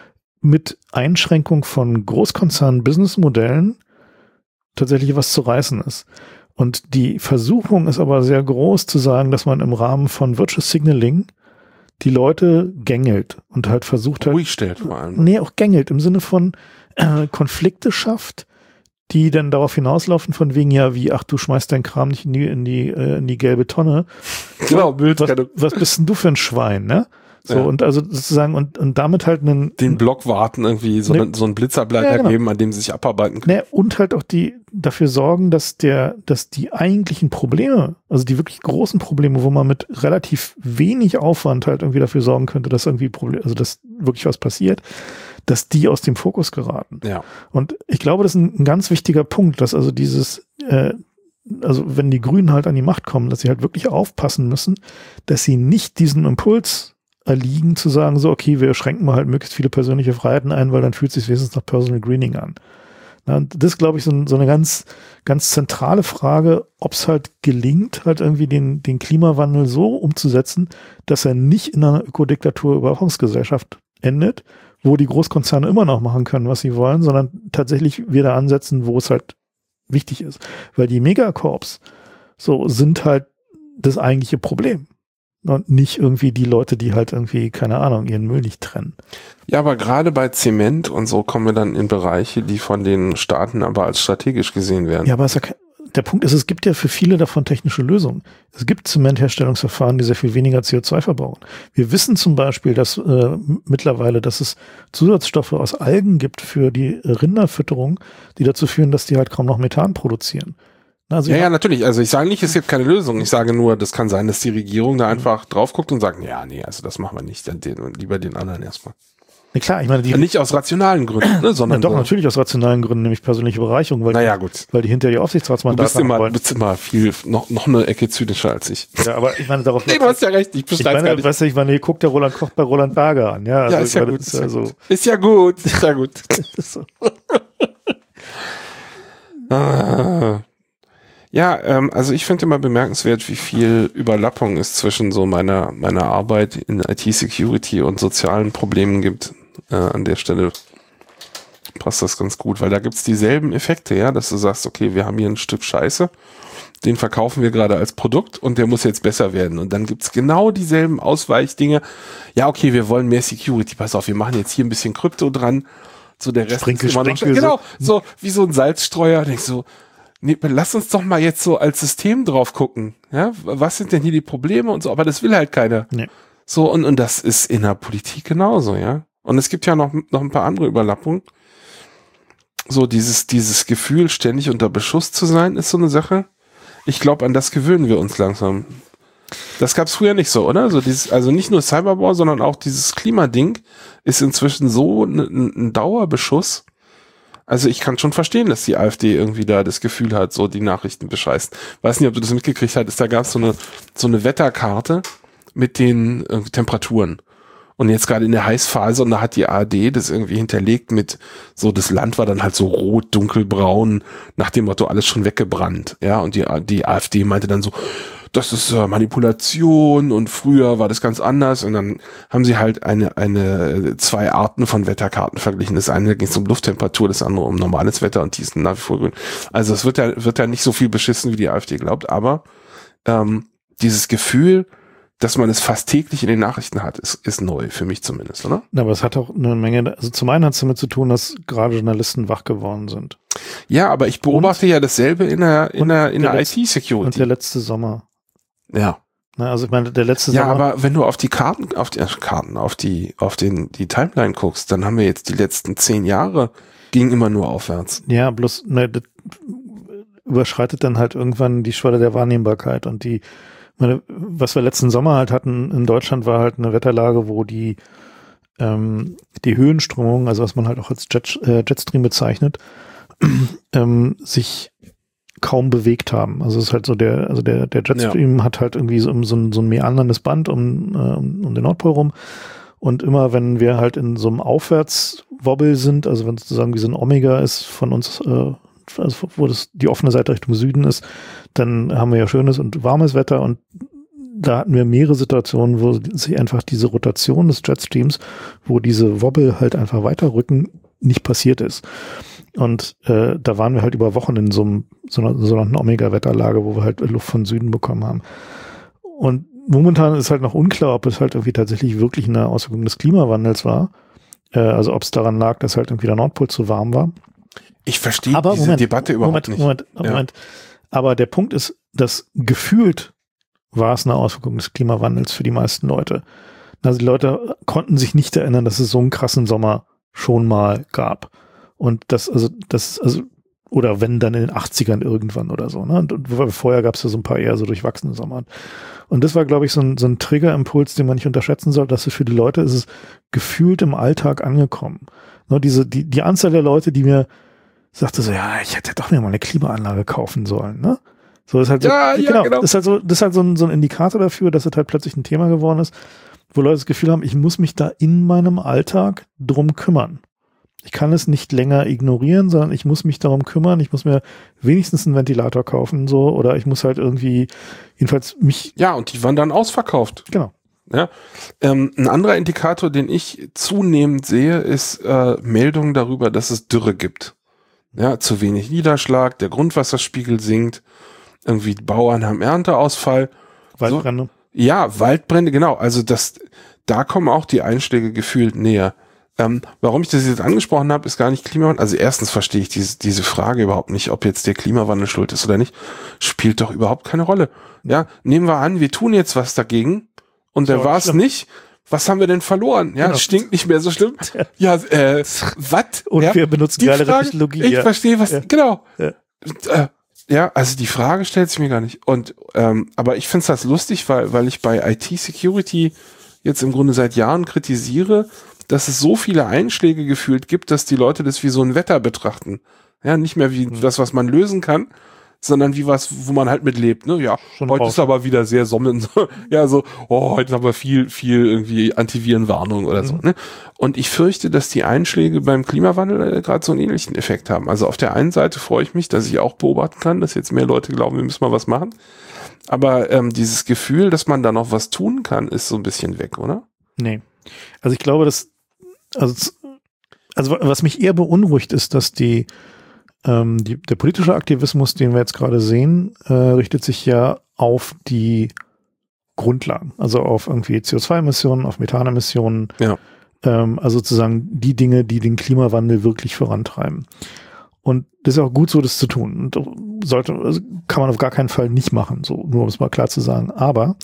mit Einschränkung von Großkonzernen-Businessmodellen tatsächlich was zu reißen ist. Und die Versuchung ist aber sehr groß zu sagen, dass man im Rahmen von Virtual Signaling die Leute gängelt und halt versucht halt. Ruhig stellt vor allem. Nee, auch gängelt im Sinne von äh, Konflikte schafft, die dann darauf hinauslaufen von wegen, ja, wie, ach, du schmeißt deinen Kram nicht in die, in die, äh, in die gelbe Tonne. Genau, was, was bist denn du für ein Schwein, ne? So, ja. Und also sozusagen, und, und damit halt einen. Den Block warten, irgendwie so, ne, so einen Blitzerbleiter ja, genau. geben, an dem sie sich abarbeiten können. Ne, und halt auch die, dafür sorgen, dass der, dass die eigentlichen Probleme, also die wirklich großen Probleme, wo man mit relativ wenig Aufwand halt irgendwie dafür sorgen könnte, dass irgendwie Problem, also dass wirklich was passiert, dass die aus dem Fokus geraten. Ja. Und ich glaube, das ist ein, ein ganz wichtiger Punkt, dass also dieses, äh, also wenn die Grünen halt an die Macht kommen, dass sie halt wirklich aufpassen müssen, dass sie nicht diesen Impuls erliegen, zu sagen, so, okay, wir schränken mal halt möglichst viele persönliche Freiheiten ein, weil dann fühlt es sich wenigstens nach Personal Greening an. Na, und das ist, glaube ich, so, so eine ganz, ganz zentrale Frage, ob es halt gelingt, halt irgendwie den, den Klimawandel so umzusetzen, dass er nicht in einer Ökodiktatur, Überwachungsgesellschaft endet, wo die Großkonzerne immer noch machen können, was sie wollen, sondern tatsächlich wieder ansetzen, wo es halt wichtig ist. Weil die Megacorps so sind halt das eigentliche Problem. Und nicht irgendwie die Leute, die halt irgendwie, keine Ahnung, ihren Müll nicht trennen. Ja, aber gerade bei Zement und so kommen wir dann in Bereiche, die von den Staaten aber als strategisch gesehen werden. Ja, aber es, der Punkt ist, es gibt ja für viele davon technische Lösungen. Es gibt Zementherstellungsverfahren, die sehr viel weniger C O zwei verbrauchen. Wir wissen zum Beispiel, dass äh, mittlerweile, dass es Zusatzstoffe aus Algen gibt für die Rinderfütterung, die dazu führen, dass die halt kaum noch Methan produzieren. Also ja, ja, natürlich. Also ich sage nicht, es gibt keine Lösung. Ich sage nur, das kann sein, dass die Regierung da einfach drauf guckt und sagt, ja, nee, also das machen wir nicht. Dann den, lieber den anderen erstmal. Na klar, ich meine, die. Ja, nicht aus rationalen Gründen, ne, sondern. Na doch, so. natürlich aus rationalen Gründen, nämlich persönliche Bereicherung, weil, naja, die, gut. weil die hinter die Aufsichtsratsmandate haben wollen. Du bist immer viel, noch, noch eine Ecke zynischer als ich. Ja, aber ich meine, darauf. Nee, du hast ja recht, ich bestreite gar nicht. Weißt du, ich meine, hier guckt der Roland Koch bei Roland Berger an, ja. Also ja, ist ja meine, gut. Ist, ist, ja so. ist ja gut, ist ja gut. Ist so. ah. Ja, ähm, also ich finde immer bemerkenswert, wie viel Überlappung es zwischen so meiner meiner Arbeit in I T-Security und sozialen Problemen gibt. Äh, an der Stelle passt das ganz gut, weil da gibt's dieselben Effekte, ja, dass du sagst, okay, wir haben hier ein Stück Scheiße, den verkaufen wir gerade als Produkt und der muss jetzt besser werden. Und dann gibt's genau dieselben Ausweichdinge. Ja, okay, wir wollen mehr Security, pass auf, wir machen jetzt hier ein bisschen Krypto dran, so der Rest Sprinkel, ist immer noch, Sprinkel, genau, so wie so ein Salzstreuer, denkst so, nee, lass uns doch mal jetzt so als System drauf gucken. Ja, was sind denn hier die Probleme und so, aber das will halt keiner. Nee. So, und, und das ist in der Politik genauso, ja. Und es gibt ja noch, noch ein paar andere Überlappungen. So, dieses, dieses Gefühl, ständig unter Beschuss zu sein, ist so eine Sache. Ich glaube, an das gewöhnen wir uns langsam. Das gab's früher nicht so, oder? So dieses, also nicht nur Cyberwar, sondern auch dieses Klimading ist inzwischen so ein, ein Dauerbeschuss. Also ich kann schon verstehen, dass die AfD irgendwie da das Gefühl hat, so die Nachrichten bescheißt. Weiß nicht, ob du das mitgekriegt hattest, da gab es so eine, so eine Wetterkarte mit den äh, Temperaturen. Und jetzt gerade in der Heißphase, und da hat die A R D das irgendwie hinterlegt mit, so das Land war dann halt so rot, dunkelbraun, nach dem Motto alles schon weggebrannt. Ja, und die, die AfD meinte dann so, das ist äh, Manipulation und früher war das ganz anders. Und dann haben sie halt eine, eine, zwei Arten von Wetterkarten verglichen. Das eine ging um Lufttemperatur, das andere um normales Wetter und die ist nach wie vor grün. Also es wird ja, wird ja nicht so viel beschissen, wie die AfD glaubt, aber ähm, dieses Gefühl, dass man es fast täglich in den Nachrichten hat, ist, ist neu, für mich zumindest, oder? Aber es hat auch eine Menge, also zum einen hat es damit zu tun, dass gerade Journalisten wach geworden sind. Ja, aber ich beobachte und, ja dasselbe in der, in der, in der, der I T-Security. Und der letzte Sommer. Ja. Na, also ich meine, der letzte ja, Sommer. Ja, aber wenn du auf die Karten, auf die äh, Karten, auf die, auf den, die Timeline guckst, dann haben wir jetzt die letzten zehn Jahre ging immer nur aufwärts. Ja, bloß, ne, das überschreitet dann halt irgendwann die Schwelle der Wahrnehmbarkeit und die, meine, was wir letzten Sommer halt hatten in Deutschland war halt eine Wetterlage, wo die, ähm, die Höhenströmung, also was man halt auch als Jet, äh, Jetstream bezeichnet, ähm, sich kaum bewegt haben. Also es ist halt so der, also der, der Jetstream ja. hat halt irgendwie so, so, ein, so ein meanderndes Band um, um, um den Nordpol rum. Und immer wenn wir halt in so einem Aufwärtswobbel sind, also wenn sozusagen wie so ein Omega ist von uns, äh, also wo das die offene Seite Richtung Süden ist, dann haben wir ja schönes und warmes Wetter und da hatten wir mehrere Situationen, wo sich einfach diese Rotation des Jetstreams, wo diese Wobbel halt einfach weiterrücken, nicht passiert ist. Und äh, da waren wir halt über Wochen in so einem so einer sogenannten Omega-Wetterlage, wo wir halt Luft von Süden bekommen haben. Und momentan ist halt noch unklar, ob es halt irgendwie tatsächlich wirklich eine Auswirkung des Klimawandels war. Äh, also ob es daran lag, dass halt irgendwie der Nordpol zu warm war. Ich verstehe Aber diese Moment, Debatte überhaupt Moment, nicht. Moment, ja. Moment. Aber der Punkt ist, dass gefühlt war es eine Auswirkung des Klimawandels für die meisten Leute. Also die Leute konnten sich nicht erinnern, dass es so einen krassen Sommer schon mal gab. Und das, also, das, also, oder wenn dann in den achtzigern irgendwann oder so, ne? Und, und vorher gab es ja so ein paar eher so durchwachsene Sommer. Und das war, glaube ich, so ein, so ein Triggerimpuls, den man nicht unterschätzen soll, dass es für die Leute ist es gefühlt im Alltag angekommen. Ne? Diese, die, die Anzahl der Leute, die mir sagte so, ja, ich hätte doch mir mal eine Klimaanlage kaufen sollen, ne? So ist halt so, ja, ja, genau, genau. Das ist halt so, das ist halt so ein, so ein Indikator dafür, dass es halt plötzlich ein Thema geworden ist, wo Leute das Gefühl haben, ich muss mich da in meinem Alltag drum kümmern. Ich kann es nicht länger ignorieren, sondern ich muss mich darum kümmern. Ich muss mir wenigstens einen Ventilator kaufen, so, oder ich muss halt irgendwie, jedenfalls mich. Ja, und die waren dann ausverkauft. Genau. Ja. Ähm, ein anderer Indikator, den ich zunehmend sehe, ist äh, Meldungen darüber, dass es Dürre gibt. Ja, zu wenig Niederschlag, der Grundwasserspiegel sinkt, irgendwie Bauern haben Ernteausfall. Waldbrände. So, ja, Waldbrände, genau. Also das, da kommen auch die Einschläge gefühlt näher. Ähm, warum ich das jetzt angesprochen habe, ist gar nicht Klimawandel. Also erstens verstehe ich diese, diese Frage überhaupt nicht, ob jetzt der Klimawandel schuld ist oder nicht. Spielt doch überhaupt keine Rolle. Ja, nehmen wir an, wir tun jetzt was dagegen und dann war es nicht. Was haben wir denn verloren? Ja, genau. Es stinkt nicht mehr so schlimm. Ja, äh, was? Und ja, wir benutzen geile Technologie. Ich ja. verstehe, was, ja. genau. Ja. Äh, ja, also die Frage stellt sich mir gar nicht. Und, ähm, aber ich finde es das lustig, weil, weil ich bei I T-Security jetzt im Grunde seit Jahren kritisiere, dass es so viele Einschläge gefühlt gibt, dass die Leute das wie so ein Wetter betrachten. Ja, nicht mehr wie mhm. das, was man lösen kann, sondern wie was, wo man halt mitlebt. Ne? Ja, schon heute raus. Ist aber wieder sehr Sommen. Ja, so, oh, heute haben wir viel, viel irgendwie Antivirenwarnung oder mhm. so. Ne? Und ich fürchte, dass die Einschläge beim Klimawandel äh, gerade so einen ähnlichen Effekt haben. Also auf der einen Seite freue ich mich, dass ich auch beobachten kann, dass jetzt mehr Leute glauben, wir müssen mal was machen. Aber ähm, dieses Gefühl, dass man da noch was tun kann, ist so ein bisschen weg, oder? Nee. Also ich glaube, dass Also, also was mich eher beunruhigt ist, dass die, ähm, die der politische Aktivismus, den wir jetzt gerade sehen, äh, richtet sich ja auf die Grundlagen, also auf irgendwie C O zwei Emissionen, auf Methanemissionen, ja. ähm, also sozusagen die Dinge, die den Klimawandel wirklich vorantreiben. Und das ist auch gut so, das zu tun. Und sollte, also kann man auf gar keinen Fall nicht machen, so nur um es mal klar zu sagen. Aber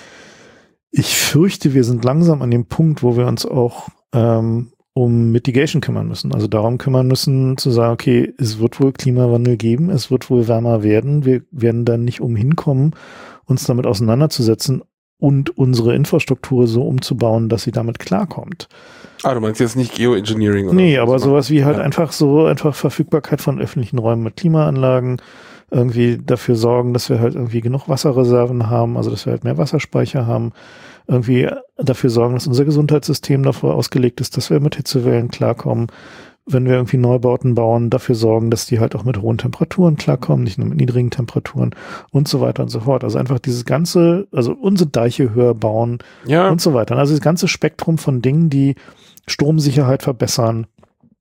ich fürchte, wir sind langsam an dem Punkt, wo wir uns auch ähm, um Mitigation kümmern müssen. Also darum kümmern müssen, zu sagen, okay, es wird wohl Klimawandel geben, es wird wohl wärmer werden. Wir werden dann nicht umhin kommen, uns damit auseinanderzusetzen und unsere Infrastruktur so umzubauen, dass sie damit klarkommt. Ah, du meinst jetzt nicht Geoengineering oder Nee, aber sowas wie halt ja. einfach so, einfach Verfügbarkeit von öffentlichen Räumen mit Klimaanlagen, irgendwie dafür sorgen, dass wir halt irgendwie genug Wasserreserven haben, also dass wir halt mehr Wasserspeicher haben, irgendwie dafür sorgen, dass unser Gesundheitssystem dafür ausgelegt ist, dass wir mit Hitzewellen klarkommen, wenn wir irgendwie Neubauten bauen, dafür sorgen, dass die halt auch mit hohen Temperaturen klarkommen, nicht nur mit niedrigen Temperaturen und so weiter und so fort. Also einfach dieses ganze, also unsere Deiche höher bauen ja. und so weiter. Also das ganze Spektrum von Dingen, die Stromsicherheit verbessern,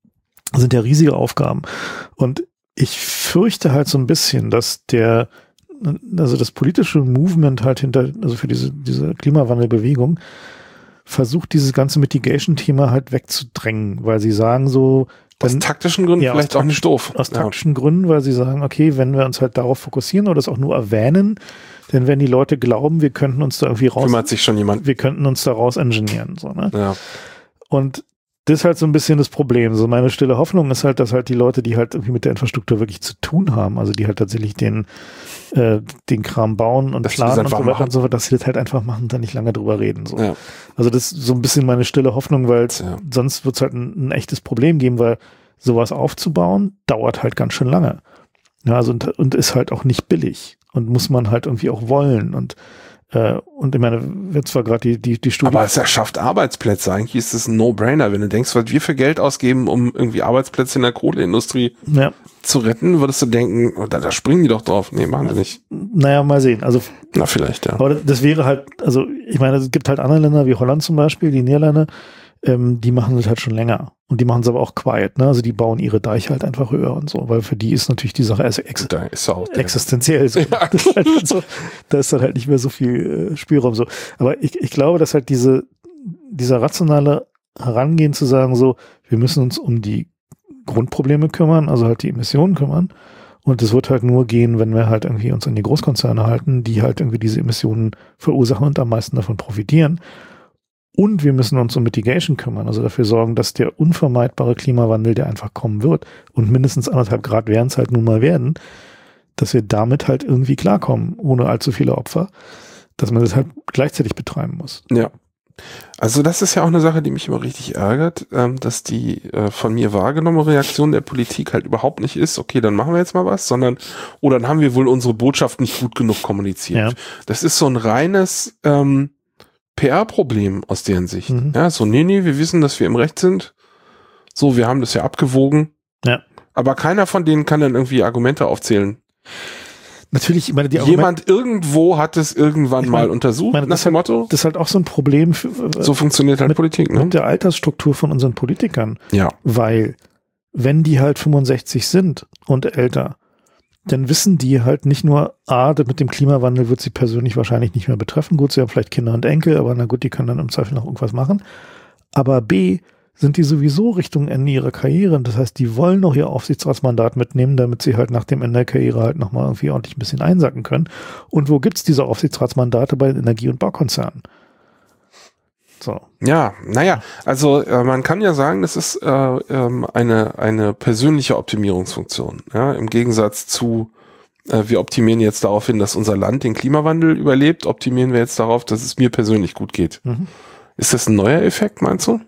sind ja riesige Aufgaben. Und ich fürchte halt so ein bisschen, dass der also das politische Movement halt hinter, also für diese, diese Klimawandelbewegung, versucht dieses ganze Mitigation-Thema halt wegzudrängen, weil sie sagen so, aus dann, taktischen Gründen ja, vielleicht auch nicht doof. Aus ja. taktischen Gründen, weil sie sagen, okay, wenn wir uns halt darauf fokussieren oder es auch nur erwähnen, dann werden die Leute glauben, wir könnten uns da irgendwie raus, kümmert sich schon jemand. Wir könnten uns da raus ingenieren, so, ne? Ja. Und das ist halt so ein bisschen das Problem. So meine stille Hoffnung ist halt, dass halt die Leute, die halt irgendwie mit der Infrastruktur wirklich zu tun haben, also die halt tatsächlich den, äh, den Kram bauen und dass planen und so weiter machen. und so fort, dass sie das halt einfach machen und dann nicht lange drüber reden. So. Ja. Also das ist so ein bisschen meine stille Hoffnung, weil ja. sonst wird es halt ein, ein echtes Problem geben, weil sowas aufzubauen dauert halt ganz schön lange. Ja, also und, und ist halt auch nicht billig und muss man halt irgendwie auch wollen und Und ich meine, wird zwar gerade die, die, die Studie. Aber es erschafft Arbeitsplätze. Eigentlich ist es ein No-Brainer. Wenn du denkst, was wir für Geld ausgeben, um irgendwie Arbeitsplätze in der Kohleindustrie ja. zu retten, würdest du denken, oh, da, da springen die doch drauf. Nee, machen sie nicht. Naja, mal sehen. Also, Na, vielleicht, ja. Aber das wäre halt, also ich meine, es gibt halt andere Länder wie Holland zum Beispiel, die Niederlande, ähm, die machen das halt schon länger. Und die machen es aber auch quiet, ne? Also die bauen ihre Deiche halt einfach höher und so, weil für die ist natürlich die Sache ex ex da ist auch existenziell. So. Ja. Das ist halt so, da ist dann halt nicht mehr so viel äh, Spielraum so. Aber ich, ich glaube, dass halt diese, dieser rationale Herangehen zu sagen so, wir müssen uns um die Grundprobleme kümmern, also halt die Emissionen kümmern. Und es wird halt nur gehen, wenn wir halt irgendwie uns an die Großkonzerne halten, die halt irgendwie diese Emissionen verursachen und am meisten davon profitieren. Und wir müssen uns um Mitigation kümmern, also dafür sorgen, dass der unvermeidbare Klimawandel, der einfach kommen wird und mindestens anderthalb Grad werden es halt nun mal werden, dass wir damit halt irgendwie klarkommen, ohne allzu viele Opfer, dass man das halt gleichzeitig betreiben muss. Ja. Also das ist ja auch eine Sache, die mich immer richtig ärgert, ähm, dass die äh, von mir wahrgenommene Reaktion der Politik halt überhaupt nicht ist, okay, dann machen wir jetzt mal was, sondern, oh, dann haben wir wohl unsere Botschaft nicht gut genug kommuniziert. Ja. Das ist so ein reines ähm, P R-Problem aus deren Sicht. Mhm. Ja, so, nee, nee, wir wissen, dass wir im Recht sind. So, wir haben das ja abgewogen. Ja. Aber keiner von denen kann dann irgendwie Argumente aufzählen. Natürlich, ich meine, die Jemand irgendwo hat es irgendwann ich meine, mal untersucht, meine, nach das dem halt, Motto. Das ist halt auch so ein Problem. Für, so funktioniert halt mit, Politik, ne? Mit der Altersstruktur von unseren Politikern. Ja. Weil, wenn die halt fünfundsechzig sind und älter, dann wissen die halt nicht nur, A, mit dem Klimawandel wird sie persönlich wahrscheinlich nicht mehr betreffen. Gut, sie haben vielleicht Kinder und Enkel, aber na gut, die können dann im Zweifel noch irgendwas machen. Aber B, sind die sowieso Richtung Ende ihrer Karriere. Das heißt, die wollen noch ihr Aufsichtsratsmandat mitnehmen, damit sie halt nach dem Ende der Karriere halt nochmal irgendwie ordentlich ein bisschen einsacken können. Und wo gibt's diese Aufsichtsratsmandate? Bei den Energie- und Baukonzernen. So. Ja, naja, also äh, man kann ja sagen, das ist äh, ähm, eine eine persönliche Optimierungsfunktion. Ja, im Gegensatz zu äh, wir optimieren jetzt darauf hin, dass unser Land den Klimawandel überlebt, optimieren wir jetzt darauf, dass es mir persönlich gut geht. Mhm. Ist das ein neuer Effekt, meinst du?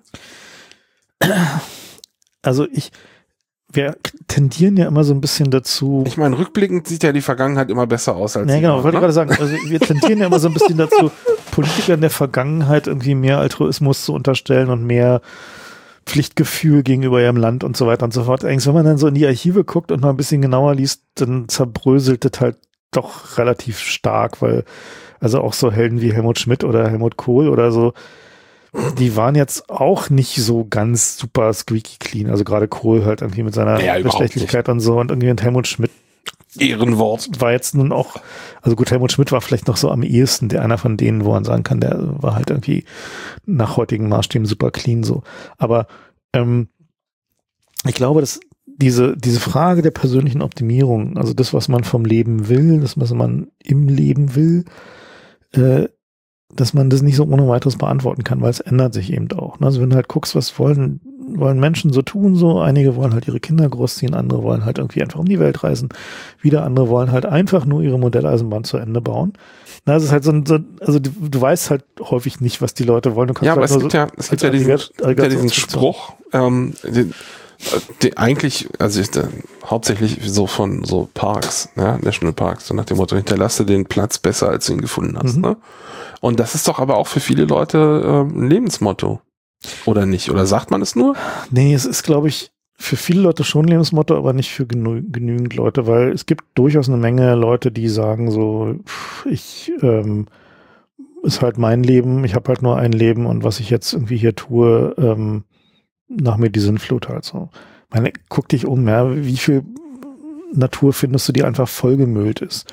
Also ich, wir tendieren ja immer so ein bisschen dazu. Ich meine, rückblickend sieht ja die Vergangenheit immer besser aus als. Ja, genau, immer, wollte ne? ich gerade sagen. Also wir tendieren ja immer so ein bisschen dazu, Politikern der Vergangenheit irgendwie mehr Altruismus zu unterstellen und mehr Pflichtgefühl gegenüber ihrem Land und so weiter und so fort. Eigentlich, wenn man dann so in die Archive guckt und mal ein bisschen genauer liest, dann zerbröselt das halt doch relativ stark, weil also auch so Helden wie Helmut Schmidt oder Helmut Kohl oder so, die waren jetzt auch nicht so ganz super squeaky clean. Also gerade Kohl halt irgendwie mit seiner ja, Bestechlichkeit und so und irgendwie mit Helmut Schmidt Ehrenwort. War jetzt nun auch, also gut, Helmut Schmidt war vielleicht noch so am ehesten, der einer von denen, wo man sagen kann, der war halt irgendwie nach heutigen Maßstäben super clean so. Aber ähm, ich glaube, dass diese diese Frage der persönlichen Optimierung, also das, was man vom Leben will, das, was man im Leben will, äh, dass man das nicht so ohne weiteres beantworten kann, weil es ändert sich eben auch. Also wenn du halt guckst, was wollen wollen Menschen so tun, so einige wollen halt ihre Kinder großziehen, andere wollen halt irgendwie einfach um die Welt reisen, wieder andere wollen halt einfach nur ihre Modelleisenbahn zu Ende bauen. Na, das ist halt so, ein, so also du, du weißt halt häufig nicht, was die Leute wollen. Du kannst ja, aber halt es nur gibt so ja, es gibt ja diesen, gibt ja diesen Spruch, ähm, den, den eigentlich, also ich, der, hauptsächlich so von so Parks, ja, Nationalparks, so nach dem Motto, hinterlasse den Platz besser, als du ihn gefunden hast. Mhm. Ne? Und das ist doch aber auch für viele Leute äh, ein Lebensmotto. Oder nicht? Oder sagt man es nur? Nee, es ist, glaube ich, für viele Leute schon ein Lebensmotto, aber nicht für genü genügend Leute, weil es gibt durchaus eine Menge Leute, die sagen so, ich, ähm, ist halt mein Leben, ich habe halt nur ein Leben und was ich jetzt irgendwie hier tue, ähm, nach mir die Sinnflut halt so. Ich meine, guck dich um, ja, wie viel Natur findest du, die einfach vollgemüllt ist?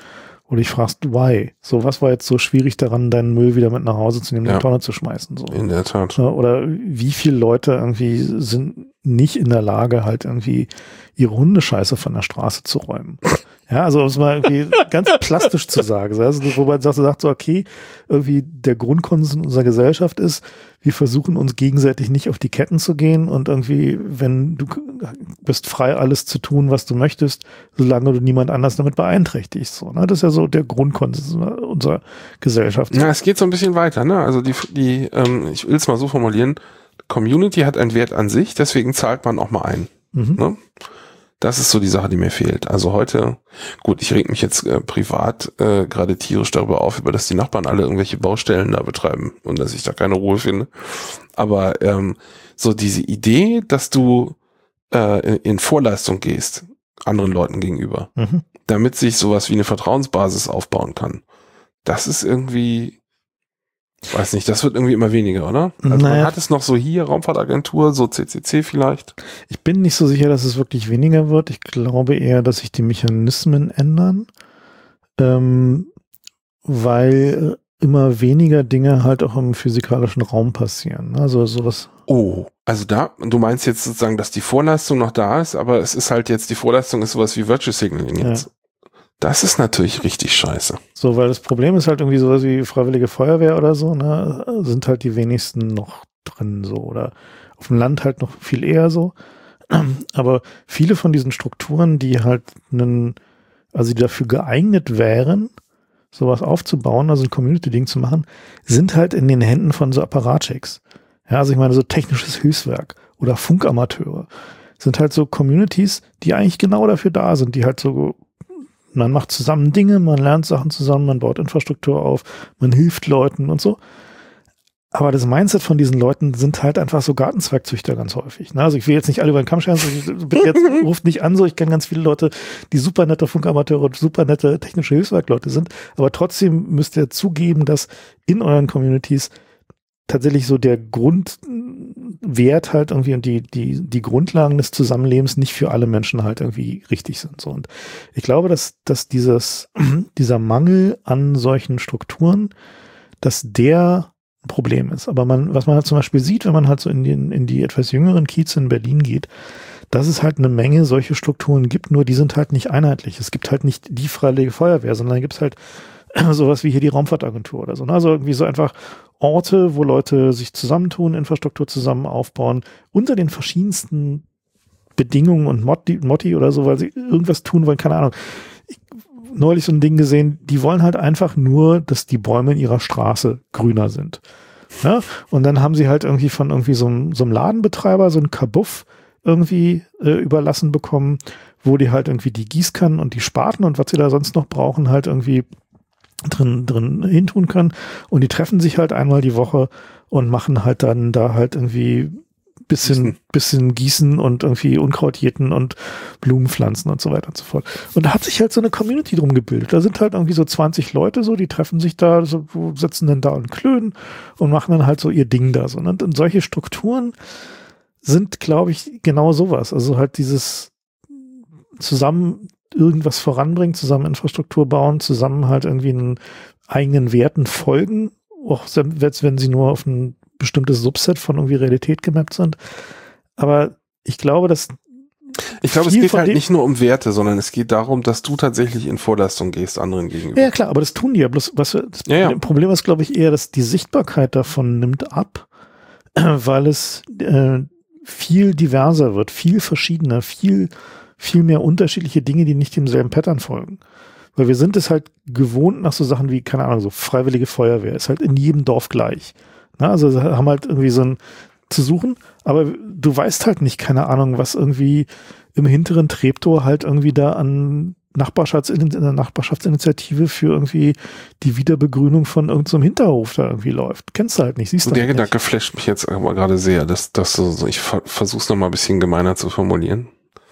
Wo du dich fragst, why? So, was war jetzt so schwierig daran, deinen Müll wieder mit nach Hause zu nehmen, in Ja. die Tonne zu schmeißen? So. In der Tat. Ja, oder wie viele Leute irgendwie sind nicht in der Lage, halt irgendwie ihre Hundescheiße von der Straße zu räumen. Ja, also um es mal irgendwie ganz plastisch zu sagen. Also, wo man sagt, sagt so, okay, irgendwie der Grundkonsens unserer Gesellschaft ist, wir versuchen uns gegenseitig nicht auf die Ketten zu gehen und irgendwie, wenn du bist frei, alles zu tun, was du möchtest, solange du niemand anders damit beeinträchtigst. So, ne? Das ist ja so der Grundkonsens unserer Gesellschaft. Ja, es geht so ein bisschen weiter, ne? Also die, die, ähm, ich will es mal so formulieren, Community hat einen Wert an sich, deswegen zahlt man auch mal ein. Mhm. Ne? Das ist so die Sache, die mir fehlt. Also heute, gut, ich reg mich jetzt äh, privat äh, gerade tierisch darüber auf, über dass die Nachbarn alle irgendwelche Baustellen da betreiben und dass ich da keine Ruhe finde. Aber ähm, so diese Idee, dass du äh, in, in Vorleistung gehst, anderen Leuten gegenüber, Mhm. damit sich sowas wie eine Vertrauensbasis aufbauen kann, das ist irgendwie, weiß nicht, das wird irgendwie immer weniger, oder? Also Naja. man hat es noch so hier, Raumfahrtagentur, so C C C vielleicht. Ich bin nicht so sicher, dass es wirklich weniger wird. Ich glaube eher, dass sich die Mechanismen ändern, ähm, weil immer weniger Dinge halt auch im physikalischen Raum passieren. Also sowas. Oh, also da, du meinst jetzt sozusagen, dass die Vorleistung noch da ist, aber es ist halt jetzt, die Vorleistung ist sowas wie Virtual Signaling jetzt. Ja. Das ist natürlich richtig scheiße. So, weil das Problem ist halt irgendwie sowas wie Freiwillige Feuerwehr oder so, ne, sind halt die wenigsten noch drin so oder auf dem Land halt noch viel eher so. Aber viele von diesen Strukturen, die halt einen, also die dafür geeignet wären, sowas aufzubauen, also ein Community-Ding zu machen, sind halt in den Händen von so Apparatschicks. Ja, also ich meine, so technisches Hilfswerk oder Funkamateure sind halt so Communities, die eigentlich genau dafür da sind, die halt so, man macht zusammen Dinge, man lernt Sachen zusammen, man baut Infrastruktur auf, man hilft Leuten und so. Aber das Mindset von diesen Leuten sind halt einfach so Gartenzwergzüchter ganz häufig. Ne? Also ich will jetzt nicht alle über den Kamm scheren, also bitte jetzt ruft nicht an, so ich kenne ganz viele Leute, die super nette Funkamateure und super nette technische Hilfswerkleute sind, aber trotzdem müsst ihr zugeben, dass in euren Communities tatsächlich so der Grundwert halt irgendwie und die, die, die Grundlagen des Zusammenlebens nicht für alle Menschen halt irgendwie richtig sind. So. Und ich glaube, dass, dass dieses, dieser Mangel an solchen Strukturen, dass der ein Problem ist. Aber man, was man halt zum Beispiel sieht, wenn man halt so in den, in die etwas jüngeren Kieze in Berlin geht, dass es halt eine Menge solche Strukturen gibt, nur die sind halt nicht einheitlich. Es gibt halt nicht die Freiwillige Feuerwehr, sondern gibt es halt sowas wie hier die Raumfahrtagentur oder so. Also irgendwie so einfach Orte, wo Leute sich zusammentun, Infrastruktur zusammen aufbauen, unter den verschiedensten Bedingungen und Motti, Motti oder so, weil sie irgendwas tun wollen, keine Ahnung. Ich, neulich so ein Ding gesehen, die wollen halt einfach nur, dass die Bäume in ihrer Straße grüner sind. Ja? Und dann haben sie halt irgendwie von irgendwie so einem, so einem Ladenbetreiber so einen Kabuff irgendwie äh, überlassen bekommen, wo die halt irgendwie die Gießkannen und die Spaten und was sie da sonst noch brauchen, halt irgendwie drin, drin hintun können. Und die treffen sich halt einmal die Woche und machen halt dann da halt irgendwie bisschen, gießen. bisschen gießen und irgendwie Unkraut jäten und Blumen pflanzen und so weiter und so fort. Und da hat sich halt so eine Community drum gebildet. Da sind halt irgendwie so zwanzig Leute so, die treffen sich da, so, sitzen dann da und klönen und machen dann halt so ihr Ding da so. Und, und solche Strukturen sind, glaube ich, genau sowas. Also halt dieses zusammen irgendwas voranbringen, zusammen Infrastruktur bauen, zusammen halt irgendwie einen eigenen Werten folgen, auch selbst wenn sie nur auf ein bestimmtes Subset von irgendwie Realität gemappt sind. Aber ich glaube, dass Ich glaube, es geht halt nicht nur um Werte, sondern es geht darum, dass du tatsächlich in Vorleistung gehst, anderen gegenüber. Ja, klar, aber das tun die ja. Bloß, was, das ja, ja. Problem ist, glaube ich, eher, dass die Sichtbarkeit davon nimmt ab, weil es äh, viel diverser wird, viel verschiedener, viel, viel mehr unterschiedliche Dinge, die nicht demselben Pattern folgen. Weil wir sind es halt gewohnt nach so Sachen wie, keine Ahnung, so Freiwillige Feuerwehr, ist halt in jedem Dorf gleich. Na, also haben halt irgendwie so ein zu suchen, aber du weißt halt nicht, keine Ahnung, was irgendwie im hinteren Treptow halt irgendwie da an Nachbarschafts in der Nachbarschaftsinitiative für irgendwie die Wiederbegrünung von irgendeinem so Hinterhof da irgendwie läuft. Kennst du halt nicht, siehst du Der halt Gedanke nicht. flasht mich jetzt aber gerade sehr, dass, dass so, ich versuch's noch mal ein bisschen gemeiner zu formulieren,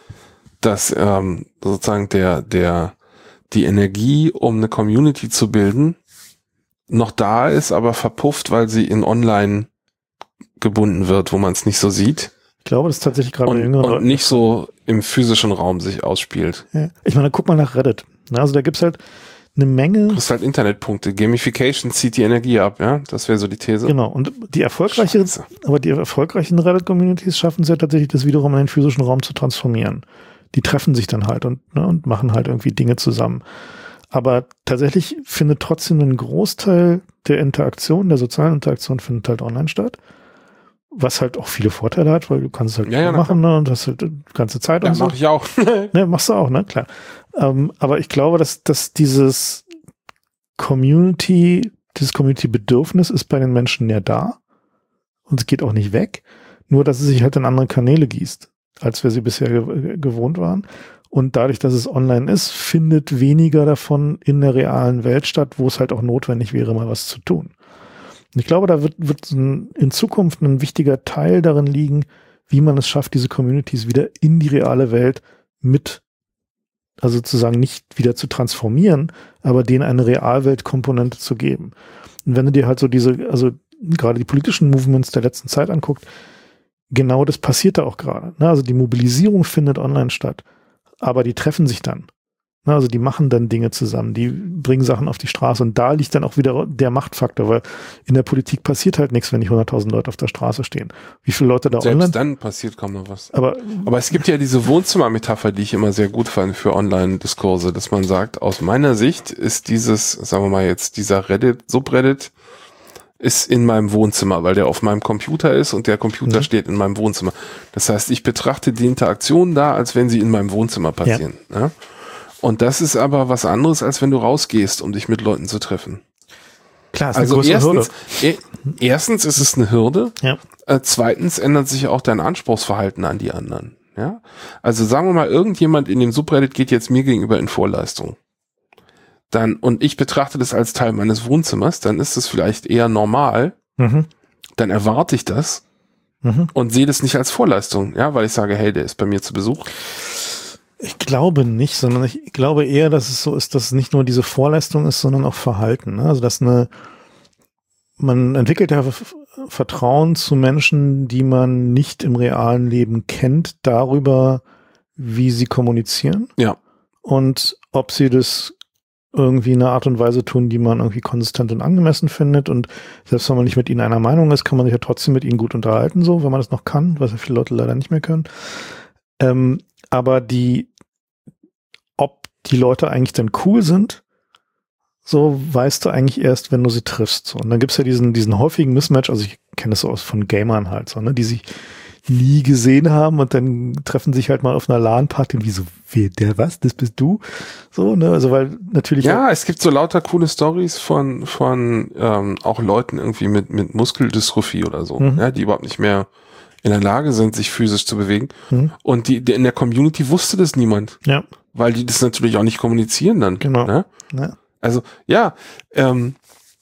dass ähm, sozusagen der, der, die Energie, um eine Community zu bilden, noch da ist, aber verpufft, weil sie in online gebunden wird, wo man es nicht so sieht. Ich glaube, das ist tatsächlich gerade und, jüngere und nicht so im physischen Raum sich ausspielt. Ja. Ich meine, guck mal nach Reddit. Also da gibt's halt eine Menge. Du kriegst halt Internetpunkte. Gamification zieht die Energie ab, ja? Das wäre so die These. Genau. Und die erfolgreichen, aber die erfolgreichen Reddit-Communities schaffen es ja tatsächlich, das wiederum in den physischen Raum zu transformieren. Die treffen sich dann halt und, ne, und machen halt irgendwie Dinge zusammen. Aber tatsächlich findet trotzdem ein Großteil der Interaktion, der sozialen Interaktion findet halt online statt. Was halt auch viele Vorteile hat, weil du kannst es halt ja, ja, machen, ne, und hast halt die ganze Zeit ja, und so. mach ich auch. Ne, machst du auch, ne, klar. Ähm, aber ich glaube, dass, dass dieses Community, dieses Community-Bedürfnis ist bei den Menschen ja da. Und es geht auch nicht weg. Nur, dass es sich halt in andere Kanäle gießt, als wir sie bisher ge- gewohnt waren. Und dadurch, dass es online ist, findet weniger davon in der realen Welt statt, wo es halt auch notwendig wäre, mal was zu tun. Und ich glaube, da wird, wird ein, in Zukunft ein wichtiger Teil darin liegen, wie man es schafft, diese Communities wieder in die reale Welt mit, also sozusagen nicht wieder zu transformieren, aber denen eine Realweltkomponente zu geben. Und wenn du dir halt so diese, also gerade die politischen Movements der letzten Zeit anguckt, genau das passiert da auch gerade. Ne? Also die Mobilisierung findet online statt, aber die treffen sich dann. Also die machen dann Dinge zusammen, die bringen Sachen auf die Straße und da liegt dann auch wieder der Machtfaktor, weil in der Politik passiert halt nichts, wenn nicht hunderttausend Leute auf der Straße stehen. Wie viele Leute da Selbst online? dann passiert kaum noch was. Aber, Aber es gibt ja diese Wohnzimmermetapher, die ich immer sehr gut fand für Online-Diskurse, dass man sagt, aus meiner Sicht ist dieses, sagen wir mal jetzt, dieser Reddit, Subreddit, ist in meinem Wohnzimmer, weil der auf meinem Computer ist und der Computer mhm. steht in meinem Wohnzimmer. Das heißt, ich betrachte die Interaktionen da, als wenn sie in meinem Wohnzimmer passieren. Ja. Ja? Und das ist aber was anderes, als wenn du rausgehst, um dich mit Leuten zu treffen. Klar, ist also eine große erstens, Hürde. E- erstens ist es eine Hürde. Ja. Äh, zweitens ändert sich auch dein Anspruchsverhalten an die anderen. Ja. Also sagen wir mal, irgendjemand in dem Subreddit geht jetzt mir gegenüber in Vorleistung. Dann, und ich betrachte das als Teil meines Wohnzimmers, dann ist es vielleicht eher normal. Mhm. Dann erwarte ich das mhm. und sehe das nicht als Vorleistung, ja, weil ich sage, hey, der ist bei mir zu Besuch. Ich glaube nicht, sondern ich glaube eher, dass es so ist, dass es nicht nur diese Vorleistung ist, sondern auch Verhalten. Ne? Also dass eine, man entwickelt ja Vertrauen zu Menschen, die man nicht im realen Leben kennt, darüber, wie sie kommunizieren. Ja. Und ob sie das irgendwie in einer Art und Weise tun, die man irgendwie konsistent und angemessen findet. Und selbst wenn man nicht mit ihnen einer Meinung ist, kann man sich ja trotzdem mit ihnen gut unterhalten, so, wenn man das noch kann, was ja viele Leute leider nicht mehr können. Ähm, aber die, ob die Leute eigentlich dann cool sind, so weißt du eigentlich erst, wenn du sie triffst. So. Und dann gibt's ja diesen, diesen häufigen Mismatch, also ich kenne das so aus von Gamern halt, so, ne, die sich nie gesehen haben und dann treffen sich halt mal auf einer LAN-Party und wie so, wer, der was, das bist du? So, ne, also weil natürlich... Ja, es gibt so lauter coole Stories von, von ähm, auch Leuten irgendwie mit, mit Muskeldystrophie oder so, mhm. ja, die überhaupt nicht mehr in der Lage sind, sich physisch zu bewegen. Mhm. Und die, die in der Community wusste das niemand. Ja. Weil die das natürlich auch nicht kommunizieren dann. Genau. Ne? Ja. Also, ja, ähm,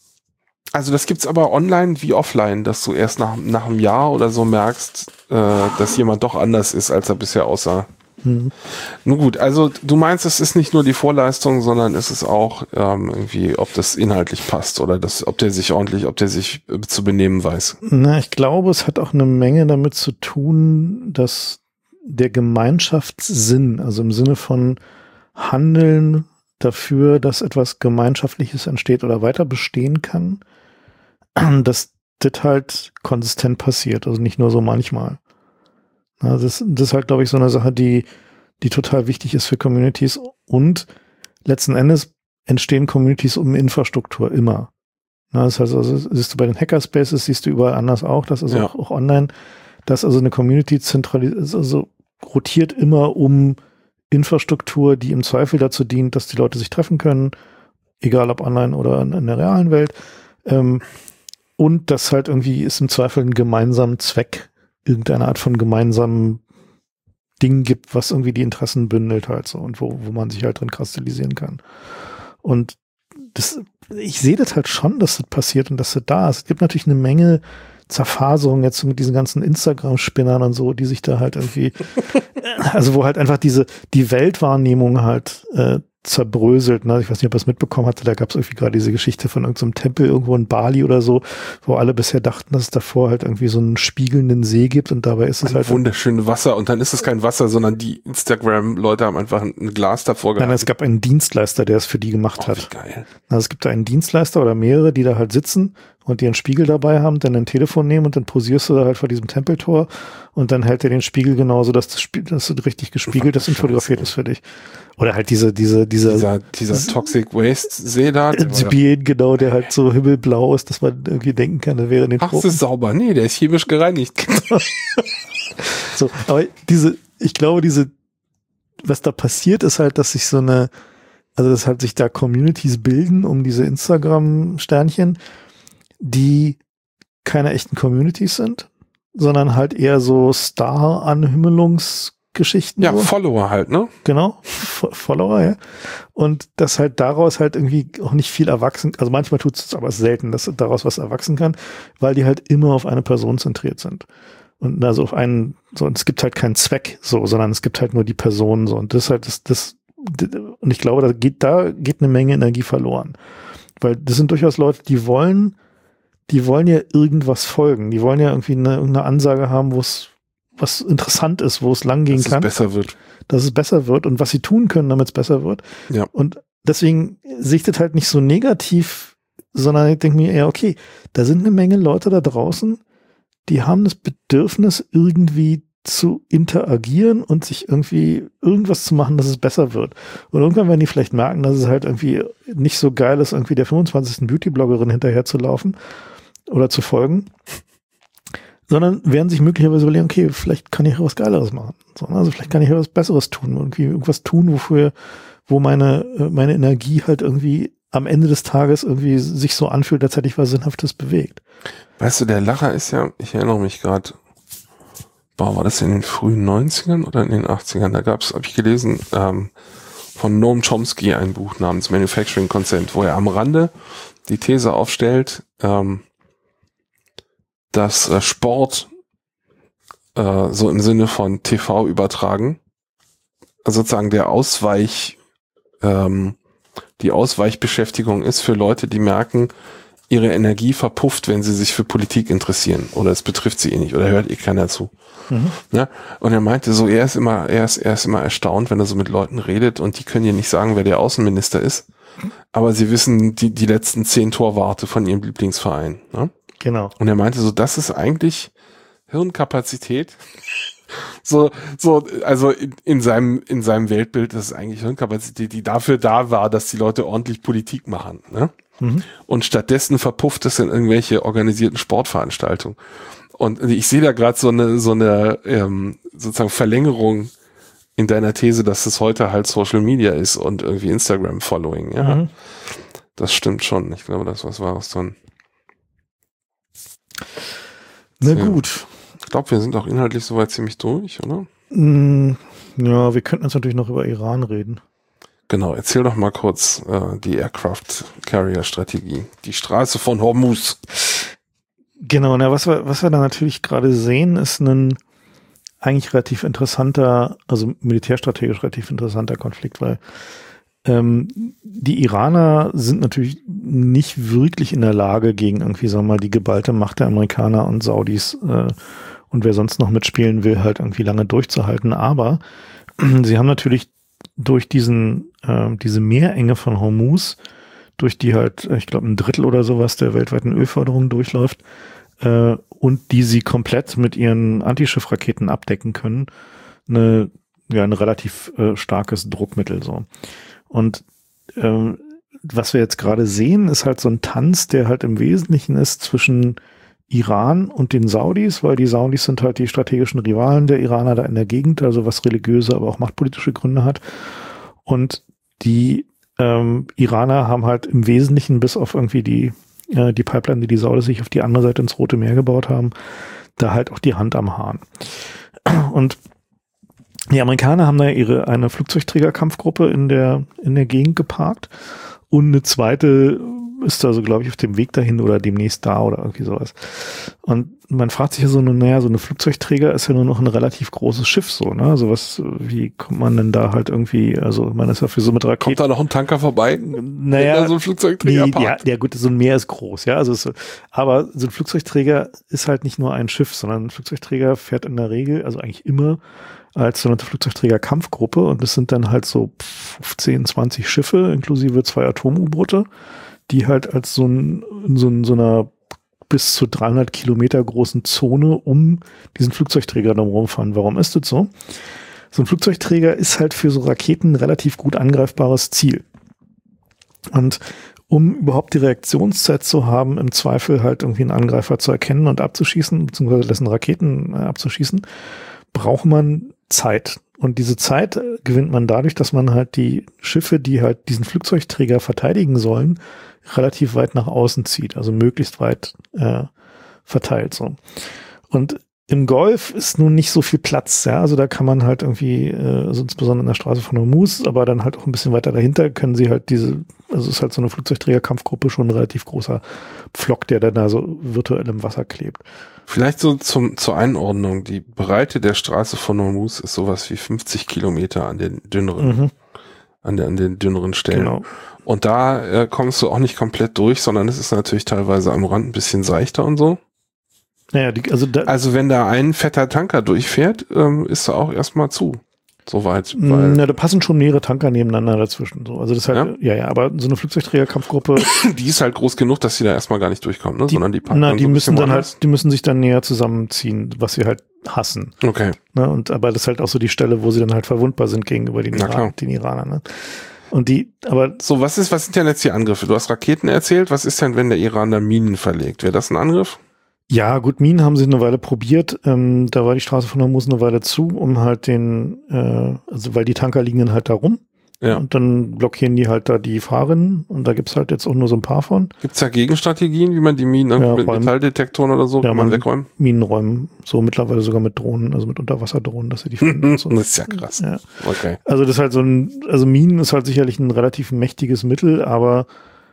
also das gibt's aber online wie offline, dass du erst nach, nach einem Jahr oder so merkst, äh, dass jemand doch anders ist, als er bisher aussah. Mhm. Nun gut, also du meinst, es ist nicht nur die Vorleistung, sondern es ist auch ähm, irgendwie, ob das inhaltlich passt oder das, ob der sich ordentlich, ob der sich äh, zu benehmen weiß. Na, ich glaube, es hat auch eine Menge damit zu tun, dass der Gemeinschaftssinn, also im Sinne von Handeln dafür, dass etwas Gemeinschaftliches entsteht oder weiter bestehen kann, dass das halt konsistent passiert, also nicht nur so manchmal. Na, das, das ist halt, glaube ich, so eine Sache, die, die total wichtig ist für Communities und letzten Endes entstehen Communities um Infrastruktur immer. Na, das heißt, also, siehst du bei den Hackerspaces, siehst du überall anders auch, das ist ja. auch, auch online, dass also eine Community zentralisiert, also rotiert immer um Infrastruktur, die im Zweifel dazu dient, dass die Leute sich treffen können, egal ob online oder in, in der realen Welt. Ähm, und das halt irgendwie ist im Zweifel ein gemeinsamer Zweck, irgendeine Art von gemeinsamen Ding gibt, was irgendwie die Interessen bündelt halt so und wo, wo man sich halt drin kristallisieren kann. Und das, ich sehe das halt schon, dass das passiert und dass das da ist. Es gibt natürlich eine Menge Zerfaserung jetzt mit diesen ganzen Instagram-Spinnern und so, die sich da halt irgendwie, also wo halt einfach diese, die Weltwahrnehmung halt äh, zerbröselt. Ne? Ich weiß nicht, ob ihr es mitbekommen hatte, da gab es irgendwie gerade diese Geschichte von irgendeinem Tempel irgendwo in Bali oder so, wo alle bisher dachten, dass es davor halt irgendwie so einen spiegelnden See gibt und dabei ist es ein halt wunderschönes Wasser und dann ist es kein Wasser, sondern die Instagram-Leute haben einfach ein Glas davor gehalten. Nein, es gab einen Dienstleister, der es für die gemacht oh, hat. Wie geil. Also es gibt da einen Dienstleister oder mehrere, die da halt sitzen und die einen Spiegel dabei haben, dann ein Telefon nehmen und dann posierst du da halt vor diesem Tempeltor und dann hält er den Spiegel genauso, dass das Spiel, dass es richtig gespiegelt ist und fotografiert ist für dich. Oder halt diese, diese, diese dieser, dieser Toxic Waste See da. Sibirien, genau, der halt so himmelblau ist, dass man irgendwie denken kann, der wäre in den Ach, es ist sauber. Nee, der ist chemisch gereinigt. So, aber diese, ich glaube, diese, was da passiert, ist halt, dass sich so eine, also dass halt sich da Communities bilden um diese Instagram-Sternchen, die keine echten Communities sind, sondern halt eher so Star-Anhimmelungsgeschichten. Ja, so. Follower halt, ne? Genau, F- Follower, ja. Und dass halt daraus halt irgendwie auch nicht viel erwachsen, also manchmal tut es aber selten, dass daraus was erwachsen kann, weil die halt immer auf eine Person zentriert sind. Und also auf einen, so, und es gibt halt keinen Zweck, so, sondern es gibt halt nur die Person, so. Und das ist halt das, das, und ich glaube, da geht, da geht eine Menge Energie verloren. Weil das sind durchaus Leute, die wollen, die wollen ja irgendwas folgen. Die wollen ja irgendwie eine, irgendeine Ansage haben, wo es, was interessant ist, wo es lang gehen kann. Dass es besser wird. Dass es besser wird und was sie tun können, damit es besser wird. Ja. Und deswegen sichtet halt nicht so negativ, sondern ich denke mir eher, okay, da sind eine Menge Leute da draußen, die haben das Bedürfnis, irgendwie zu interagieren und sich irgendwie irgendwas zu machen, dass es besser wird. Und irgendwann werden die vielleicht merken, dass es halt irgendwie nicht so geil ist, irgendwie der fünfundzwanzigsten Beauty-Bloggerin hinterher zu laufen oder zu folgen, sondern werden sich möglicherweise überlegen, okay, vielleicht kann ich was Geileres machen. So, also vielleicht kann ich was Besseres tun, irgendwie irgendwas tun, wofür, wo meine, meine Energie halt irgendwie am Ende des Tages irgendwie sich so anfühlt, als hätte ich was Sinnhaftes bewegt. Weißt du, der Lacher ist ja, ich erinnere mich gerade, war das in den frühen neunzigern oder in den achtzigern? Da gab es, habe ich gelesen, ähm, von Noam Chomsky ein Buch namens Manufacturing Consent, wo er am Rande die These aufstellt, ähm, dass äh, Sport äh, so im Sinne von T V übertragen, also sozusagen der Ausweich, ähm, die Ausweichbeschäftigung ist für Leute, die merken, ihre Energie verpufft, wenn sie sich für Politik interessieren oder es betrifft sie eh nicht oder hört eh keiner zu. Mhm. Ja, und er meinte so, er ist immer, er ist, er ist immer erstaunt, wenn er so mit Leuten redet und die können ihr nicht sagen, wer der Außenminister ist, aber sie wissen die, die letzten zehn Torwarte von ihrem Lieblingsverein. Ne? Genau. Und er meinte so, das ist eigentlich Hirnkapazität. So, so, also in, in seinem, in seinem Weltbild, das ist eigentlich Hirnkapazität, die dafür da war, dass die Leute ordentlich Politik machen, ne? Mhm. Und stattdessen verpufft es in irgendwelche organisierten Sportveranstaltungen. Und ich sehe da gerade so eine, so eine, ähm, sozusagen Verlängerung in deiner These, dass es heute halt Social Media ist und irgendwie Instagram-Following, ja. Mhm. Das stimmt schon. Ich glaube, das was war es dann. Na gut. Ich glaube, wir sind auch inhaltlich soweit ziemlich durch, oder? Mm, ja, wir könnten jetzt natürlich noch über Iran reden. Genau, erzähl doch mal kurz äh, die Aircraft Carrier Strategie. Die Straße von Hormuz. Genau, na, was wir, was wir da natürlich gerade sehen, ist ein eigentlich relativ interessanter, also militärstrategisch relativ interessanter Konflikt, weil ähm, die Iraner sind natürlich nicht wirklich in der Lage, gegen irgendwie, sagen wir mal, die geballte Macht der Amerikaner und Saudis äh, und wer sonst noch mitspielen will, halt irgendwie lange durchzuhalten. Aber sie haben natürlich durch diesen äh, diese Meerenge von Hormuz, durch die halt, ich glaube, ein Drittel oder sowas der weltweiten Ölförderung durchläuft äh, und die sie komplett mit ihren Antischiffraketen abdecken können, eine, ja, ein relativ äh, starkes Druckmittel so. Und äh, was wir jetzt gerade sehen, ist halt so ein Tanz, der halt im Wesentlichen ist zwischen Iran und den Saudis, weil die Saudis sind halt die strategischen Rivalen der Iraner da in der Gegend, also was religiöse, aber auch machtpolitische Gründe hat. Und die ähm, Iraner haben halt im Wesentlichen bis auf irgendwie die, äh, die Pipeline, die die Saudis sich auf die andere Seite ins Rote Meer gebaut haben, da halt auch die Hand am Hahn. Und die Amerikaner haben da ihre eine Flugzeugträgerkampfgruppe in der in der Gegend geparkt und eine zweite ist da so, glaube ich, auf dem Weg dahin oder demnächst da oder irgendwie sowas. Und man fragt sich ja so, naja, so eine Flugzeugträger ist ja nur noch ein relativ großes Schiff so, ne? Also was, wie kommt man denn da halt irgendwie, also man ist ja für so mit Raketen. Kommt da noch ein Tanker vorbei? Naja, so ein Flugzeugträger nee, ja, ja gut, so ein Meer ist groß, ja, also es, aber so ein Flugzeugträger ist halt nicht nur ein Schiff, sondern ein Flugzeugträger fährt in der Regel, also eigentlich immer als sogenannte Flugzeugträger-Kampfgruppe und das sind dann halt so fünfzehn, zwanzig Schiffe inklusive zwei Atom-U-Boote, die halt als so ein, in so, in so einer bis zu dreihundert Kilometer großen Zone um diesen Flugzeugträger drumherum fahren. Warum ist das so? So ein Flugzeugträger ist halt für so Raketen ein relativ gut angreifbares Ziel. Und um überhaupt die Reaktionszeit zu haben, im Zweifel halt irgendwie einen Angreifer zu erkennen und abzuschießen, beziehungsweise dessen Raketen äh, abzuschießen, braucht man Zeit. Und diese Zeit äh, gewinnt man dadurch, dass man halt die Schiffe, die halt diesen Flugzeugträger verteidigen sollen, relativ weit nach außen zieht, also möglichst weit äh, verteilt so. Und im Golf ist nun nicht so viel Platz, ja, also da kann man halt irgendwie, äh, also insbesondere in der Straße von Hormuz, aber dann halt auch ein bisschen weiter dahinter können sie halt diese, also es ist halt so eine Flugzeugträgerkampfgruppe schon ein relativ großer Pflock, der dann da so virtuell im Wasser klebt. Vielleicht so zum, zur Einordnung, die Breite der Straße von Hormuz ist sowas wie fünfzig Kilometer an den dünneren, mhm. an, der, an den dünneren Stellen. Genau. Und da äh, kommst du auch nicht komplett durch, sondern es ist natürlich teilweise am Rand ein bisschen seichter und so. Naja, die, also, da, also wenn da ein fetter Tanker durchfährt, ähm, ist er auch erstmal zu. Soweit. Na, da passen schon mehrere Tanker nebeneinander dazwischen. So. Also das ist halt, ja, ja, ja, aber so eine Flugzeugträgerkampfgruppe. Die ist halt groß genug, dass sie da erstmal gar nicht durchkommen, ne? Die, sondern die packen na, die so müssen dann halt, die müssen sich dann näher zusammenziehen, was sie halt hassen. Okay. Ne? Und aber das ist halt auch so die Stelle, wo sie dann halt verwundbar sind gegenüber den, Iran, den Iranern. Ne? Und die, aber. So, was ist, was sind denn jetzt die Angriffe? Du hast Raketen erzählt. Was ist denn, wenn der Iran da Minen verlegt? Wäre das ein Angriff? Ja, gut, Minen haben sie eine Weile probiert. Ähm, da war die Straße von Hormuz eine Weile zu, um halt den, äh, also weil die Tanker liegen dann halt da rum. Ja. Und dann blockieren die halt da die Fahrerinnen und da gibt's halt jetzt auch nur so ein paar von. Gibt's da Gegenstrategien, wie man die Minen ja, mit räumen. Metalldetektoren oder so, ja, kann man wegräumen? Minen räumen, so mittlerweile sogar mit Drohnen, also mit Unterwasserdrohnen, dass sie die finden. So. Das ist ja krass. Ja. Okay. Also das ist halt so ein, also Minen ist halt sicherlich ein relativ mächtiges Mittel, aber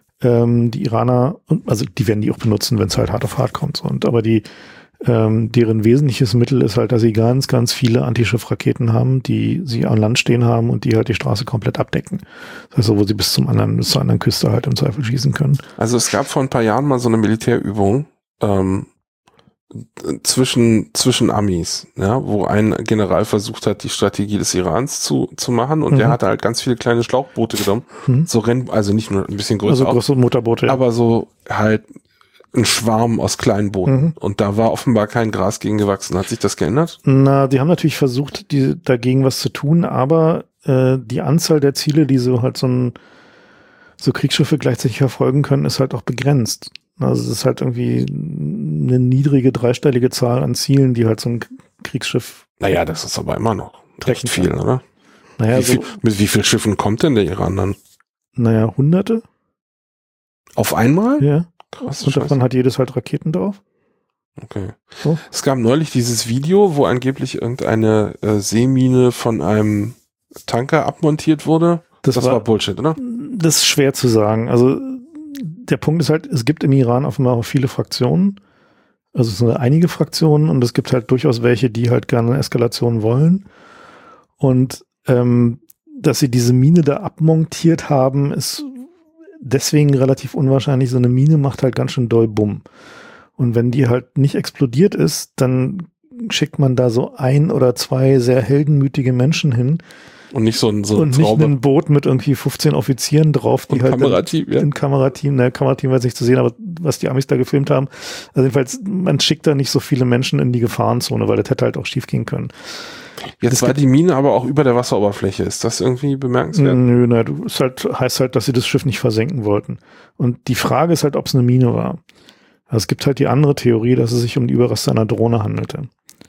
ähm, die Iraner, also die werden die auch benutzen, wenn es halt hart auf hart kommt. So. Und aber die Ähm, deren wesentliches Mittel ist halt, dass sie ganz, ganz viele Antischiffraketen haben, die sie an Land stehen haben und die halt die Straße komplett abdecken. Das heißt, wo sie bis zum anderen, bis zur anderen Küste halt im Zweifel schießen können. Also es gab vor ein paar Jahren mal so eine Militärübung ähm, zwischen zwischen Amis, ja, wo ein General versucht hat, die Strategie des Irans zu zu machen und mhm. der hatte halt ganz viele kleine Schlauchboote genommen, mhm. so Renn, also nicht nur ein bisschen größer, also große Motorboote, ja. aber so halt ein Schwarm aus kleinen Booten. Mhm. Und da war offenbar kein Gras gegen gewachsen. Hat sich das geändert? Na, die haben natürlich versucht, die, dagegen was zu tun, aber äh, die Anzahl der Ziele, die so halt so ein so Kriegsschiffe gleichzeitig verfolgen können, ist halt auch begrenzt. Also es ist halt irgendwie eine niedrige dreistellige Zahl an Zielen, die halt so ein Kriegsschiff. Naja, das ist aber immer noch recht viel, kann. Oder? Naja, wie viel, so, mit wie vielen Schiffen kommt denn der Iran dann? Naja, Hunderte. Auf einmal? Ja. Krass, und davon Scheiße. Hat jedes halt Raketen drauf. Okay. So. Es gab neulich dieses Video, wo angeblich irgendeine äh, Seemine von einem Tanker abmontiert wurde. Das, das war, war Bullshit, oder? Das ist schwer zu sagen. Also der Punkt ist halt, es gibt im Iran offenbar auch viele Fraktionen. Also es sind einige Fraktionen und es gibt halt durchaus welche, die halt gerne eine Eskalation wollen. Und ähm, dass sie diese Mine da abmontiert haben, ist deswegen relativ unwahrscheinlich. So eine Mine macht halt ganz schön doll Bumm. Und wenn die halt nicht explodiert ist, dann schickt man da so ein oder zwei sehr heldenmütige Menschen hin. Und nicht so ein, so ein Und nicht ein Boot mit irgendwie fünfzehn Offizieren drauf, die und halt Kamerateam, ja. ein Kamerateam, ne, Kamerateam weiß nicht zu sehen, aber was die Amis da gefilmt haben. Also jedenfalls, man schickt da nicht so viele Menschen in die Gefahrenzone, weil das hätte halt auch schief gehen können. Jetzt das war die Mine aber auch über der Wasseroberfläche. Ist das irgendwie bemerkenswert? Nö, na, du, es halt, heißt halt, dass sie das Schiff nicht versenken wollten. Und die Frage ist halt, ob es eine Mine war. Also es gibt halt die andere Theorie, dass es sich um die Überreste einer Drohne handelte.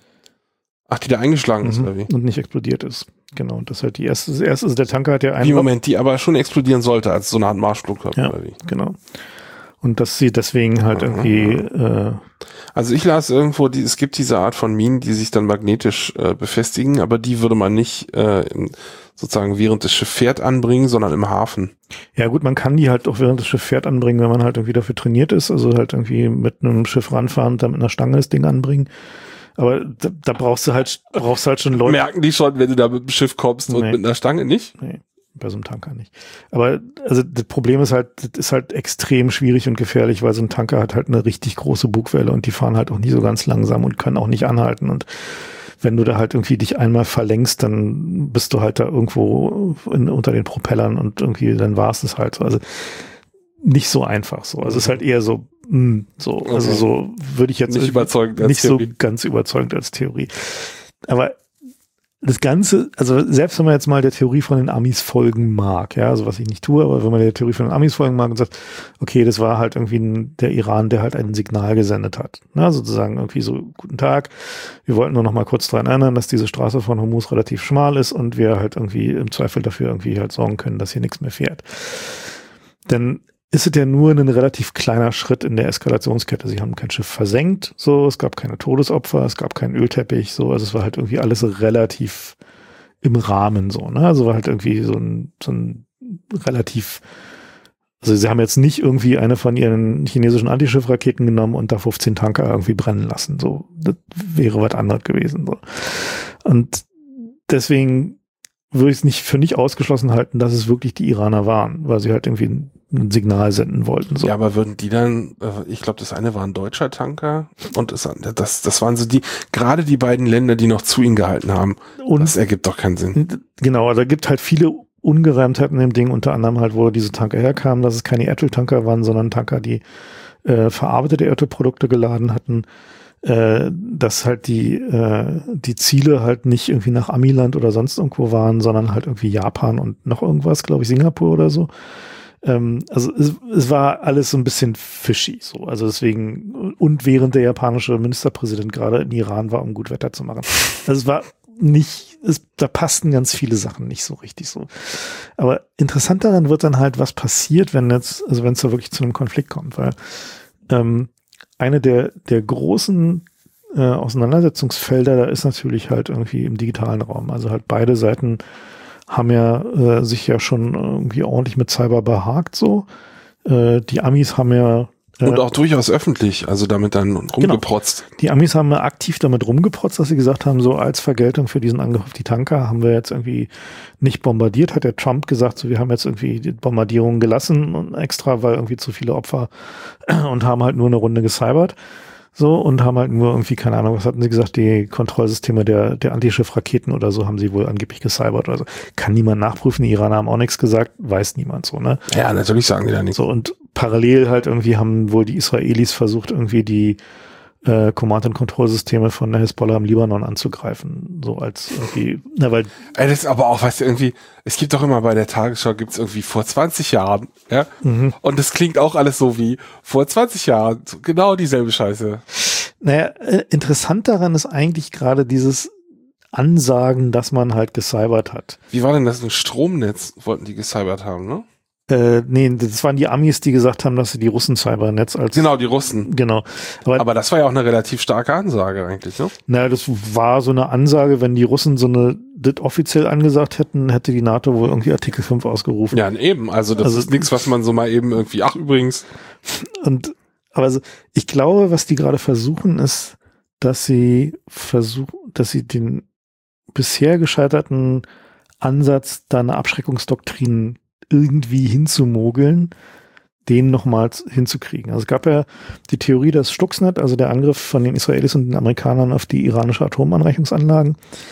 Ach, die da eingeschlagen mhm. ist, oder wie? Und nicht explodiert ist. Genau, und das ist halt die erste, das erste, also der Tanker hat ja einen. Wie, Moment, die aber schon explodieren sollte, als so eine Art Marschflugkörper, ja, oder wie? Genau. Und dass sie deswegen halt irgendwie, äh, Also ich las irgendwo, die, es gibt diese Art von Minen, die sich dann magnetisch äh, befestigen, aber die würde man nicht äh, im, sozusagen während das Schiff fährt anbringen, sondern im Hafen. Ja gut, man kann die halt auch während das Schiff fährt anbringen, wenn man halt irgendwie dafür trainiert ist, also halt irgendwie mit einem Schiff ranfahren und dann mit einer Stange das Ding anbringen. Aber da, da brauchst du halt, brauchst halt schon Leute. Merken die schon, wenn du da mit dem Schiff kommst und nee. mit einer Stange nicht? Nee, bei so einem Tanker nicht. Aber also das Problem ist halt, das ist halt extrem schwierig und gefährlich, weil so ein Tanker hat halt eine richtig große Bugwelle und die fahren halt auch nie so ganz langsam und können auch nicht anhalten. Und wenn du da halt irgendwie dich einmal verlängst, dann bist du halt da irgendwo in, unter den Propellern und irgendwie, dann war es das halt so. Also nicht so einfach so. Also es ist halt eher so, mh, so, okay. Also so würde ich jetzt nicht überzeugend als nicht Theorie. so ganz überzeugend als Theorie. Aber das Ganze, also selbst wenn man jetzt mal der Theorie von den Amis folgen mag, ja, also was ich nicht tue, aber wenn man der Theorie von den Amis folgen mag und sagt, okay, das war halt irgendwie ein, der Iran, der halt ein Signal gesendet hat. Na, sozusagen irgendwie so, guten Tag, wir wollten nur noch mal kurz daran erinnern, dass diese Straße von Hormuz relativ schmal ist und wir halt irgendwie im Zweifel dafür irgendwie halt sorgen können, dass hier nichts mehr fährt. Denn ist es ja nur ein relativ kleiner Schritt in der Eskalationskette. Sie haben kein Schiff versenkt, so, es gab keine Todesopfer, es gab keinen Ölteppich, so, also es war halt irgendwie alles relativ im Rahmen, so, ne, also war halt irgendwie so ein, so ein relativ, also sie haben jetzt nicht irgendwie eine von ihren chinesischen Antischiffraketen genommen und da fünfzehn Tanker irgendwie brennen lassen, so, das wäre was anderes gewesen, so. Und deswegen würde ich es nicht für nicht ausgeschlossen halten, dass es wirklich die Iraner waren, weil sie halt irgendwie ein, ein Signal senden wollten. So. Ja, aber würden die dann, ich glaube, das eine war ein deutscher Tanker und das, das, das waren so die, gerade die beiden Länder, die noch zu ihnen gehalten haben. Und das ergibt doch keinen Sinn. Genau, da gibt halt viele Ungereimtheiten in dem Ding, unter anderem halt, wo diese Tanker herkamen, dass es keine Erdöltanker waren, sondern Tanker, die äh, verarbeitete Erdölprodukte geladen hatten. Äh, dass halt die äh, die Ziele halt nicht irgendwie nach Amiland oder sonst irgendwo waren, sondern halt irgendwie Japan und noch irgendwas, glaube ich, Singapur oder so. Ähm, also es, es war alles so ein bisschen fishy, so. Also deswegen, und während der japanische Ministerpräsident gerade in Iran war, um gut Wetter zu machen. Also es war nicht, es, da passten ganz viele Sachen nicht so richtig so. Aber interessant daran wird dann halt, was passiert, wenn jetzt, also wenn es da wirklich zu einem Konflikt kommt, weil ähm, eine der, der großen äh, Auseinandersetzungsfelder, da ist natürlich halt irgendwie im digitalen Raum. Also halt beide Seiten haben ja äh, sich ja schon irgendwie ordentlich mit Cyber behagt so. Äh, die Amis haben ja äh, und auch durchaus öffentlich, also damit dann rumgeprotzt. Genau. Die Amis haben ja aktiv damit rumgeprotzt, dass sie gesagt haben, so als Vergeltung für diesen Angriff auf die Tanker haben wir jetzt irgendwie nicht bombardiert, hat der Trump gesagt, so wir haben jetzt irgendwie die Bombardierungen gelassen und extra, weil irgendwie zu viele Opfer und haben halt nur eine Runde gecybert. So, und haben halt nur irgendwie, keine Ahnung, was hatten sie gesagt, die Kontrollsysteme der, der Antischiffraketen oder so haben sie wohl angeblich gecybert oder so. Kann niemand nachprüfen, die Iraner haben auch nichts gesagt, weiß niemand so, ne? Ja, natürlich sagen die da nichts. So, und parallel halt irgendwie haben wohl die Israelis versucht, irgendwie die äh, Command-and-Control-Systeme von der Hisbollah im Libanon anzugreifen. So als irgendwie, na, weil. Das ist aber auch, weißt du, irgendwie, es gibt doch immer bei der Tagesschau, gibt's irgendwie vor zwanzig Jahren, ja? Mhm. Und das klingt auch alles so wie vor zwanzig Jahren, genau dieselbe Scheiße. Naja, äh, interessant daran ist eigentlich gerade dieses Ansagen, dass man halt gecybert hat. Wie war denn das? Ein Stromnetz wollten die gecybert haben, ne? Äh, nee, das waren die Amis, die gesagt haben, dass sie die Russen-Cybernetz als... Genau, die Russen. Genau. Aber, Aber das war ja auch eine relativ starke Ansage eigentlich, ne? Naja, das war so eine Ansage, wenn die Russen so eine, das offiziell angesagt hätten, hätte die NATO wohl irgendwie Artikel fünf ausgerufen. Ja, eben. Also das also, ist nichts, was man so mal eben irgendwie, ach übrigens. Und, aber also, ich glaube, was die gerade versuchen, ist, dass sie versuchen, dass sie den bisher gescheiterten Ansatz, da eine Abschreckungsdoktrin irgendwie hinzumogeln, den nochmals hinzukriegen. Also es gab ja die Theorie des Stuxnet, also der Angriff von den Israelis und den Amerikanern auf die iranische Atomanreichungsanlagen,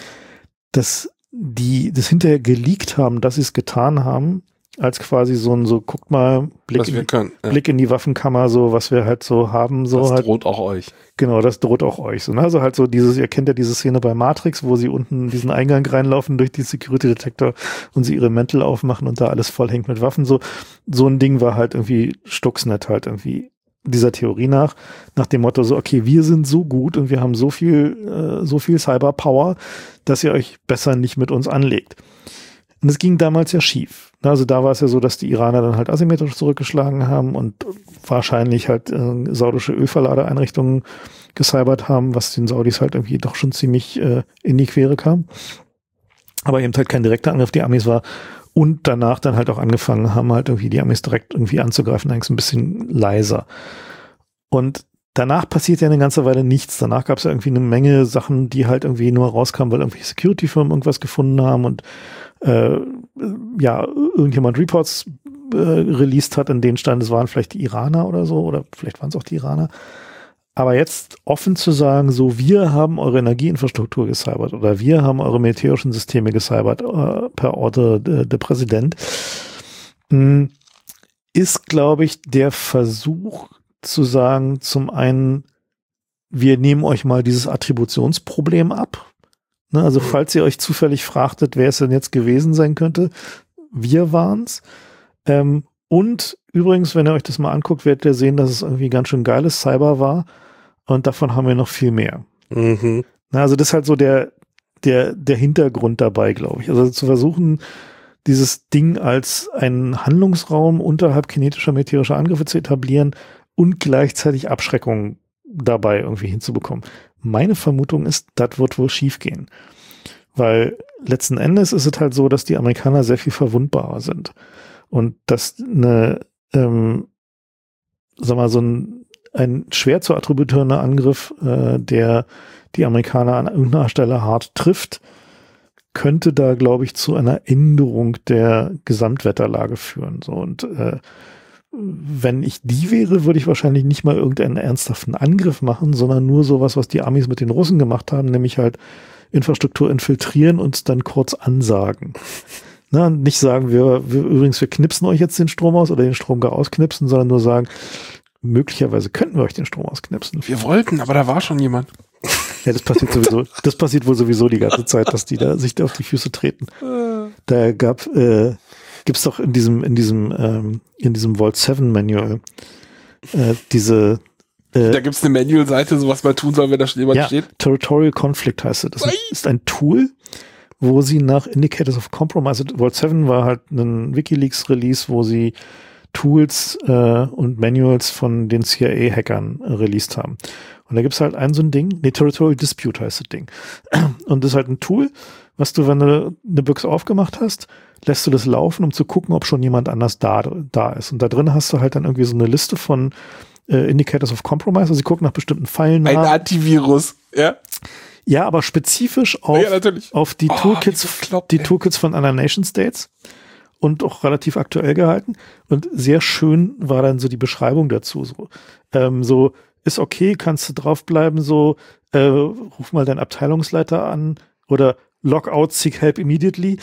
dass die das hinterher geleakt haben, dass sie es getan haben, als quasi so ein, so, guckt mal, Blick, in, können, ja. Blick in die Waffenkammer, so, was wir halt so haben, so. Das halt, droht auch euch. Genau, das droht auch euch, so, ne? Also halt so dieses, ihr kennt ja diese Szene bei Matrix, wo sie unten diesen Eingang reinlaufen durch die Security-Detektor und sie ihre Mäntel aufmachen und da alles voll hängt mit Waffen, so. So ein Ding war halt irgendwie Stuxnet halt irgendwie dieser Theorie nach, nach dem Motto so, okay, wir sind so gut und wir haben so viel, äh, so viel Cyberpower, dass ihr euch besser nicht mit uns anlegt. Und es ging damals ja schief. Also da war es ja so, dass die Iraner dann halt asymmetrisch zurückgeschlagen haben und wahrscheinlich halt äh, saudische Ölverladeeinrichtungen gecybert haben, was den Saudis halt irgendwie doch schon ziemlich äh, in die Quere kam. Aber eben halt kein direkter Angriff die Amis war. Und danach dann halt auch angefangen haben, halt irgendwie die Amis direkt irgendwie anzugreifen, eigentlich ein bisschen leiser. Und danach passiert ja eine ganze Weile nichts. Danach gab es ja irgendwie eine Menge Sachen, die halt irgendwie nur rauskamen, weil irgendwelche Security-Firmen irgendwas gefunden haben und äh, ja, irgendjemand Reports äh, released hat, in denen stand, es waren vielleicht die Iraner oder so, oder vielleicht waren es auch die Iraner. Aber jetzt offen zu sagen, so, wir haben eure Energieinfrastruktur gecybert oder wir haben eure militärischen Systeme gecybert äh, per Order der de Präsident, mh, ist, glaube ich, der Versuch zu sagen, zum einen, wir nehmen euch mal dieses Attributionsproblem ab. Ne, also falls ihr euch zufällig fragtet, wer es denn jetzt gewesen sein könnte, wir waren's. Ähm, und übrigens, wenn ihr euch das mal anguckt, werdet ihr sehen, dass es irgendwie ganz schön geiles Cyber war. Und davon haben wir noch viel mehr. Mhm. Na, also das ist halt so der, der, der Hintergrund dabei, glaube ich. Also zu versuchen, dieses Ding als einen Handlungsraum unterhalb kinetischer militärischer Angriffe zu etablieren und gleichzeitig Abschreckung dabei irgendwie hinzubekommen. Meine Vermutung ist, das wird wohl schiefgehen. Weil letzten Endes ist es halt so, dass die Amerikaner sehr viel verwundbarer sind. Und dass eine, ähm, sag mal, so ein ein schwer zu attributierender Angriff, äh, der die Amerikaner an irgendeiner Stelle hart trifft, könnte da, glaube ich, zu einer Änderung der Gesamtwetterlage führen. So, und äh, wenn ich die wäre, würde ich wahrscheinlich nicht mal irgendeinen ernsthaften Angriff machen, sondern nur sowas, was die Amis mit den Russen gemacht haben, nämlich halt Infrastruktur infiltrieren und dann kurz ansagen. Na, nicht sagen, wir, wir übrigens, wir knipsen euch jetzt den Strom aus oder den Strom gar ausknipsen, sondern nur sagen, möglicherweise könnten wir euch den Strom ausknipsen. Wir wollten, aber da war schon jemand. Ja, das passiert sowieso. Das passiert wohl sowieso die ganze Zeit, dass die da sich da auf die Füße treten. Da gab, äh, gibt's doch in diesem, in diesem, ähm, in diesem Vault sieben Manual äh, diese. Äh, da gibt's eine Manual-Seite, so was man tun soll, wenn da schon jemand ja, steht. Territorial Conflict heißt es. Das Nein. ist ein Tool, wo sie nach Indicators of Compromise, Vault sieben war halt ein WikiLeaks-Release, wo sie Tools äh, und Manuals von den C I A-Hackern äh, released haben. Und da gibt's halt ein so ein Ding, nee, Territorial Dispute heißt das Ding. Und das ist halt ein Tool, was du, wenn du eine Büchse aufgemacht hast, lässt du das laufen, um zu gucken, ob schon jemand anders da, da ist. Und da drin hast du halt dann irgendwie so eine Liste von äh, Indicators of Compromise, also sie gucken nach bestimmten Pfeilen nach. Ein Antivirus, ja. Ja, aber spezifisch auf, ja, auf die oh, Toolkits, bekloppt, die Toolkits von anderen Nation States. Und auch relativ aktuell gehalten. Und sehr schön war dann so die Beschreibung dazu. So, ähm, so ist okay, kannst du draufbleiben, so äh, ruf mal deinen Abteilungsleiter an oder log out, seek help immediately.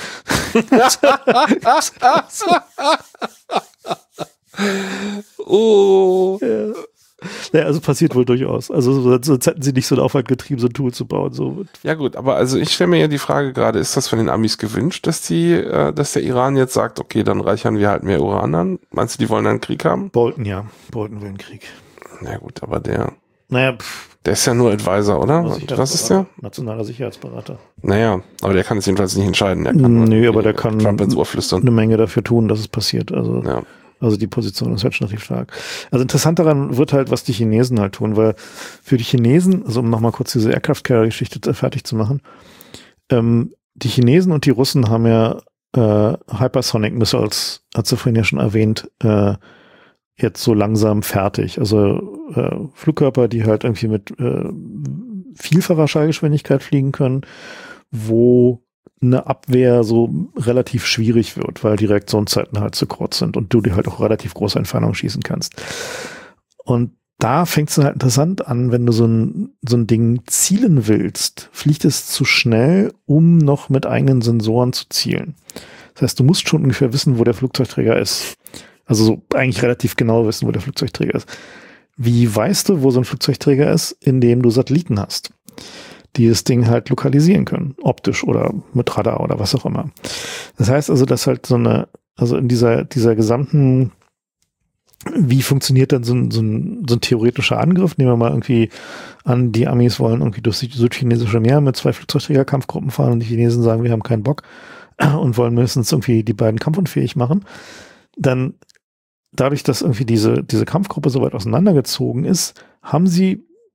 Oh. Ja. Ja, also passiert wohl durchaus. Also sonst hätten sie nicht so einen Aufwand getrieben, so ein Tool zu bauen. So. Ja gut, aber also ich stelle mir ja die Frage gerade, ist das von den Amis gewünscht, dass die, äh, dass der Iran jetzt sagt, okay, dann reichern wir halt mehr Uran an? Meinst du, die wollen einen Krieg haben? Bolton, ja. Bolton will einen Krieg. Na gut, aber der, naja, pff, der ist ja nur Advisor, oder? Was ist der? Nationaler Sicherheitsberater. Naja, aber der kann es jedenfalls nicht entscheiden. Der kann Nö, aber der kann Trump ins Ohr flüstern. Eine Menge dafür tun, dass es passiert. Also Ja. Also die Position ist halt schon relativ stark. Also interessant daran wird halt, was die Chinesen halt tun, weil für die Chinesen, also um nochmal kurz diese Aircraft-Carrier-Geschichte fertig zu machen, ähm, die Chinesen und die Russen haben ja äh, Hypersonic Missiles, hat sie vorhin ja schon erwähnt, äh, jetzt so langsam fertig. Also äh, Flugkörper, die halt irgendwie mit äh, vielfacher Schallgeschwindigkeit fliegen können, wo eine Abwehr so relativ schwierig wird, weil die Reaktionszeiten halt zu kurz sind und du die halt auch relativ große Entfernungen schießen kannst. Und da fängt es halt interessant an, wenn du so ein, so ein Ding zielen willst, fliegt es zu schnell, um noch mit eigenen Sensoren zu zielen. Das heißt, du musst schon ungefähr wissen, wo der Flugzeugträger ist. Also so eigentlich relativ genau wissen, wo der Flugzeugträger ist. Wie weißt du, wo so ein Flugzeugträger ist, indem du Satelliten hast, die das Ding halt lokalisieren können, optisch oder mit Radar oder was auch immer. Das heißt also, dass halt so eine, also in dieser, dieser gesamten, wie funktioniert dann so ein, so ein, so ein theoretischer Angriff? Nehmen wir mal irgendwie an, die Amis wollen irgendwie durch das südchinesische Meer mit zwei Flugzeugträgerkampfgruppen fahren und die Chinesen sagen, wir haben keinen Bock und wollen mindestens irgendwie die beiden kampfunfähig machen. Dann dadurch, dass irgendwie diese, diese Kampfgruppe so weit auseinandergezogen ist, haben sie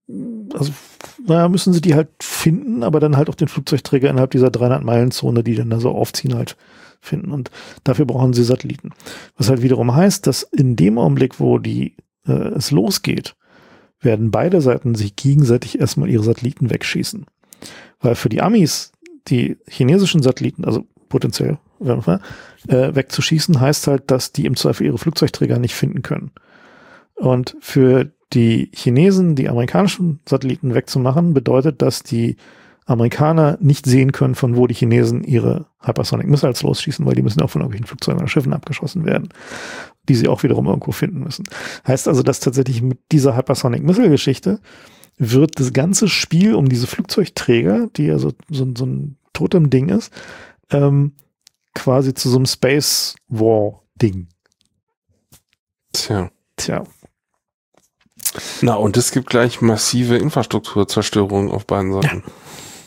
also naja, müssen sie die halt finden, aber dann halt auch den Flugzeugträger innerhalb dieser dreihundert-Meilen-Zone, die dann da so aufziehen, halt finden. Und dafür brauchen sie Satelliten. Was halt wiederum heißt, dass in dem Augenblick, wo die äh, es losgeht, werden beide Seiten sich gegenseitig erstmal ihre Satelliten wegschießen. Weil für die Amis die chinesischen Satelliten, also potenziell äh, wegzuschießen, heißt halt, dass die im Zweifel ihre Flugzeugträger nicht finden können. Und für die Chinesen, die amerikanischen Satelliten wegzumachen, bedeutet, dass die Amerikaner nicht sehen können, von wo die Chinesen ihre Hypersonic Missiles losschießen, weil die müssen auch von irgendwelchen Flugzeugen oder Schiffen abgeschossen werden, die sie auch wiederum irgendwo finden müssen. Heißt also, dass tatsächlich mit dieser Hypersonic Missile Geschichte wird das ganze Spiel um diese Flugzeugträger, die ja so, so, so ein Totem-Ding ist, ähm, quasi zu so einem Space War-Ding. Tja. Tja. Na, und es gibt gleich massive Infrastrukturzerstörungen auf beiden Seiten. Ja.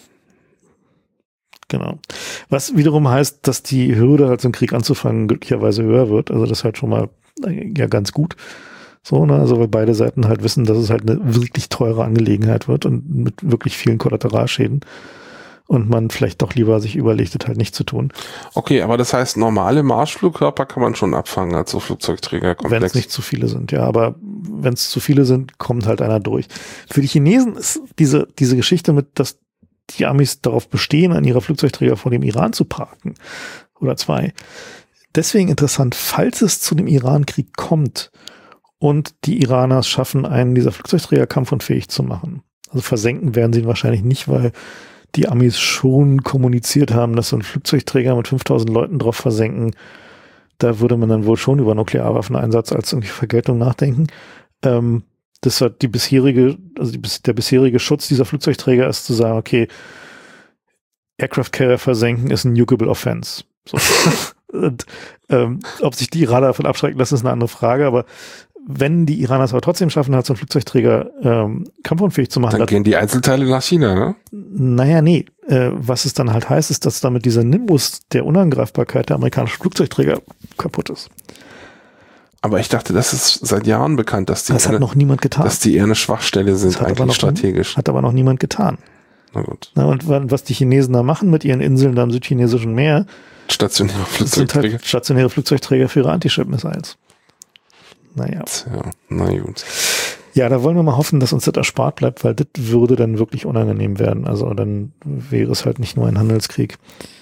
Genau. Was wiederum heißt, dass die Hürde, halt so einen Krieg anzufangen, glücklicherweise höher wird. Also das ist halt schon mal äh, ja ganz gut. So, ne? Also weil beide Seiten halt wissen, dass es halt eine wirklich teure Angelegenheit wird und mit wirklich vielen Kollateralschäden. Und man vielleicht doch lieber sich überlegt, das halt nicht zu tun. Okay, aber das heißt, normale Marschflugkörper kann man schon abfangen als so Flugzeugträgerkomplex. Wenn es nicht zu viele sind, ja. Aber wenn es zu viele sind, kommt halt einer durch. Für die Chinesen ist diese, diese Geschichte mit, dass die Amis darauf bestehen, an ihrer Flugzeugträger vor dem Iran zu parken oder zwei. Deswegen interessant, falls es zu dem Iran-Krieg kommt und die Iraner es schaffen, einen dieser Flugzeugträger kampfunfähig zu machen. Also versenken werden sie ihn wahrscheinlich nicht, weil die Amis schon kommuniziert haben, dass so ein Flugzeugträger mit fünftausend Leuten drauf versenken, da würde man dann wohl schon über Nuklearwaffeneinsatz als irgendwie Vergeltung nachdenken. Ähm, das hat die bisherige, also die, der bisherige Schutz dieser Flugzeugträger ist zu sagen, okay, Aircraft Carrier versenken ist ein nukable offense. So. Und, ähm, ob sich die Iraner davon abschrecken lassen, ist eine andere Frage, aber wenn die Iraner es aber trotzdem schaffen, halt so einen Flugzeugträger ähm, kampfunfähig zu machen. Dann gehen die Einzelteile nach China, ne? Naja, nee. Äh, was es dann halt heißt, ist, dass damit dieser Nimbus der Unangreifbarkeit der amerikanischen Flugzeugträger kaputt ist. Aber ich dachte, das ist seit Jahren bekannt, dass die, das eine, hat noch niemand getan. dass die eher eine Schwachstelle sind, das eigentlich strategisch. Hat aber noch niemand getan. Na gut. Na, und was die Chinesen da machen mit ihren Inseln da im südchinesischen Meer, stationäre Flugzeugträger. sind halt stationäre Flugzeugträger für ihre Anti-Ship-Missiles. Naja. Tja, na gut. Ja, da wollen wir mal hoffen, dass uns das erspart bleibt, weil das würde dann wirklich unangenehm werden. Also dann wäre es halt nicht nur ein Handelskrieg.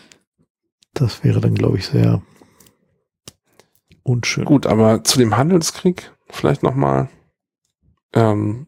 Das wäre dann, glaube ich, sehr unschön. Gut, aber zu dem Handelskrieg vielleicht nochmal, ähm,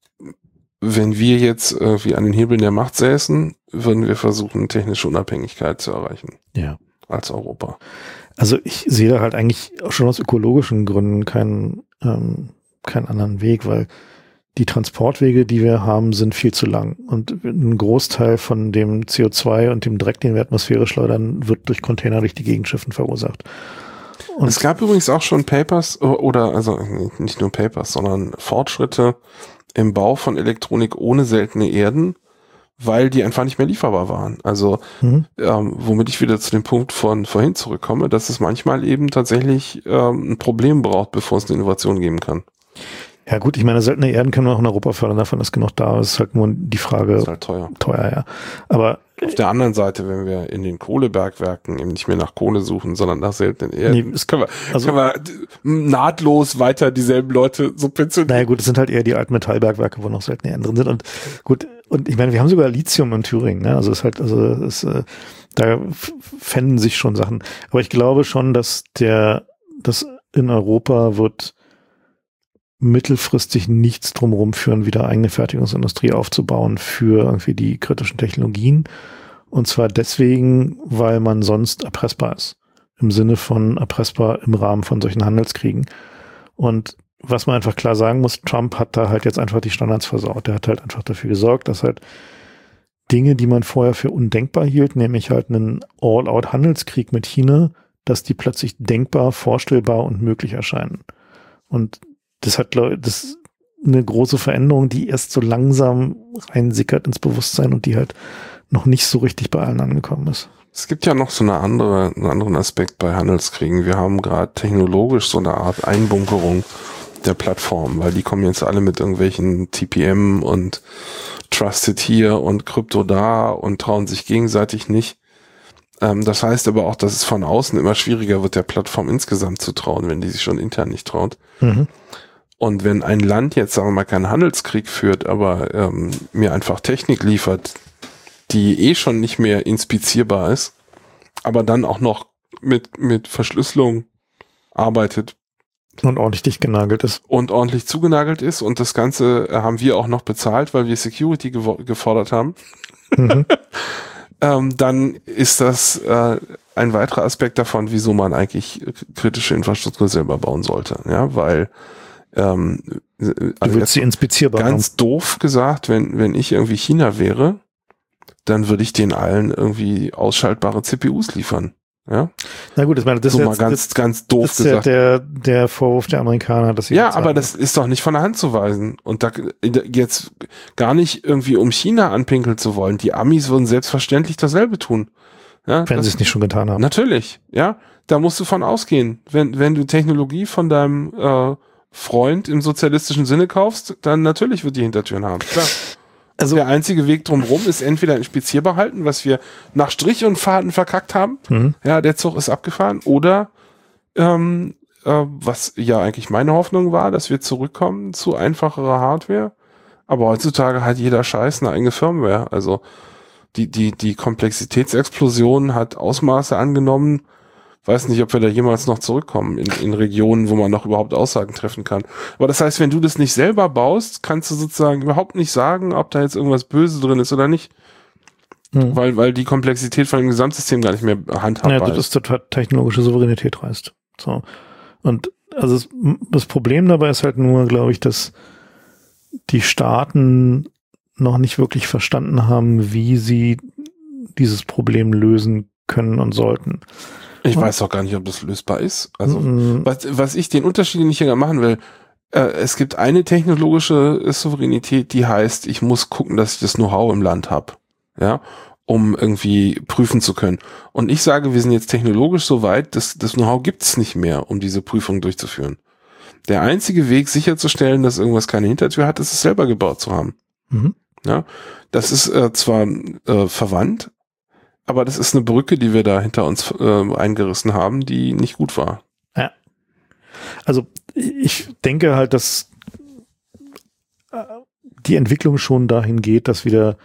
wenn wir jetzt irgendwie an den Hebeln der Macht säßen, würden wir versuchen, technische Unabhängigkeit zu erreichen. Ja. Als Europa. Also ich sehe da halt eigentlich auch schon aus ökologischen Gründen keinen, ähm, keinen anderen Weg, weil die Transportwege, die wir haben, sind viel zu lang. Und ein Großteil von dem C O zwei und dem Dreck, den wir in die Atmosphäre schleudern, wird durch Container durch die Gegend schiffen verursacht. Und es gab übrigens auch schon Papers oder, also nicht nur Papers, sondern Fortschritte im Bau von Elektronik ohne seltene Erden, weil die einfach nicht mehr lieferbar waren. Also mhm. ähm, womit ich wieder zu dem Punkt von vorhin zurückkomme, dass es manchmal eben tatsächlich ähm, ein Problem braucht, bevor es eine Innovation geben kann. Ja gut, ich meine, seltene Erden können wir auch in Europa fördern, davon ist genug da. Es ist halt nur die Frage. Das ist halt teuer. Teuer, ja. Aber auf der anderen Seite, wenn wir in den Kohlebergwerken eben nicht mehr nach Kohle suchen, sondern nach seltenen Erden, nee, können, wir, also, können wir nahtlos weiter dieselben Leute subventionieren. Naja gut, es sind halt eher die alten Metallbergwerke, wo noch seltene Erden drin sind. Und gut, und ich meine, wir haben sogar Lithium in Thüringen, ne? Also es ist halt, also es, äh, da fänden sich schon Sachen. Aber ich glaube schon, dass der, dass in Europa wird mittelfristig nichts drumherum führen, wieder eigene Fertigungsindustrie aufzubauen für irgendwie die kritischen Technologien. Und zwar deswegen, weil man sonst erpressbar ist. Im Sinne von erpressbar im Rahmen von solchen Handelskriegen. Und was man einfach klar sagen muss, Trump hat da halt jetzt einfach die Standards versaut. Der hat halt einfach dafür gesorgt, dass halt Dinge, die man vorher für undenkbar hielt, nämlich halt einen All-out-Handelskrieg mit China, dass die plötzlich denkbar, vorstellbar und möglich erscheinen. Und das hat, glaube ich, das ist eine große Veränderung, die erst so langsam reinsickert ins Bewusstsein und die halt noch nicht so richtig bei allen angekommen ist. Es gibt ja noch so eine andere, einen anderen Aspekt bei Handelskriegen. Wir haben gerade technologisch so eine Art Einbunkerung der Plattform, weil die kommen jetzt alle mit irgendwelchen T P M und Trusted hier und Krypto da und trauen sich gegenseitig nicht. Ähm, das heißt aber auch, dass es von außen immer schwieriger wird, der Plattform insgesamt zu trauen, wenn die sich schon intern nicht traut. Mhm. Und wenn ein Land jetzt, sagen wir mal, keinen Handelskrieg führt, aber ähm, mir einfach Technik liefert, die eh schon nicht mehr inspizierbar ist, aber dann auch noch mit, mit Verschlüsselung arbeitet. Und ordentlich dicht genagelt ist. Und ordentlich zugenagelt ist. Und das Ganze haben wir auch noch bezahlt, weil wir Security gewo- gefordert haben. Mhm. ähm, dann ist das äh, ein weiterer Aspekt davon, wieso man eigentlich kritische Infrastruktur selber bauen sollte. Ja, weil ähm, also du willst sie inspizierbar ganz haben. Doof gesagt, wenn, wenn ich irgendwie China wäre, dann würde ich denen allen irgendwie ausschaltbare C P Us liefern. Ja. Na gut, ich meine, das so ist mal jetzt, ganz, das, ganz doof das ist gesagt. Ja der, der Vorwurf der Amerikaner, dass sie ja, das aber sagen. das ist doch nicht von der Hand zu weisen. Und da jetzt gar nicht irgendwie um China anpinkeln zu wollen. Die Amis würden selbstverständlich dasselbe tun. Ja, wenn das, sie es nicht schon getan haben. Natürlich, ja. Da musst du von ausgehen. Wenn, wenn du Technologie von deinem äh, Freund im sozialistischen Sinne kaufst, dann natürlich wird die Hintertüren haben. Klar. Also der einzige Weg drumherum ist entweder inspizierbar halten, was wir nach Strich und Faden verkackt haben. Mhm. Ja, der Zug ist abgefahren. Oder ähm, äh, was ja eigentlich meine Hoffnung war, dass wir zurückkommen zu einfacherer Hardware. Aber heutzutage hat jeder Scheiß eine eigene Firmware. Also die die die Komplexitätsexplosion hat Ausmaße angenommen. Weiß nicht, ob wir da jemals noch zurückkommen in, in Regionen, wo man noch überhaupt Aussagen treffen kann. Aber das heißt, wenn du das nicht selber baust, kannst du sozusagen überhaupt nicht sagen, ob da jetzt irgendwas Böse drin ist oder nicht. Hm. Weil, weil die Komplexität von dem Gesamtsystem gar nicht mehr handhabbar ja, das ist. Das ist technologische Souveränität reißt. So. Und also das, das Problem dabei ist halt nur, glaube ich, dass die Staaten noch nicht wirklich verstanden haben, wie sie dieses Problem lösen können und sollten. Ich weiß auch gar nicht, ob das lösbar ist. Also, mm. was, was ich den Unterschied nicht hier machen will, äh, es gibt eine technologische Souveränität, die heißt, ich muss gucken, dass ich das Know-how im Land habe, ja, um irgendwie prüfen zu können. Und ich sage, wir sind jetzt technologisch so weit, dass das Know-how gibt's nicht mehr, um diese Prüfung durchzuführen. Der einzige Weg, sicherzustellen, dass irgendwas keine Hintertür hat, ist es selber gebaut zu haben. Mhm. Ja, das ist äh, zwar äh, verwandt, aber das ist eine Brücke, die wir da hinter uns äh, eingerissen haben, die nicht gut war. Ja. Also ich denke halt, dass die Entwicklung schon dahin geht, dass wieder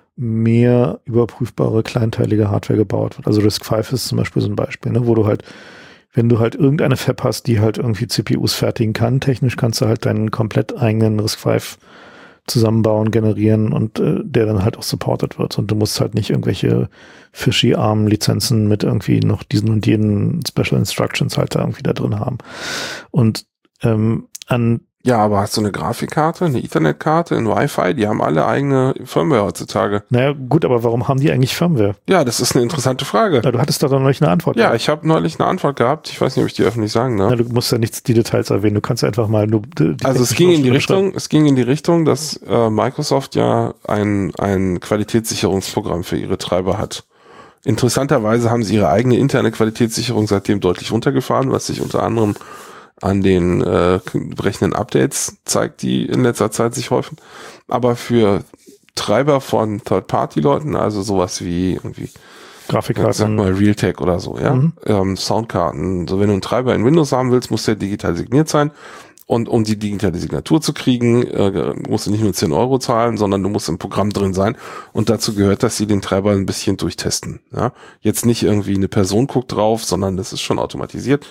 mehr überprüfbare, kleinteilige Hardware gebaut wird. Also Risk fünf ist zum Beispiel so ein Beispiel, ne, wo du halt, wenn du halt irgendeine Fab hast, die halt irgendwie C P Us fertigen kann, technisch kannst du halt deinen komplett eigenen Risk fünf zusammenbauen, generieren und äh, der dann halt auch supported wird. Und du musst halt nicht irgendwelche Fishy-Arm-Lizenzen mit irgendwie noch diesen und jenen Special Instructions halt da irgendwie da drin haben. Und ähm, an Ja, aber hast du eine Grafikkarte, eine Ethernet-Karte, ein Wi-Fi? Die haben alle eigene Firmware heutzutage. Naja, gut, aber warum haben die eigentlich Firmware? Ja, das ist eine interessante Frage. Na, du hattest da doch neulich eine Antwort. Ja, gehabt. ich habe neulich eine Antwort gehabt. Ich weiß nicht, ob ich die öffentlich sagen darf. Na, du musst ja nichts die Details erwähnen. Du kannst einfach mal nur die Also es ging in die Richtung, es ging in die Richtung, dass äh, Microsoft ja ein ein Qualitätssicherungsprogramm für ihre Treiber hat. Interessanterweise haben sie ihre eigene interne Qualitätssicherung seitdem deutlich runtergefahren, was sich unter anderem an den äh, brechenden Updates zeigt, die in letzter Zeit sich häufen. Aber für Treiber von Third-Party-Leuten, also sowas wie irgendwie Grafikkarten, sag mal Realtek oder so, ja, mhm. ähm, Soundkarten. So, wenn du einen Treiber in Windows haben willst, muss der digital signiert sein. Und um die digitale Signatur zu kriegen, äh, musst du nicht nur zehn Euro zahlen, sondern du musst im Programm drin sein. Und dazu gehört, dass sie den Treiber ein bisschen durchtesten. Ja, jetzt nicht irgendwie eine Person guckt drauf, sondern das ist schon automatisiert.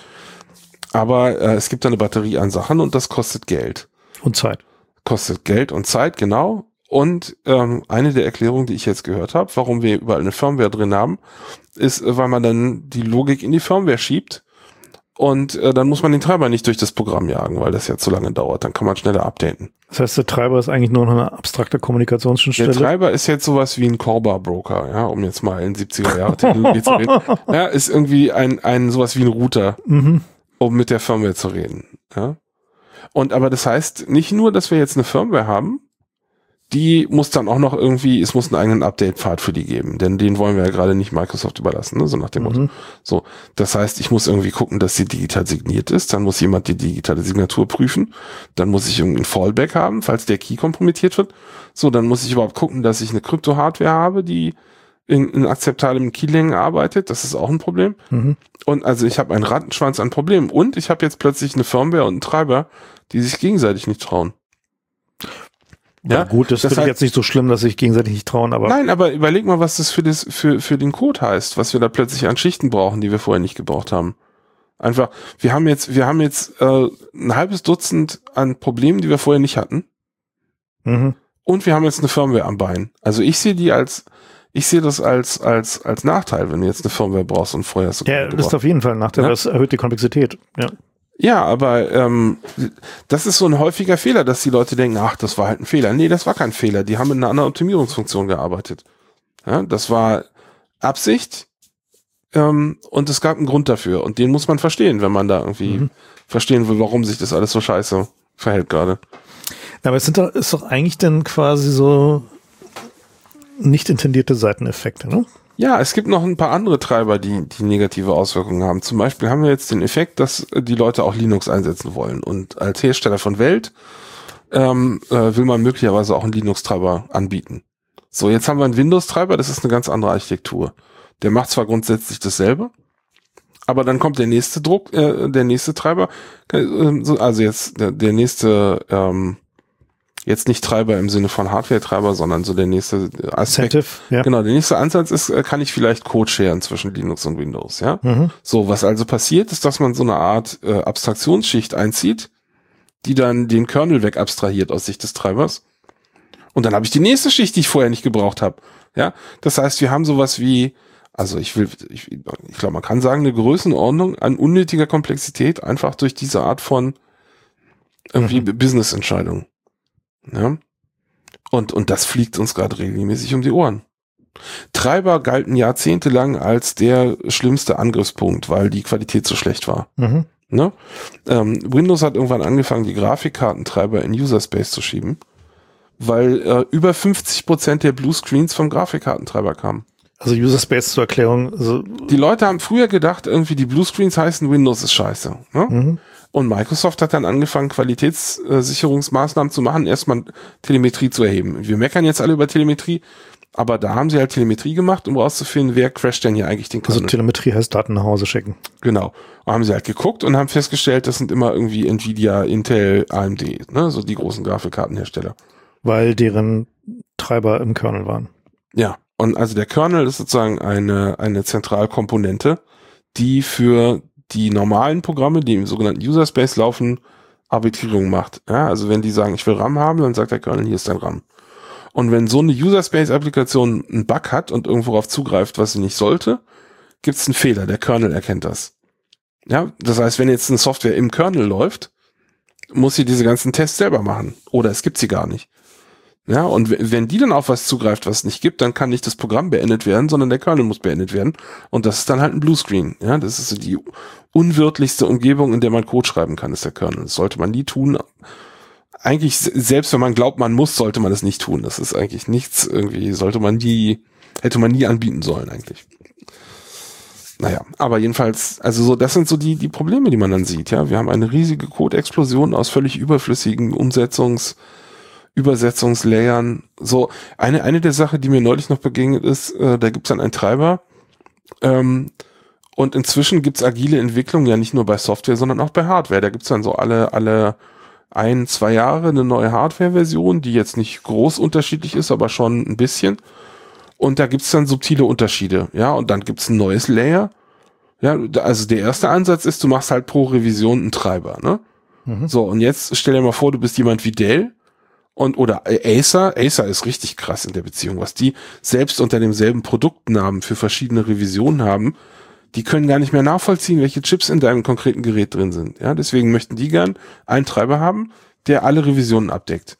Aber äh, es gibt eine Batterie an Sachen und das kostet Geld. Und Zeit. Kostet Geld und Zeit, genau. Und ähm, eine der Erklärungen, die ich jetzt gehört habe, warum wir überall eine Firmware drin haben, ist, weil man dann die Logik in die Firmware schiebt und äh, dann muss man den Treiber nicht durch das Programm jagen, weil das ja zu lange dauert. Dann kann man schneller updaten. Das heißt, der Treiber ist eigentlich nur noch eine abstrakte Kommunikationsschnittstelle? Der Treiber ist jetzt sowas wie ein Corba-Broker, ja, um jetzt mal in siebziger Jahre Technologie zu reden. Ja, ist irgendwie ein, ein sowas wie ein Router. Mhm. Um mit der Firmware zu reden. Ja? Und aber das heißt nicht nur, dass wir jetzt eine Firmware haben, die muss dann auch noch irgendwie, es muss einen eigenen Update-Pfad für die geben, denn den wollen wir ja gerade nicht Microsoft überlassen, ne? So nach dem Motto. Mhm. So, das heißt, ich muss irgendwie gucken, dass sie digital signiert ist, dann muss jemand die digitale Signatur prüfen, dann muss ich irgendein Fallback haben, falls der Key kompromittiert wird. So, dann muss ich überhaupt gucken, dass ich eine Krypto-Hardware habe, die in, in akzeptablen Keylängen arbeitet, das ist auch ein Problem. Mhm. Und also ich habe einen Rattenschwanz an Problemen und ich habe jetzt plötzlich eine Firmware und einen Treiber, die sich gegenseitig nicht trauen. Ja, gut, das, das finde ich jetzt nicht so schlimm, dass sich gegenseitig nicht trauen, aber. Nein, aber überleg mal, was das für das, für, für den Code heißt, was wir da plötzlich an Schichten brauchen, die wir vorher nicht gebraucht haben. Einfach, wir haben jetzt, wir haben jetzt, äh, ein halbes Dutzend an Problemen, die wir vorher nicht hatten. Mhm. Und wir haben jetzt eine Firmware am Bein. Also ich sehe die als, ich sehe das als, als, als Nachteil, wenn du jetzt eine Firmware brauchst und vorher hast du Ja, das ist auf jeden Fall ein Nachteil, ja? Das erhöht die Komplexität, ja. Ja, aber ähm, das ist so ein häufiger Fehler, dass die Leute denken, ach, das war halt ein Fehler. Nee, das war kein Fehler. Die haben mit einer anderen Optimierungsfunktion gearbeitet. Ja, das war Absicht ähm, und es gab einen Grund dafür. Und den muss man verstehen, wenn man da irgendwie mhm. verstehen will, warum sich das alles so scheiße verhält gerade. Aber es sind doch, ist doch eigentlich dann quasi so nicht intendierte Seiteneffekte, ne? Ja, es gibt noch ein paar andere Treiber, die, die negative Auswirkungen haben. Zum Beispiel haben wir jetzt den Effekt, dass die Leute auch Linux einsetzen wollen. Und als Hersteller von Welt ähm, äh, will man möglicherweise auch einen Linux-Treiber anbieten. So, jetzt haben wir einen Windows-Treiber, das ist eine ganz andere Architektur. Der macht zwar grundsätzlich dasselbe, aber dann kommt der nächste Druck, äh, der nächste Treiber, äh, also jetzt der, der nächste ähm, Jetzt nicht Treiber im Sinne von Hardware-Treiber, sondern so der nächste Aspekt. Incentive, ja. Genau, der nächste Ansatz ist, kann ich vielleicht Code sharen zwischen Linux und Windows, ja. Mhm. So, was also passiert, ist, dass man so eine Art äh, Abstraktionsschicht einzieht, die dann den Kernel wegabstrahiert aus Sicht des Treibers. Und dann habe ich die nächste Schicht, die ich vorher nicht gebraucht habe. Ja, das heißt, wir haben sowas wie, also ich will, ich, ich glaube, man kann sagen, eine Größenordnung an unnötiger Komplexität einfach durch diese Art von irgendwie mhm. Business-Entscheidung. Ja. Und, und das fliegt uns gerade regelmäßig um die Ohren. Treiber galten jahrzehntelang als der schlimmste Angriffspunkt, weil die Qualität so schlecht war. Mhm. Ne? Ähm, Windows hat irgendwann angefangen, die Grafikkartentreiber in User Space zu schieben, weil äh, über fünfzig Prozent der Bluescreens vom Grafikkartentreiber kamen. Also User Space zur Erklärung. Also die Leute haben früher gedacht, irgendwie die Bluescreens heißen Windows ist scheiße. Ne? Mhm. Und Microsoft hat dann angefangen, Qualitätssicherungsmaßnahmen zu machen, erstmal Telemetrie zu erheben. Wir meckern jetzt alle über Telemetrie, aber da haben sie halt Telemetrie gemacht, um rauszufinden, wer crasht denn hier eigentlich den Kernel. Also Telemetrie heißt Daten nach Hause schicken. Genau. Und haben sie halt geguckt und haben festgestellt, das sind immer irgendwie Nvidia, Intel, A M D, ne, so die großen Grafikkartenhersteller. Weil deren Treiber im Kernel waren. Ja. Und also der Kernel ist sozusagen eine, eine Zentralkomponente, die für die normalen Programme, die im sogenannten User Space laufen, Arbitrierung macht. Ja, also wenn die sagen, ich will RAM haben, dann sagt der Kernel, hier ist dein RAM. Und wenn so eine User Space Applikation einen Bug hat und irgendwo darauf zugreift, was sie nicht sollte, gibt es einen Fehler. Der Kernel erkennt das. Ja, das heißt, wenn jetzt eine Software im Kernel läuft, muss sie diese ganzen Tests selber machen. Oder es gibt sie gar nicht. Ja, und wenn die dann auf was zugreift, was es nicht gibt, dann kann nicht das Programm beendet werden, sondern der Kernel muss beendet werden. Und das ist dann halt ein Bluescreen. Ja, das ist so die unwirtlichste Umgebung, in der man Code schreiben kann, ist der Kernel. Das sollte man nie tun. Eigentlich, selbst wenn man glaubt, man muss, sollte man es nicht tun. Das ist eigentlich nichts, irgendwie, sollte man nie, hätte man nie anbieten sollen, eigentlich. Naja, aber jedenfalls, also so, das sind so die, die Probleme, die man dann sieht. Ja, wir haben eine riesige Code-Explosion aus völlig überflüssigen Umsetzungs- Übersetzungslayern, so eine eine der Sachen, die mir neulich noch begegnet ist, äh, da gibt's dann einen Treiber ähm, und inzwischen gibt's agile Entwicklung ja nicht nur bei Software, sondern auch bei Hardware. Da gibt's dann so alle alle ein, zwei Jahre eine neue Hardware-Version, die jetzt nicht groß unterschiedlich ist, aber schon ein bisschen. Und da gibt's dann subtile Unterschiede, ja, und dann gibt's ein neues Layer. Ja, also der erste Ansatz ist, du machst halt pro Revision einen Treiber, ne? Mhm. So, und jetzt stell dir mal vor, du bist jemand wie Dell. Und, oder Acer, Acer ist richtig krass in der Beziehung, was die selbst unter demselben Produktnamen für verschiedene Revisionen haben, die können gar nicht mehr nachvollziehen, welche Chips in deinem konkreten Gerät drin sind. Ja, deswegen möchten die gern einen Treiber haben, der alle Revisionen abdeckt.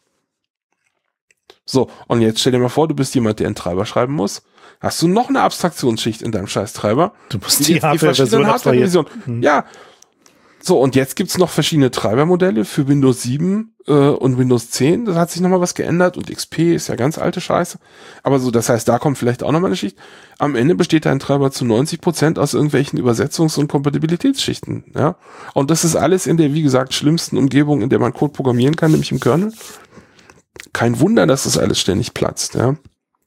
So, und jetzt stell dir mal vor, du bist jemand, der einen Treiber schreiben muss. Hast du noch eine Abstraktionsschicht in deinem Scheiß Treiber? Du musst die, die Hardware-Version Hardware hm. Ja, So, und jetzt gibt's noch verschiedene Treibermodelle für Windows sieben äh, und Windows zehn. Da hat sich nochmal was geändert und X P ist ja ganz alte Scheiße. Aber so, das heißt, da kommt vielleicht auch nochmal eine Schicht. Am Ende besteht ein Treiber zu neunzig Prozent aus irgendwelchen Übersetzungs- und Kompatibilitätsschichten. Ja, und das ist alles in der, wie gesagt, schlimmsten Umgebung, in der man Code programmieren kann, nämlich im Kernel. Kein Wunder, dass das alles ständig platzt. Ja.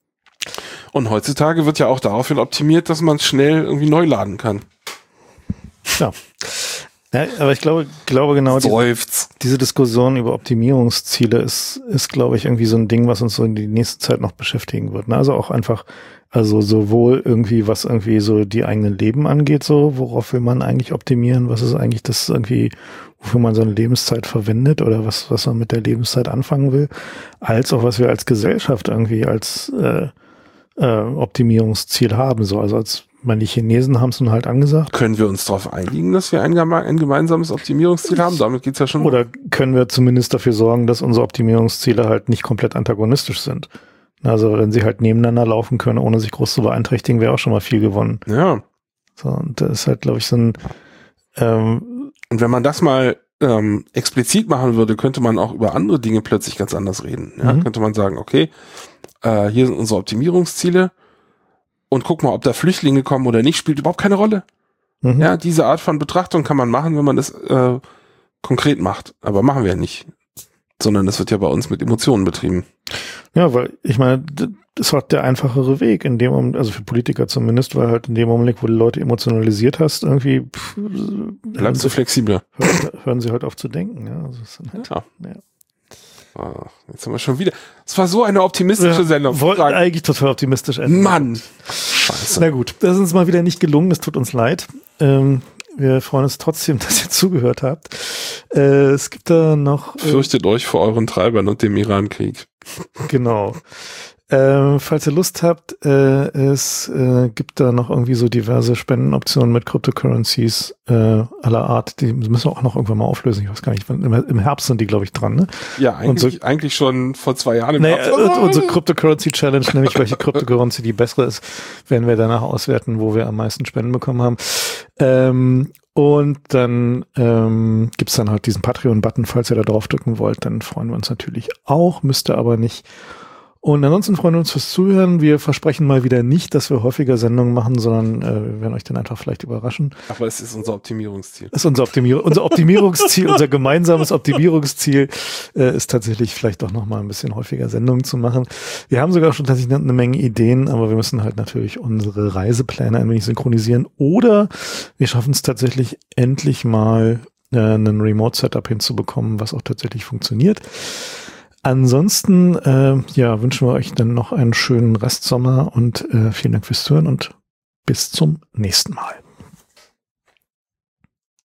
Und heutzutage wird ja auch daraufhin optimiert, dass man es schnell irgendwie neu laden kann. Ja. Ja, aber ich glaube, glaube genau, diese, diese Diskussion über Optimierungsziele ist, ist, glaube ich, irgendwie so ein Ding, was uns so in die nächste Zeit noch beschäftigen wird. Ne? Also auch einfach, also sowohl irgendwie, was irgendwie so die eigenen Leben angeht, so, worauf will man eigentlich optimieren, was ist eigentlich das irgendwie, wofür man seine Lebenszeit verwendet oder was, was man mit der Lebenszeit anfangen will, als auch was wir als Gesellschaft irgendwie als äh, äh, Optimierungsziel haben, so, also als Ich meine, die Chinesen haben es nun halt angesagt. Können wir uns darauf einigen, dass wir ein, geme- ein gemeinsames Optimierungsziel haben? Damit geht's ja schon. Oder können wir zumindest dafür sorgen, dass unsere Optimierungsziele halt nicht komplett antagonistisch sind? Also wenn sie halt nebeneinander laufen können, ohne sich groß zu beeinträchtigen, wäre auch schon mal viel gewonnen. Ja. So, und das ist halt, glaube ich, so ein ähm, Und wenn man das mal ähm, explizit machen würde, könnte man auch über andere Dinge plötzlich ganz anders reden. Ja? Mhm. Könnte man sagen, okay, äh, hier sind unsere Optimierungsziele. Und guck mal, ob da Flüchtlinge kommen oder nicht, spielt überhaupt keine Rolle. Mhm. Ja, diese Art von Betrachtung kann man machen, wenn man das äh, konkret macht. Aber machen wir ja nicht. Sondern das wird ja bei uns mit Emotionen betrieben. Ja, weil ich meine, das ist halt der einfachere Weg, in dem Moment, also für Politiker zumindest, weil halt in dem Augenblick, wo du Leute emotionalisiert hast, irgendwie pff, bleibst du flexibler. Hören, hören sie halt auf zu denken. Ja, also das ist halt, ja. ja. Jetzt haben wir schon wieder. Es war so eine optimistische ja, Sendung. Wollten eigentlich total optimistisch enden. Mann! Scheiße. Na gut, das ist uns mal wieder nicht gelungen, das tut uns leid. Ähm, wir freuen uns trotzdem, dass ihr zugehört habt. Äh, es gibt da noch... Äh, Fürchtet euch vor euren Treibern und dem Iran-Krieg. Genau. Äh, falls ihr Lust habt, äh, es äh, gibt da noch irgendwie so diverse Spendenoptionen mit Cryptocurrencies äh, aller Art. Die müssen wir auch noch irgendwann mal auflösen. Ich weiß gar nicht, im, im Herbst sind die, glaube ich, dran. Ne? Ja, eigentlich, so, eigentlich schon vor zwei Jahren im nee, Herbst. Äh, unsere Cryptocurrency Challenge, nämlich welche Cryptocurrency die bessere ist, werden wir danach auswerten, wo wir am meisten Spenden bekommen haben. Ähm, Und dann ähm, gibt's dann halt diesen Patreon-Button, falls ihr da drauf drücken wollt, dann freuen wir uns natürlich auch, müsst ihr aber nicht. Und ansonsten freuen wir uns fürs Zuhören. Wir versprechen mal wieder nicht, dass wir häufiger Sendungen machen, sondern äh, wir werden euch dann einfach vielleicht überraschen. Aber es ist unser Optimierungsziel. Das ist unser, Optimier- unser Optimierungsziel, unser gemeinsames Optimierungsziel äh, ist tatsächlich vielleicht doch nochmal ein bisschen häufiger Sendungen zu machen. Wir haben sogar schon tatsächlich eine Menge Ideen, aber wir müssen halt natürlich unsere Reisepläne ein wenig synchronisieren. Oder wir schaffen es tatsächlich endlich mal äh, einen Remote-Setup hinzubekommen, was auch tatsächlich funktioniert. Ansonsten äh, ja, wünschen wir euch dann noch einen schönen Restsommer und äh, vielen Dank fürs Zuhören und bis zum nächsten Mal.